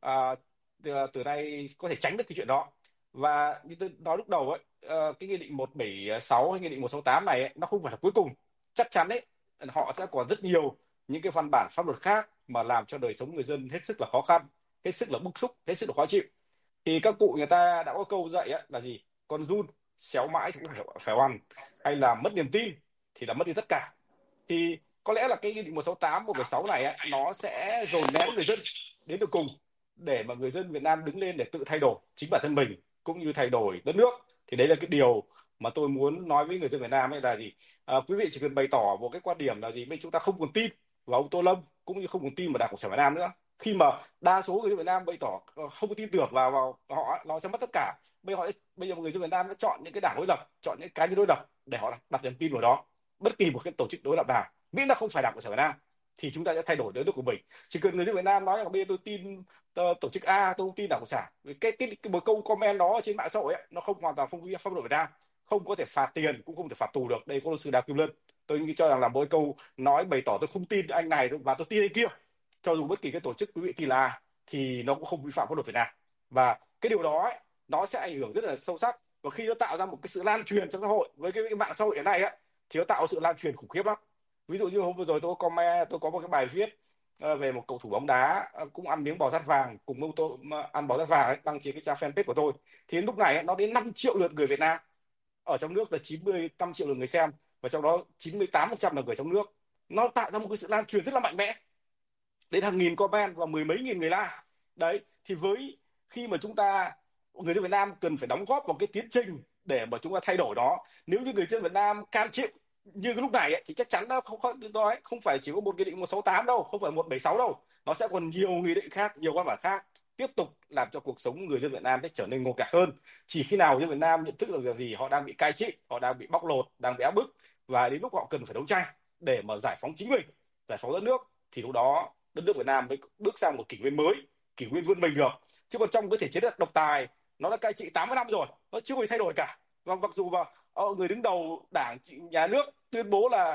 từ nay có thể tránh được cái chuyện đó. Và như tôi nói lúc đầu ấy, cái Nghị định 176 hay Nghị định 168 này ấy, nó không phải là cuối cùng. Chắc chắn ấy, họ sẽ còn rất nhiều những cái văn bản pháp luật khác mà làm cho đời sống người dân hết sức là khó khăn, hết sức là bức xúc, hết sức là khó chịu. Thì các cụ người ta đã có câu dạy á, là gì? Con giun xéo mãi thì cũng phải oằn, hay là mất niềm tin thì là mất đi tất cả. Thì có lẽ là cái Nghị định 168, 176 này á, nó sẽ dồn nén người dân đến được cùng, để mà người dân Việt Nam đứng lên để tự thay đổi chính bản thân mình cũng như thay đổi đất nước. Thì đấy là cái điều mà tôi muốn nói với người dân Việt Nam ấy là gì? Quý vị chỉ cần bày tỏ một cái quan điểm là gì? Bây chúng ta không còn tin vào ông Tô Lâm, cũng như không còn tin vào Đảng Cộng sản Việt Nam nữa. Khi mà đa số người dân Việt Nam bày tỏ không có tin tưởng vào họ, nó sẽ mất tất cả. Bây giờ người dân Việt Nam đã chọn những cái đảng đối lập, chọn những cá nhân đối lập để họ đặt niềm tin vào đó. Bất kỳ một cái tổ chức đối lập nào, miễn là không phải Đảng Cộng sản Việt Nam, thì chúng ta sẽ thay đổi đất nước của mình. Chỉ cần người dân Việt Nam nói rằng bây giờ tôi tin tổ chức A, tôi không tin Đảng Cộng sản. Cái một câu comment đó trên mạng xã hội ấy, nó hoàn toàn không vi phạm pháp luật Việt Nam, không có thể phạt tiền, cũng không thể phạt tù được. Đây có luật sư Đào Kim Lân, tôi cho rằng là mỗi câu nói bày tỏ tôi không tin anh này và tôi tin anh kia, cho dù bất kỳ cái tổ chức quý vị tin là thì nó cũng không vi phạm pháp luật Việt Nam. Và cái điều đó ấy, nó sẽ ảnh hưởng rất là sâu sắc, và khi nó tạo ra một cái sự lan truyền trong xã hội với cái mạng xã hội hiện nay ấy, thì nó tạo sự lan truyền khủng khiếp lắm. Ví dụ như hôm vừa rồi tôi có một cái bài viết về một cầu thủ bóng đá cũng ăn miếng bò sát vàng cùng ông tôi ăn bò sát vàng ấy, đăng trên cái trang fanpage của tôi. Thì đến lúc này ấy, nó đến 5 triệu lượt người Việt Nam, ở trong nước là 95 triệu lượt người xem, và trong đó 98% là người trong nước. Nó tạo ra một cái sự lan truyền rất là mạnh mẽ, đến hàng nghìn comment và mười mấy nghìn người like. Đấy, thì khi mà người dân Việt Nam cần phải đóng góp vào cái tiến trình để mà chúng ta thay đổi đó. Nếu như người dân Việt Nam cam chịu như cái lúc này ấy, thì chắc chắn không phải chỉ có một nghị định 168 đâu, không phải 176 đâu, nó sẽ còn nhiều nghị định khác, nhiều văn bản khác tiếp tục làm cho cuộc sống người dân Việt Nam sẽ trở nên ngột ngạt hơn. Chỉ khi nào người dân Việt Nam nhận thức được là gì, họ đang bị cai trị, họ đang bị bóc lột, đang bị áp bức, và đến lúc họ cần phải đấu tranh để mà giải phóng chính mình, giải phóng đất nước, thì lúc đó đất nước Việt Nam mới bước sang một kỷ nguyên mới, kỷ nguyên vươn mình được. Chứ còn trong cái thể chế độc tài, nó đã cai trị 80 năm rồi, nó chưa hề thay đổi cả. Và mặc dù mà người đứng đầu đảng nhà nước tuyên bố là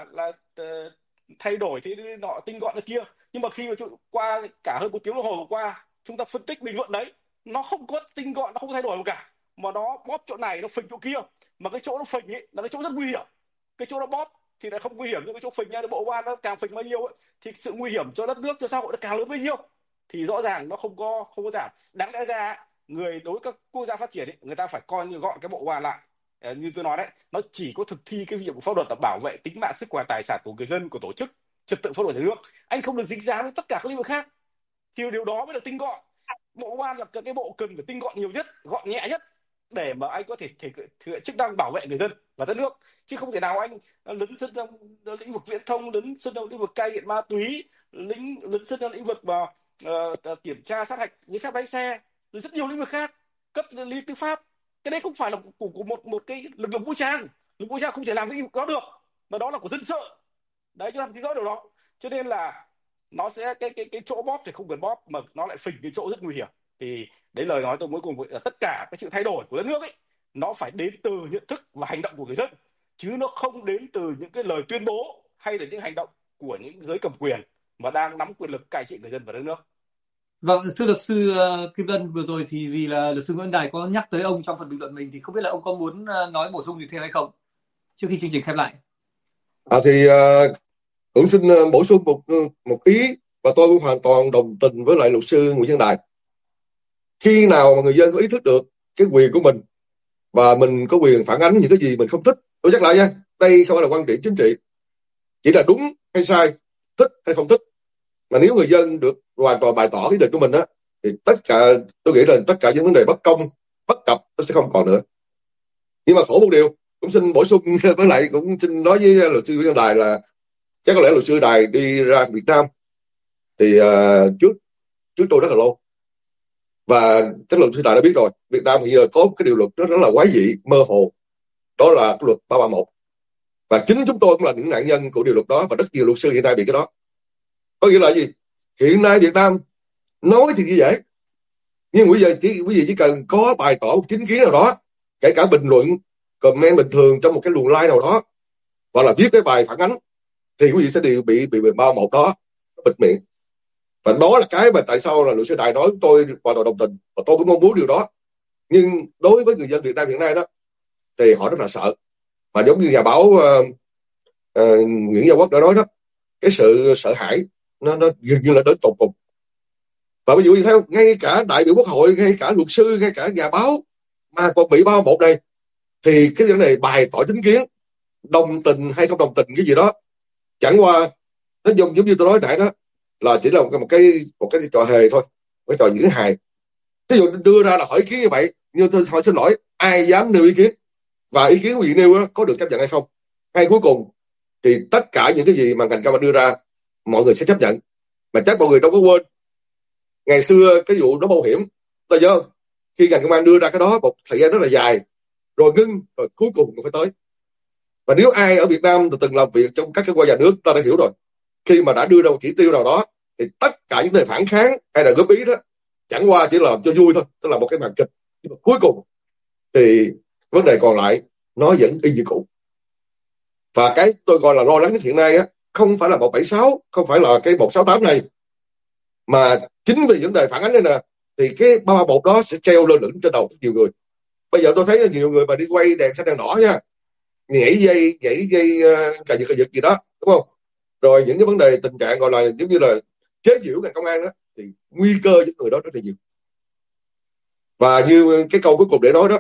thay đổi thế nọ tinh gọn cái kia, nhưng mà khi mà qua cả hơn 1 tiếng đồng hồ vừa qua, chúng ta phân tích bình luận đấy, nó không có tinh gọn, nó không thay đổi cả, mà nó bóp chỗ này, nó phình chỗ kia. Mà cái chỗ nó phình ấy là cái chỗ rất nguy hiểm, cái chỗ nó bóp thì lại không nguy hiểm, nhưng cái chỗ phình nha, bộ quan nó càng phình bao nhiêu ấy, thì sự nguy hiểm cho đất nước, cho xã hội nó càng lớn bấy nhiêu. Thì rõ ràng nó không có giảm. Đáng lẽ ra đối với các quốc gia phát triển ấy, người ta phải coi như gọn cái bộ quan lại. Như tôi nói đấy, nó chỉ có thực thi cái nhiệm vụ pháp luật là bảo vệ tính mạng, sức khỏe, tài sản của người dân, của tổ chức, trật tự pháp luật nhà nước. Anh không được dính dáng đến tất cả các lĩnh vực khác, thì điều đó mới là tinh gọn. Bộ công an là cái bộ cần phải tinh gọn nhiều nhất, gọn nhẹ nhất, để mà anh có thể thực hiện chức năng bảo vệ người dân và đất nước. Chứ không thể nào anh lấn sân trong lĩnh vực viễn thông, lấn sân trong lĩnh vực cai nghiện ma túy, lấn sân trong lĩnh vực mà kiểm tra sát hạch giấy phép lái xe, rồi rất nhiều lĩnh vực khác, cấp lý tư pháp. Cái đấy không phải là của một cái lực lượng vũ trang. Lực lượng vũ trang không thể làm cái đó được, mà đó là của dân sự. Đấy, cho làm rõ điều đó. Cho nên là nó sẽ cái chỗ bóp thì không cần bóp mà nó lại phình cái chỗ rất nguy hiểm. Thì đấy lời nói tôi cuối cùng là tất cả cái sự thay đổi của đất nước ấy nó phải đến từ nhận thức và hành động của người dân, chứ nó không đến từ những cái lời tuyên bố hay là những hành động của những giới cầm quyền mà đang nắm quyền lực cai trị người dân và đất nước. Vâng, thưa luật sư Kim Lân, vừa rồi thì vì là luật sư Nguyễn Đài có nhắc tới ông trong phần bình luận mình thì không biết là ông có muốn nói bổ sung gì thêm hay không trước khi chương trình khép lại. Cũng xin bổ sung một ý, và tôi cũng hoàn toàn đồng tình với lại luật sư Nguyễn Văn Đài. Khi nào mà người dân có ý thức được cái quyền của mình và mình có quyền phản ánh những cái gì mình không thích, tôi nhắc lại nha, đây không phải là quan điểm chính trị, chỉ là đúng hay sai, thích hay không thích. Mà nếu người dân được hoàn toàn bày tỏ ý định của mình á, thì tôi nghĩ là tất cả những vấn đề bất công, bất cập nó sẽ không còn nữa. Nhưng mà khổ một điều, cũng xin bổ sung với lại cũng xin nói với luật sư Nguyễn Văn Đài là chắc có lẽ luật sư Đài đi ra Việt Nam thì trước tôi rất là lâu, và chắc luật sư Đài đã biết rồi, Việt Nam hiện giờ có một cái điều luật rất là quái dị, mơ hồ, đó là cái luật 331, và chính chúng tôi cũng là những nạn nhân của điều luật đó, và rất nhiều luật sư hiện nay bị cái đó. Có nghĩa là gì? Hiện nay Việt Nam nói thì như vậy, nhưng bây giờ quý vị chỉ cần có bày tỏ một chính kiến nào đó, kể cả bình luận, comment bình thường trong một cái luồng like nào đó, hoặc là viết cái bài phản ánh, thì quý vị sẽ đều bị 331 đó bịt miệng. Và đó là cái mà tại sao là luật sư Đài nói tôi hoàn toàn đồng tình, và tôi cũng mong muốn điều đó. Nhưng đối với người dân Việt Nam hiện nay đó thì họ rất là sợ, mà giống như nhà báo Nguyễn Gia Quốc đã nói đó, cái sự sợ hãi nó dường như là đến tột cùng. Và ví dụ như theo ngay cả đại biểu Quốc hội, ngay cả luật sư, ngay cả nhà báo mà còn bị 331 này, thì cái vấn đề bày tỏ chính kiến, đồng tình hay không đồng tình cái gì đó, chẳng qua nó giống như tôi nói nãy đó, là chỉ là một cái trò hề thôi, một cái trò diễn hài. Ví dụ đưa ra là hỏi ý kiến như vậy, nhưng tôi hỏi xin lỗi, ai dám nêu ý kiến, và ý kiến của vị nêu đó có được chấp nhận hay không? Hay cuối cùng thì tất cả những cái gì mà ngành công an đưa ra mọi người sẽ chấp nhận. Mà chắc mọi người đâu có quên ngày xưa cái vụ nó bảo hiểm, tôi nhớ khi ngành công an đưa ra cái đó một thời gian rất là dài rồi ngưng, rồi cuối cùng cũng phải tới. Và nếu ai ở Việt Nam từng làm việc trong các cơ quan nhà nước, ta đã hiểu rồi, khi mà đã đưa ra một chỉ tiêu nào đó thì tất cả những người phản kháng hay là góp ý đó chẳng qua chỉ là làm cho vui thôi, tức là một cái màn kịch. Nhưng mà cuối cùng thì vấn đề còn lại nó vẫn y như cũ. Và cái tôi gọi là lo lắng nhất hiện nay á, không phải là 176, không phải là cái 168 này, mà chính vì vấn đề phản ánh này nè, thì cái 331 đó sẽ treo lên lửng trên đầu nhiều người. Bây giờ tôi thấy nhiều người mà đi quay đèn xanh đèn đỏ nha, nhảy dây cà giật gì đó, đúng không? Rồi những cái vấn đề tình trạng gọi là giống như là chế giễu ngành công an đó, thì nguy cơ những người đó rất là nhiều. Và như cái câu cuối cùng để nói đó,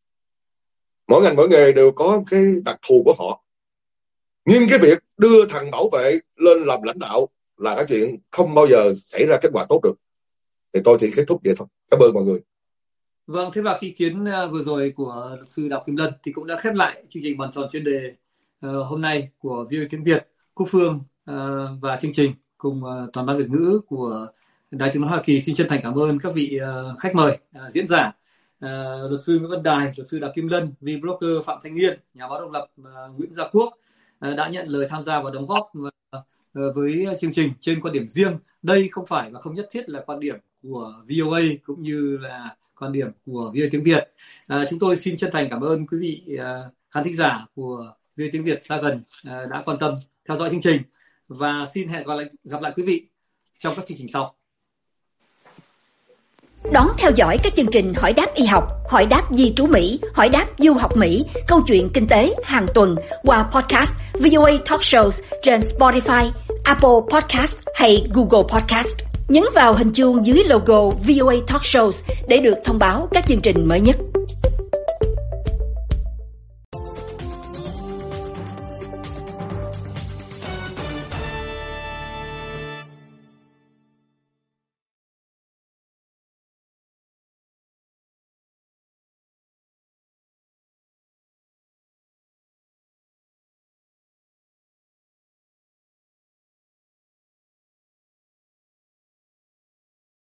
mỗi ngành mỗi nghề đều có cái đặc thù của họ, nhưng cái việc đưa thằng bảo vệ lên làm lãnh đạo là cái chuyện không bao giờ xảy ra kết quả tốt được. Thì tôi thì kết thúc vậy thôi. Cảm ơn mọi người. Vâng, thế và ý kiến vừa rồi của luật sư Đào Kim Lân thì cũng đã khép lại chương trình bàn tròn chuyên đề hôm nay của VOA Tiếng Việt. Quốc Phương và chương trình cùng toàn ban Việt ngữ của Đài Tiếng nói Hoa Kỳ xin chân thành cảm ơn các vị khách mời diễn giả, luật sư Nguyễn Văn Đài, luật sư Đào Kim Lân, vblogger Phạm Thanh Nghiên, nhà báo độc lập Nguyễn Gia Quốc đã nhận lời tham gia và đóng góp với chương trình trên quan điểm riêng. Đây không phải và không nhất thiết là quan điểm của VOA cũng như là quan điểm của VOA Tiếng Việt. Chúng tôi xin chân thành cảm ơn quý vị khán thính giả của VOA Tiếng Việt xa gần đã quan tâm theo dõi chương trình, và xin hẹn gặp lại quý vị trong các chương trình sau. Đón theo dõi các chương trình Hỏi đáp y học, Hỏi đáp di trú Mỹ, Hỏi đáp du học Mỹ, Câu chuyện kinh tế hàng tuần qua podcast VOA Talk Shows trên Spotify, Apple Podcast hay Google Podcast. Nhấn vào hình chuông dưới logo VOA Talk Shows để được thông báo các chương trình mới nhất.